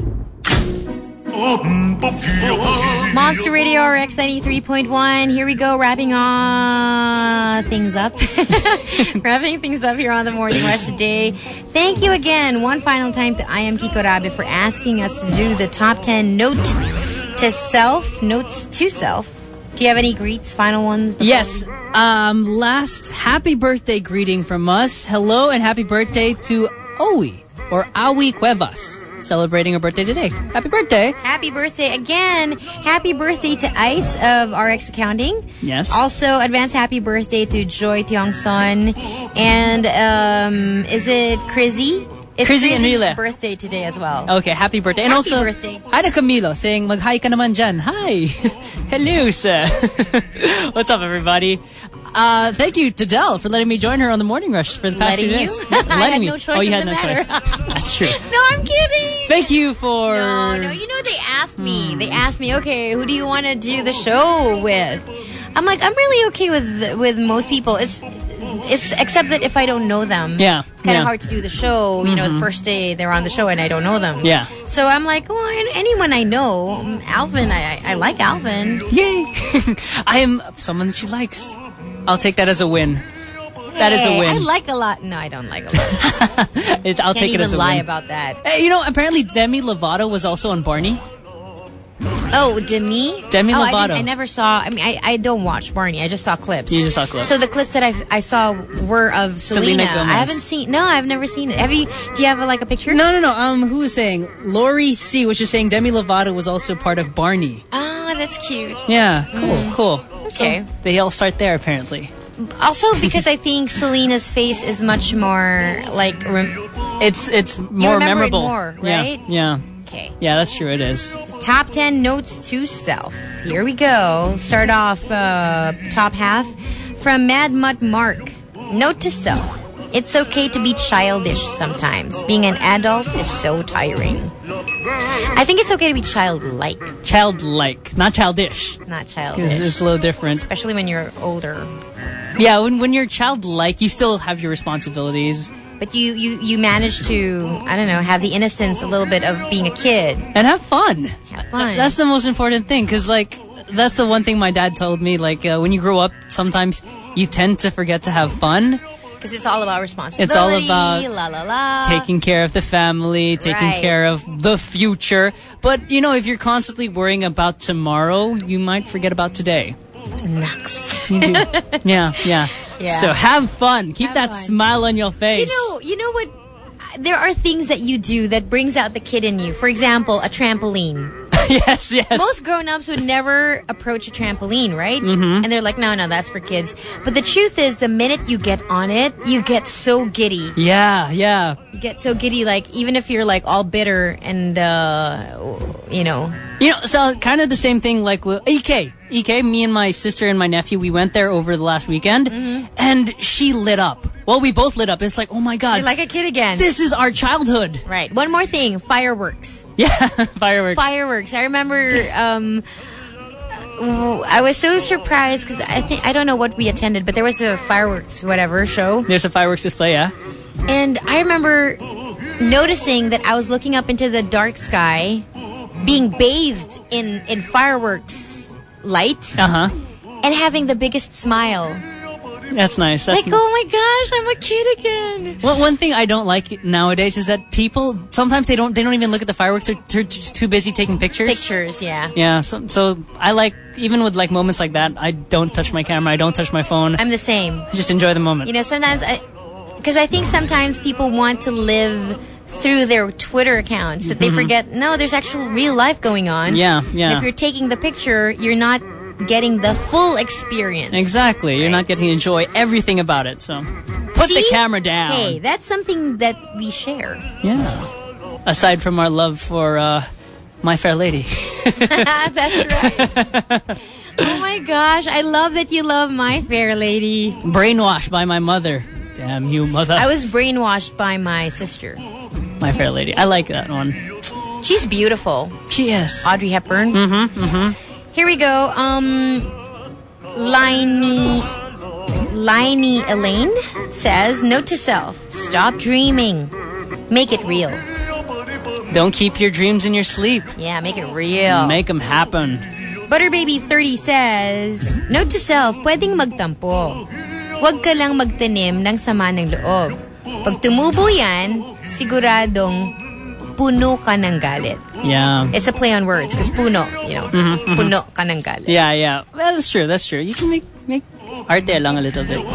Monster Radio R X ninety-three point one. Here we go, wrapping uh, things up. wrapping things up here on the Morning Rush today. Thank you again, one final time to I Am Kiko Rabe for asking us to do the top ten note to self, notes to self. Do you have any greets, final ones? Yes. Um, last happy birthday greeting from us. Hello and happy birthday to Owi or Awi Cuevas, celebrating her birthday today. Happy birthday. Happy birthday again. Happy birthday to Ice of R X Accounting. Yes. Also, advance happy birthday to Joy Tiongson. And, um, is it Crizzy? It's Crizzy and Crizzy's Rila. birthday today as well. Okay, happy birthday. And Happy also, birthday. hi to Camilo saying, mag-hi ka naman dyan. Hi. Hello, sir. What's up, everybody? Uh, thank you to Del for letting me join her on the Morning Rush for the past Letting two you? days. I letting had me. no choice oh, you in had the no matter. choice. That's true. No, I'm kidding. Thank you for... No, no, you know, they asked me. They asked me, okay, who do you want to do the show with? I'm like, I'm really okay with with most people. It's it's except that if I don't know them, Yeah, it's kind of yeah. hard to do the show. You know, the first day they're on the show and I don't know them. Yeah. So I'm like, well, an- anyone I know, um, Alvin, I, I I like Alvin. Yay! I am someone that she likes. I'll take that as a win. That is a Hey, win. I like a lot. No, I don't like a lot. it, I'll Can't take it even as a lie win. about that. Hey, you know, apparently Demi Lovato was also on Barney. Oh, Demi? Demi oh, I, Lovato. didn't- I never saw. I mean, I, I don't watch Barney. I just saw clips. You just saw clips. So the clips that I I saw were of Selena. Selena Gomez. I haven't seen. No, I've never seen it. Have you? Do you have like a picture? No, no, no. Um, who was saying? Lori C was just saying Demi Lovato was also part of Barney. Ah, that's cute. Yeah, cool, cool. Okay. So they all start there apparently. Also because I think Selena's face is much more like rem- It's it's you more remember memorable. it more, right? Yeah. Yeah. Okay. Yeah, that's true. It is. Top ten notes to self. Here we go. Start off uh, top half from Mad Mutt Mark. Note to self. It's okay to be childish sometimes. Being an adult is so tiring. I think it's okay to be childlike, Childlike, not childish. not It's, childish. it's a little different. Especially when you're older. Yeah, when when you're childlike, you still have your responsibilities But you, you, you manage to, I don't know, have the innocence a little bit of being a kid. and have fun. Have fun. That's the most important thing, because like that's the one thing my dad told me. Like uh, when you grow up, sometimes you tend to forget to have fun. Because it's all about responsibility. It's all about la la la. Taking care of the family, taking Right. care of the future. But, you know, if you're constantly worrying about tomorrow, you might forget about today. Nux. You do. yeah, yeah, Yeah. So have fun. Keep Have that fun. smile on your You face. know, you know what? There are things that you do that brings out the kid in you. For example, a trampoline. yes, yes. Most grown-ups would never approach a trampoline, right? Mm-hmm. And they're like, no, no, that's for kids. But the truth is, the minute you get on it, you get so giddy. yeah, yeah. You get so giddy, like, even if you're, like, all bitter and, uh, you know. You know, so kind of the same thing like with E K. E K, me and my sister and my nephew, we went there over the last weekend, Mm-hmm. and she lit up. Well, we both lit up. It's like, oh my God. You're like a kid again. this is our childhood. Right. One more thing. Fireworks. Yeah, fireworks. Fireworks. I remember, um... w- I was so surprised because I think I don't know what we attended, but there was a fireworks whatever show. There's a fireworks display, yeah? And I remember noticing that I was looking up into the dark sky, being bathed in, in fireworks light, Uh-huh. and having the biggest smile. That's nice. That's Like, oh my gosh, I'm a kid again. Well, one thing I don't like nowadays is that people sometimes they don't they don't even look at the fireworks. They're, they're just too busy taking pictures. Pictures, yeah. Yeah. So, so I like even with like moments like that. I don't touch my camera. I don't touch my phone. I'm the same. I just enjoy the moment. You know, sometimes I, because I think sometimes people want to live through their Twitter accounts that they forget. No, there's actual real life going on. Mm-hmm. Yeah, And yeah. if you're taking the picture, you're not getting the full experience. Exactly. You're not getting to enjoy everything about it. So put the See? camera down. Hey, that's something that we share. Yeah. Aside from our love for uh, My Fair Lady. That's right. Oh my gosh, I love that you love My Fair Lady. Brainwashed by my mother. Damn you, mother. I was brainwashed by my sister. My Fair Lady. I like that one. She's beautiful. She is. Audrey Hepburn. Mm-hmm, mm-hmm. Here we go. Um, Liney, Liney Elaine says, note to self, stop dreaming. Make it real. Don't keep your dreams in your sleep. Yeah, make it real. Make them happen. Butterbaby thirty says, note to self, pwedeng magtampo. Huwag ka lang magtanim ng sama ng loob. Pag tumubo yan, siguradong puno ka ng galit. Yeah. It's a play on words because puno, you know, puno ka ng galit. Yeah, yeah. Well, that's true. That's true. You can make make arte lang a little bit.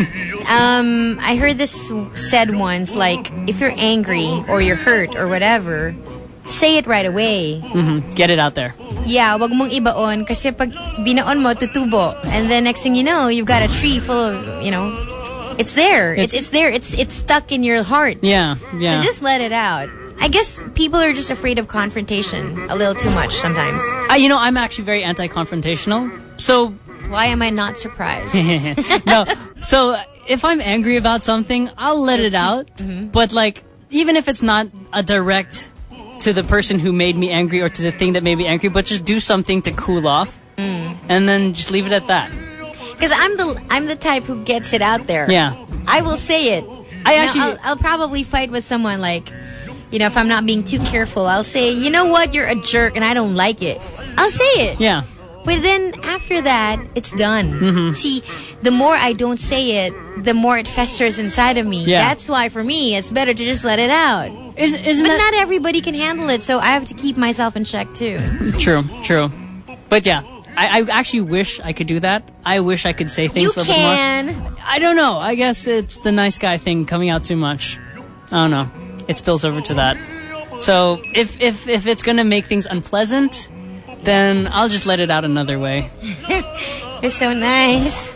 Um, I heard this said once, like, if you're angry or you're hurt or whatever, say it right away. Mhm. Get it out there. Yeah, wag mong ibaon kasi pag binaon mo, tutubo. And then next thing you know, you've got a tree full of, you know, it's there. It's, it's there. It's it's stuck in your heart. Yeah, yeah. So just let it out. I guess people are just afraid of confrontation a little too much sometimes. Uh, you know, I'm actually very anti-confrontational. So, Why am I not surprised? no. So, if I'm angry about something, I'll let it out. But, like, even if it's not a direct to the person who made me angry or to the thing that made me angry, but just do something to cool off. And then just leave it at that. Because I'm the I'm the type who gets it out there. Yeah. I will say it. I Now, actually... I'll, I'll probably fight with someone like, you know, if I'm not being too careful, I'll say, you know what, you're a jerk and I don't like it. I'll say it. Yeah. But then after that, it's done. Mm-hmm. See, the more I don't say it, the more it festers inside of me. Yeah. That's why for me, it's better to just let it out. Is, isn't But that... not everybody can handle it, so I have to keep myself in check too. True, true. But yeah, I, I actually wish I could do that. I wish I could say You things a little bit can. more. I don't know. I guess it's the nice guy thing coming out too much. I don't know. It spills over to that. So if if if it's gonna make things unpleasant, then I'll just let it out another way. You're so nice.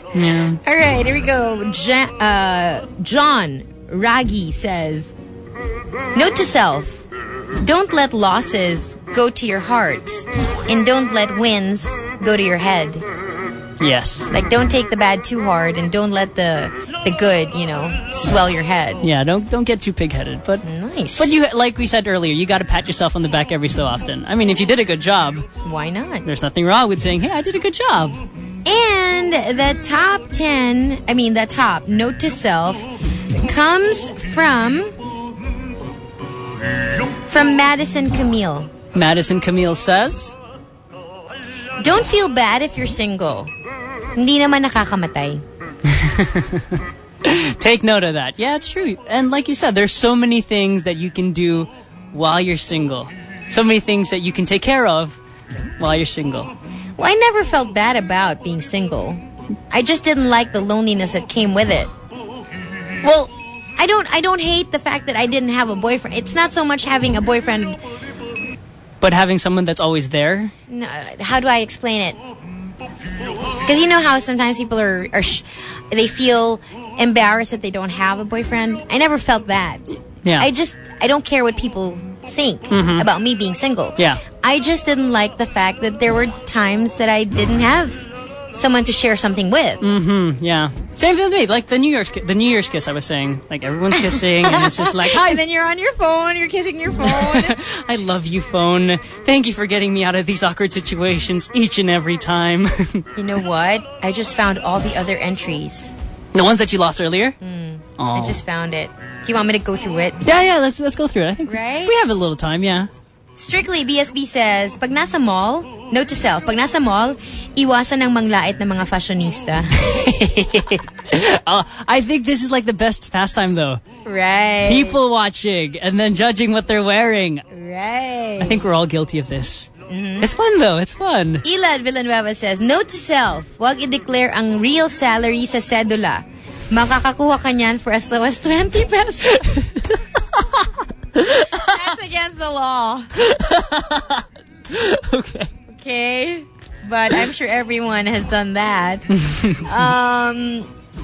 Yeah. All right, here we go. Ja- uh, John Raggi says, note to self, don't let losses go to your heart and don't let wins go to your head. Yes. Like, don't take the bad too hard and don't let the the good, you know, swell your head. Yeah, don't don't get too pig-headed. But Nice. but you, like we said earlier, you got to pat yourself on the back every so often. I mean, if you did a good job, Why not? there's nothing wrong with saying, "Hey, I did a good job." And the top ten, I mean, the top note to self comes from from Madison Camille. Madison Camille says, Don't feel bad if you're single. Hindi naman nakakamatay. take note of that. Yeah, it's true. And like you said, there's so many things that you can do while you're single. So many things that you can take care of while you're single. Well, I never felt bad about being single. I just didn't like the loneliness that came with it. Well, I don't I don't hate the fact that I didn't have a boyfriend. It's not so much having a boyfriend. but having someone that's always there. No, how do I explain it? Because you know how sometimes people are, are sh- they feel embarrassed that they don't have a boyfriend. I never felt that. Yeah. I just I don't care what people think about me being single. Yeah. I just didn't like the fact that there were times that I didn't have someone to share something with. Mm-hmm. Yeah. Same thing with me. Like the New Year's, ki- the New Year's kiss. I was saying, like everyone's kissing, and it's just like, hi. And then you're on your phone, you're kissing your phone. I love you, phone. Thank you for getting me out of these awkward situations each and every time. You know what? I just found all the other entries. The ones that you lost earlier. I just found it. Do you want me to go through it? Yeah, yeah. Let's let's go through it. I think Right? we have a little time. Yeah. Strictly, B S B says, pag nasa mall, note to self, pag nasa mall, iwasan ng manglait ng mga fashionista. uh, I think this is like the best pastime, though. Right. People watching and then judging what they're wearing. Right. I think we're all guilty of this. It's fun, though. It's fun. Elad Villanueva says, note to self, wag i-declare ang real salary sa cedula. Makakakuha ka niyan for as low as twenty pesos. That's against the law. Okay. Okay. But I'm sure everyone has done that. um,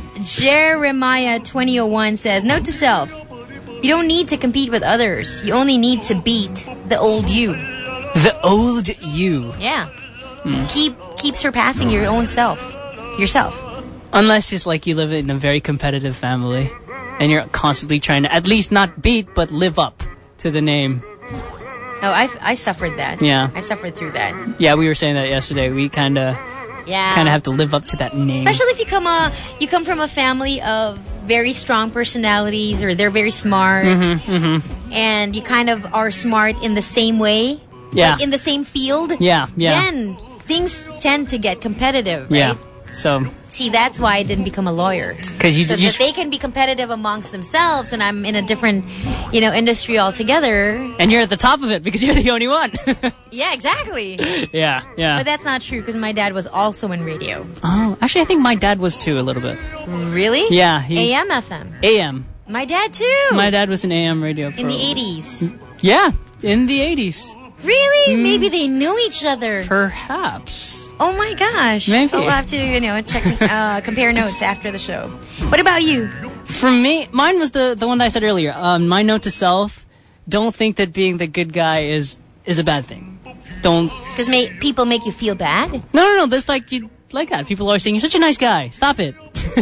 Jeremiah twenty oh one says, note to self, you don't need to compete with others. You only need to beat the old you. The old you. Yeah. Keep keep surpassing your own self. Yourself. Unless it's like you live in a very competitive family and you're constantly trying to at least not beat but live up to the name. Oh, I, I suffered that. Yeah. I suffered through that. Yeah, we were saying that yesterday. We kind of Yeah. kind of have to live up to that name. Especially if you come a you come from a family of very strong personalities, or they're very smart, Mm-hmm, mm-hmm. and you kind of are smart in the same way, Yeah. like in the same field. Yeah, yeah. Then things tend to get competitive, right? Yeah. So, See, that's why I didn't become a lawyer. because you, So you that they can be competitive amongst themselves, and I'm in a different, you know, industry altogether. and you're at the top of it because you're the only one. Yeah, exactly. yeah, yeah. But that's not true, because my dad was also in radio. Oh, actually, I think my dad was too a little bit. Really? Yeah, he- A M F M. A M. My dad too. My dad was in A M radio for in the a- eighties. Yeah, in the eighties. Really? Maybe they knew each other. Perhaps. Oh my gosh. Maybe. We'll have to, you know, check, uh, compare notes after the show. What about you? For me, mine was the the one that I said earlier. Um, my note to self: don't think that being the good guy is is a bad thing. Don't. Because ma- people make you feel bad? No, no, no. That's like you like that. People are saying you're such a nice guy. Stop it.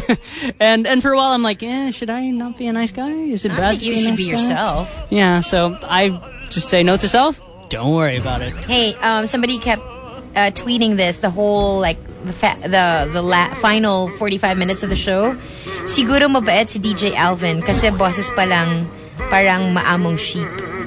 and and for a while, I'm like, eh, should I not be a nice guy? Is it I bad? think to you be a should nice be guy? yourself. Yeah. So I just say note to self: don't worry about it. Hey, um, somebody kept uh, tweeting this the whole, like, the fa- the the la- final forty-five minutes of the show. Siguro mabait si D J Alvin kasi boses pa lang parang maamong sheep.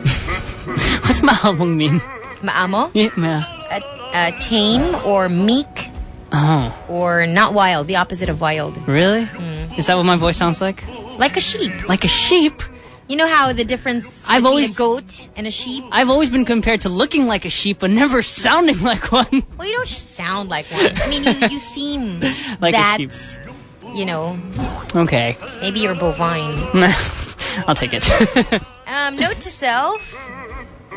What's maamong mean? Maamo? Yeah, ma- Uh, uh, tame or meek Oh, or not wild, the opposite of wild. really? Mm. Is that what my voice sounds like? Like a sheep. Like a sheep? You know how the difference I've between always- a goat and a sheep? I've always been compared to looking like a sheep, but never sounding like one. Well, you don't sound like one. I mean, you, you seem Like a that, sheep. you know, Okay, maybe you're bovine. I'll take it. Um, note to self,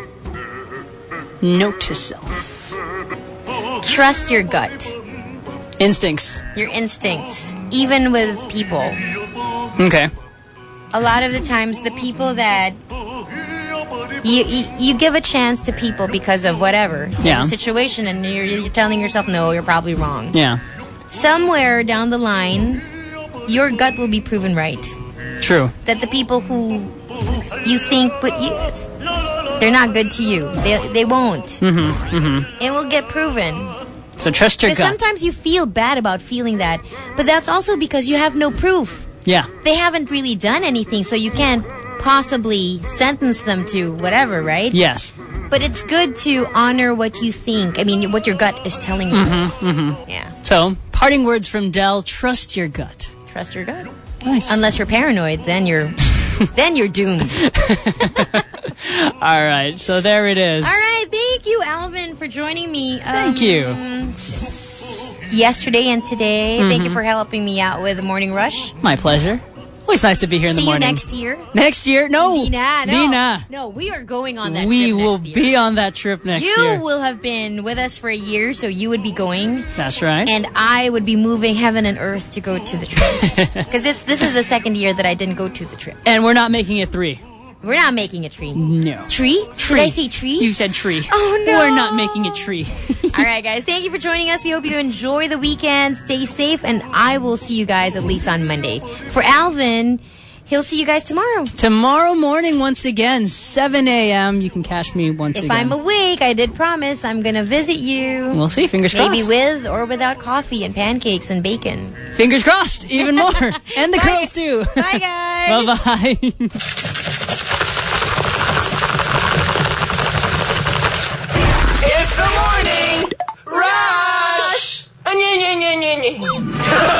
Note to self. trust your gut. Instincts. Your instincts, even with people. Okay. A lot of the times, the people that you you, you give a chance to people because of whatever Yeah. the situation, and you're, you're telling yourself, no, you're probably wrong. Yeah. Somewhere down the line, your gut will be proven right. True. That the people who you think put you, they're not good to you. They they won't. Mm-hmm. Mm-hmm. It will get proven. So trust your Because gut. sometimes you feel bad about feeling that, but that's also because you have no proof. Yeah. They haven't really done anything, so you can't possibly sentence them to whatever, right? Yes. But it's good to honor what you think. I mean, what your gut is telling you. Mm-hmm. Mm-hmm. Yeah. So, parting words from Del, trust your gut. Trust your gut. Nice. Unless you're paranoid, then you're then you're doomed. All right, so there it is. All right, thank you, Alvin, for joining me. Thank um, you. s- Yesterday and today, Mm-hmm. thank you for helping me out with the morning rush. My pleasure. Always nice to be here in See the you morning. next year. Next year? No. Dina, no. Dina. No, we are going on that We trip will next year. be on that trip next You year. will have been with us for a year, so you would be going. That's right. And I would be moving heaven and earth to go to the trip. Because this, this is the second year that I didn't go to the trip. And we're not making it three. We're not making a tree. No. Tree? Tree. Did I say tree? You said tree. Oh, no. We're not making it tree. All right, guys. Thank you for joining us. We hope you enjoy the weekend. Stay safe, and I will see you guys at least on Monday. For Alvin, he'll see you guys tomorrow. Tomorrow morning, once again, seven a.m. You can catch me once If again. I'm awake, I did promise I'm going to visit you. We'll see. Fingers Maybe crossed. with or without coffee and pancakes and bacon. Fingers crossed. Even more. And the Bye. girls, too. Bye, guys. Bye-bye. It's the morning rush.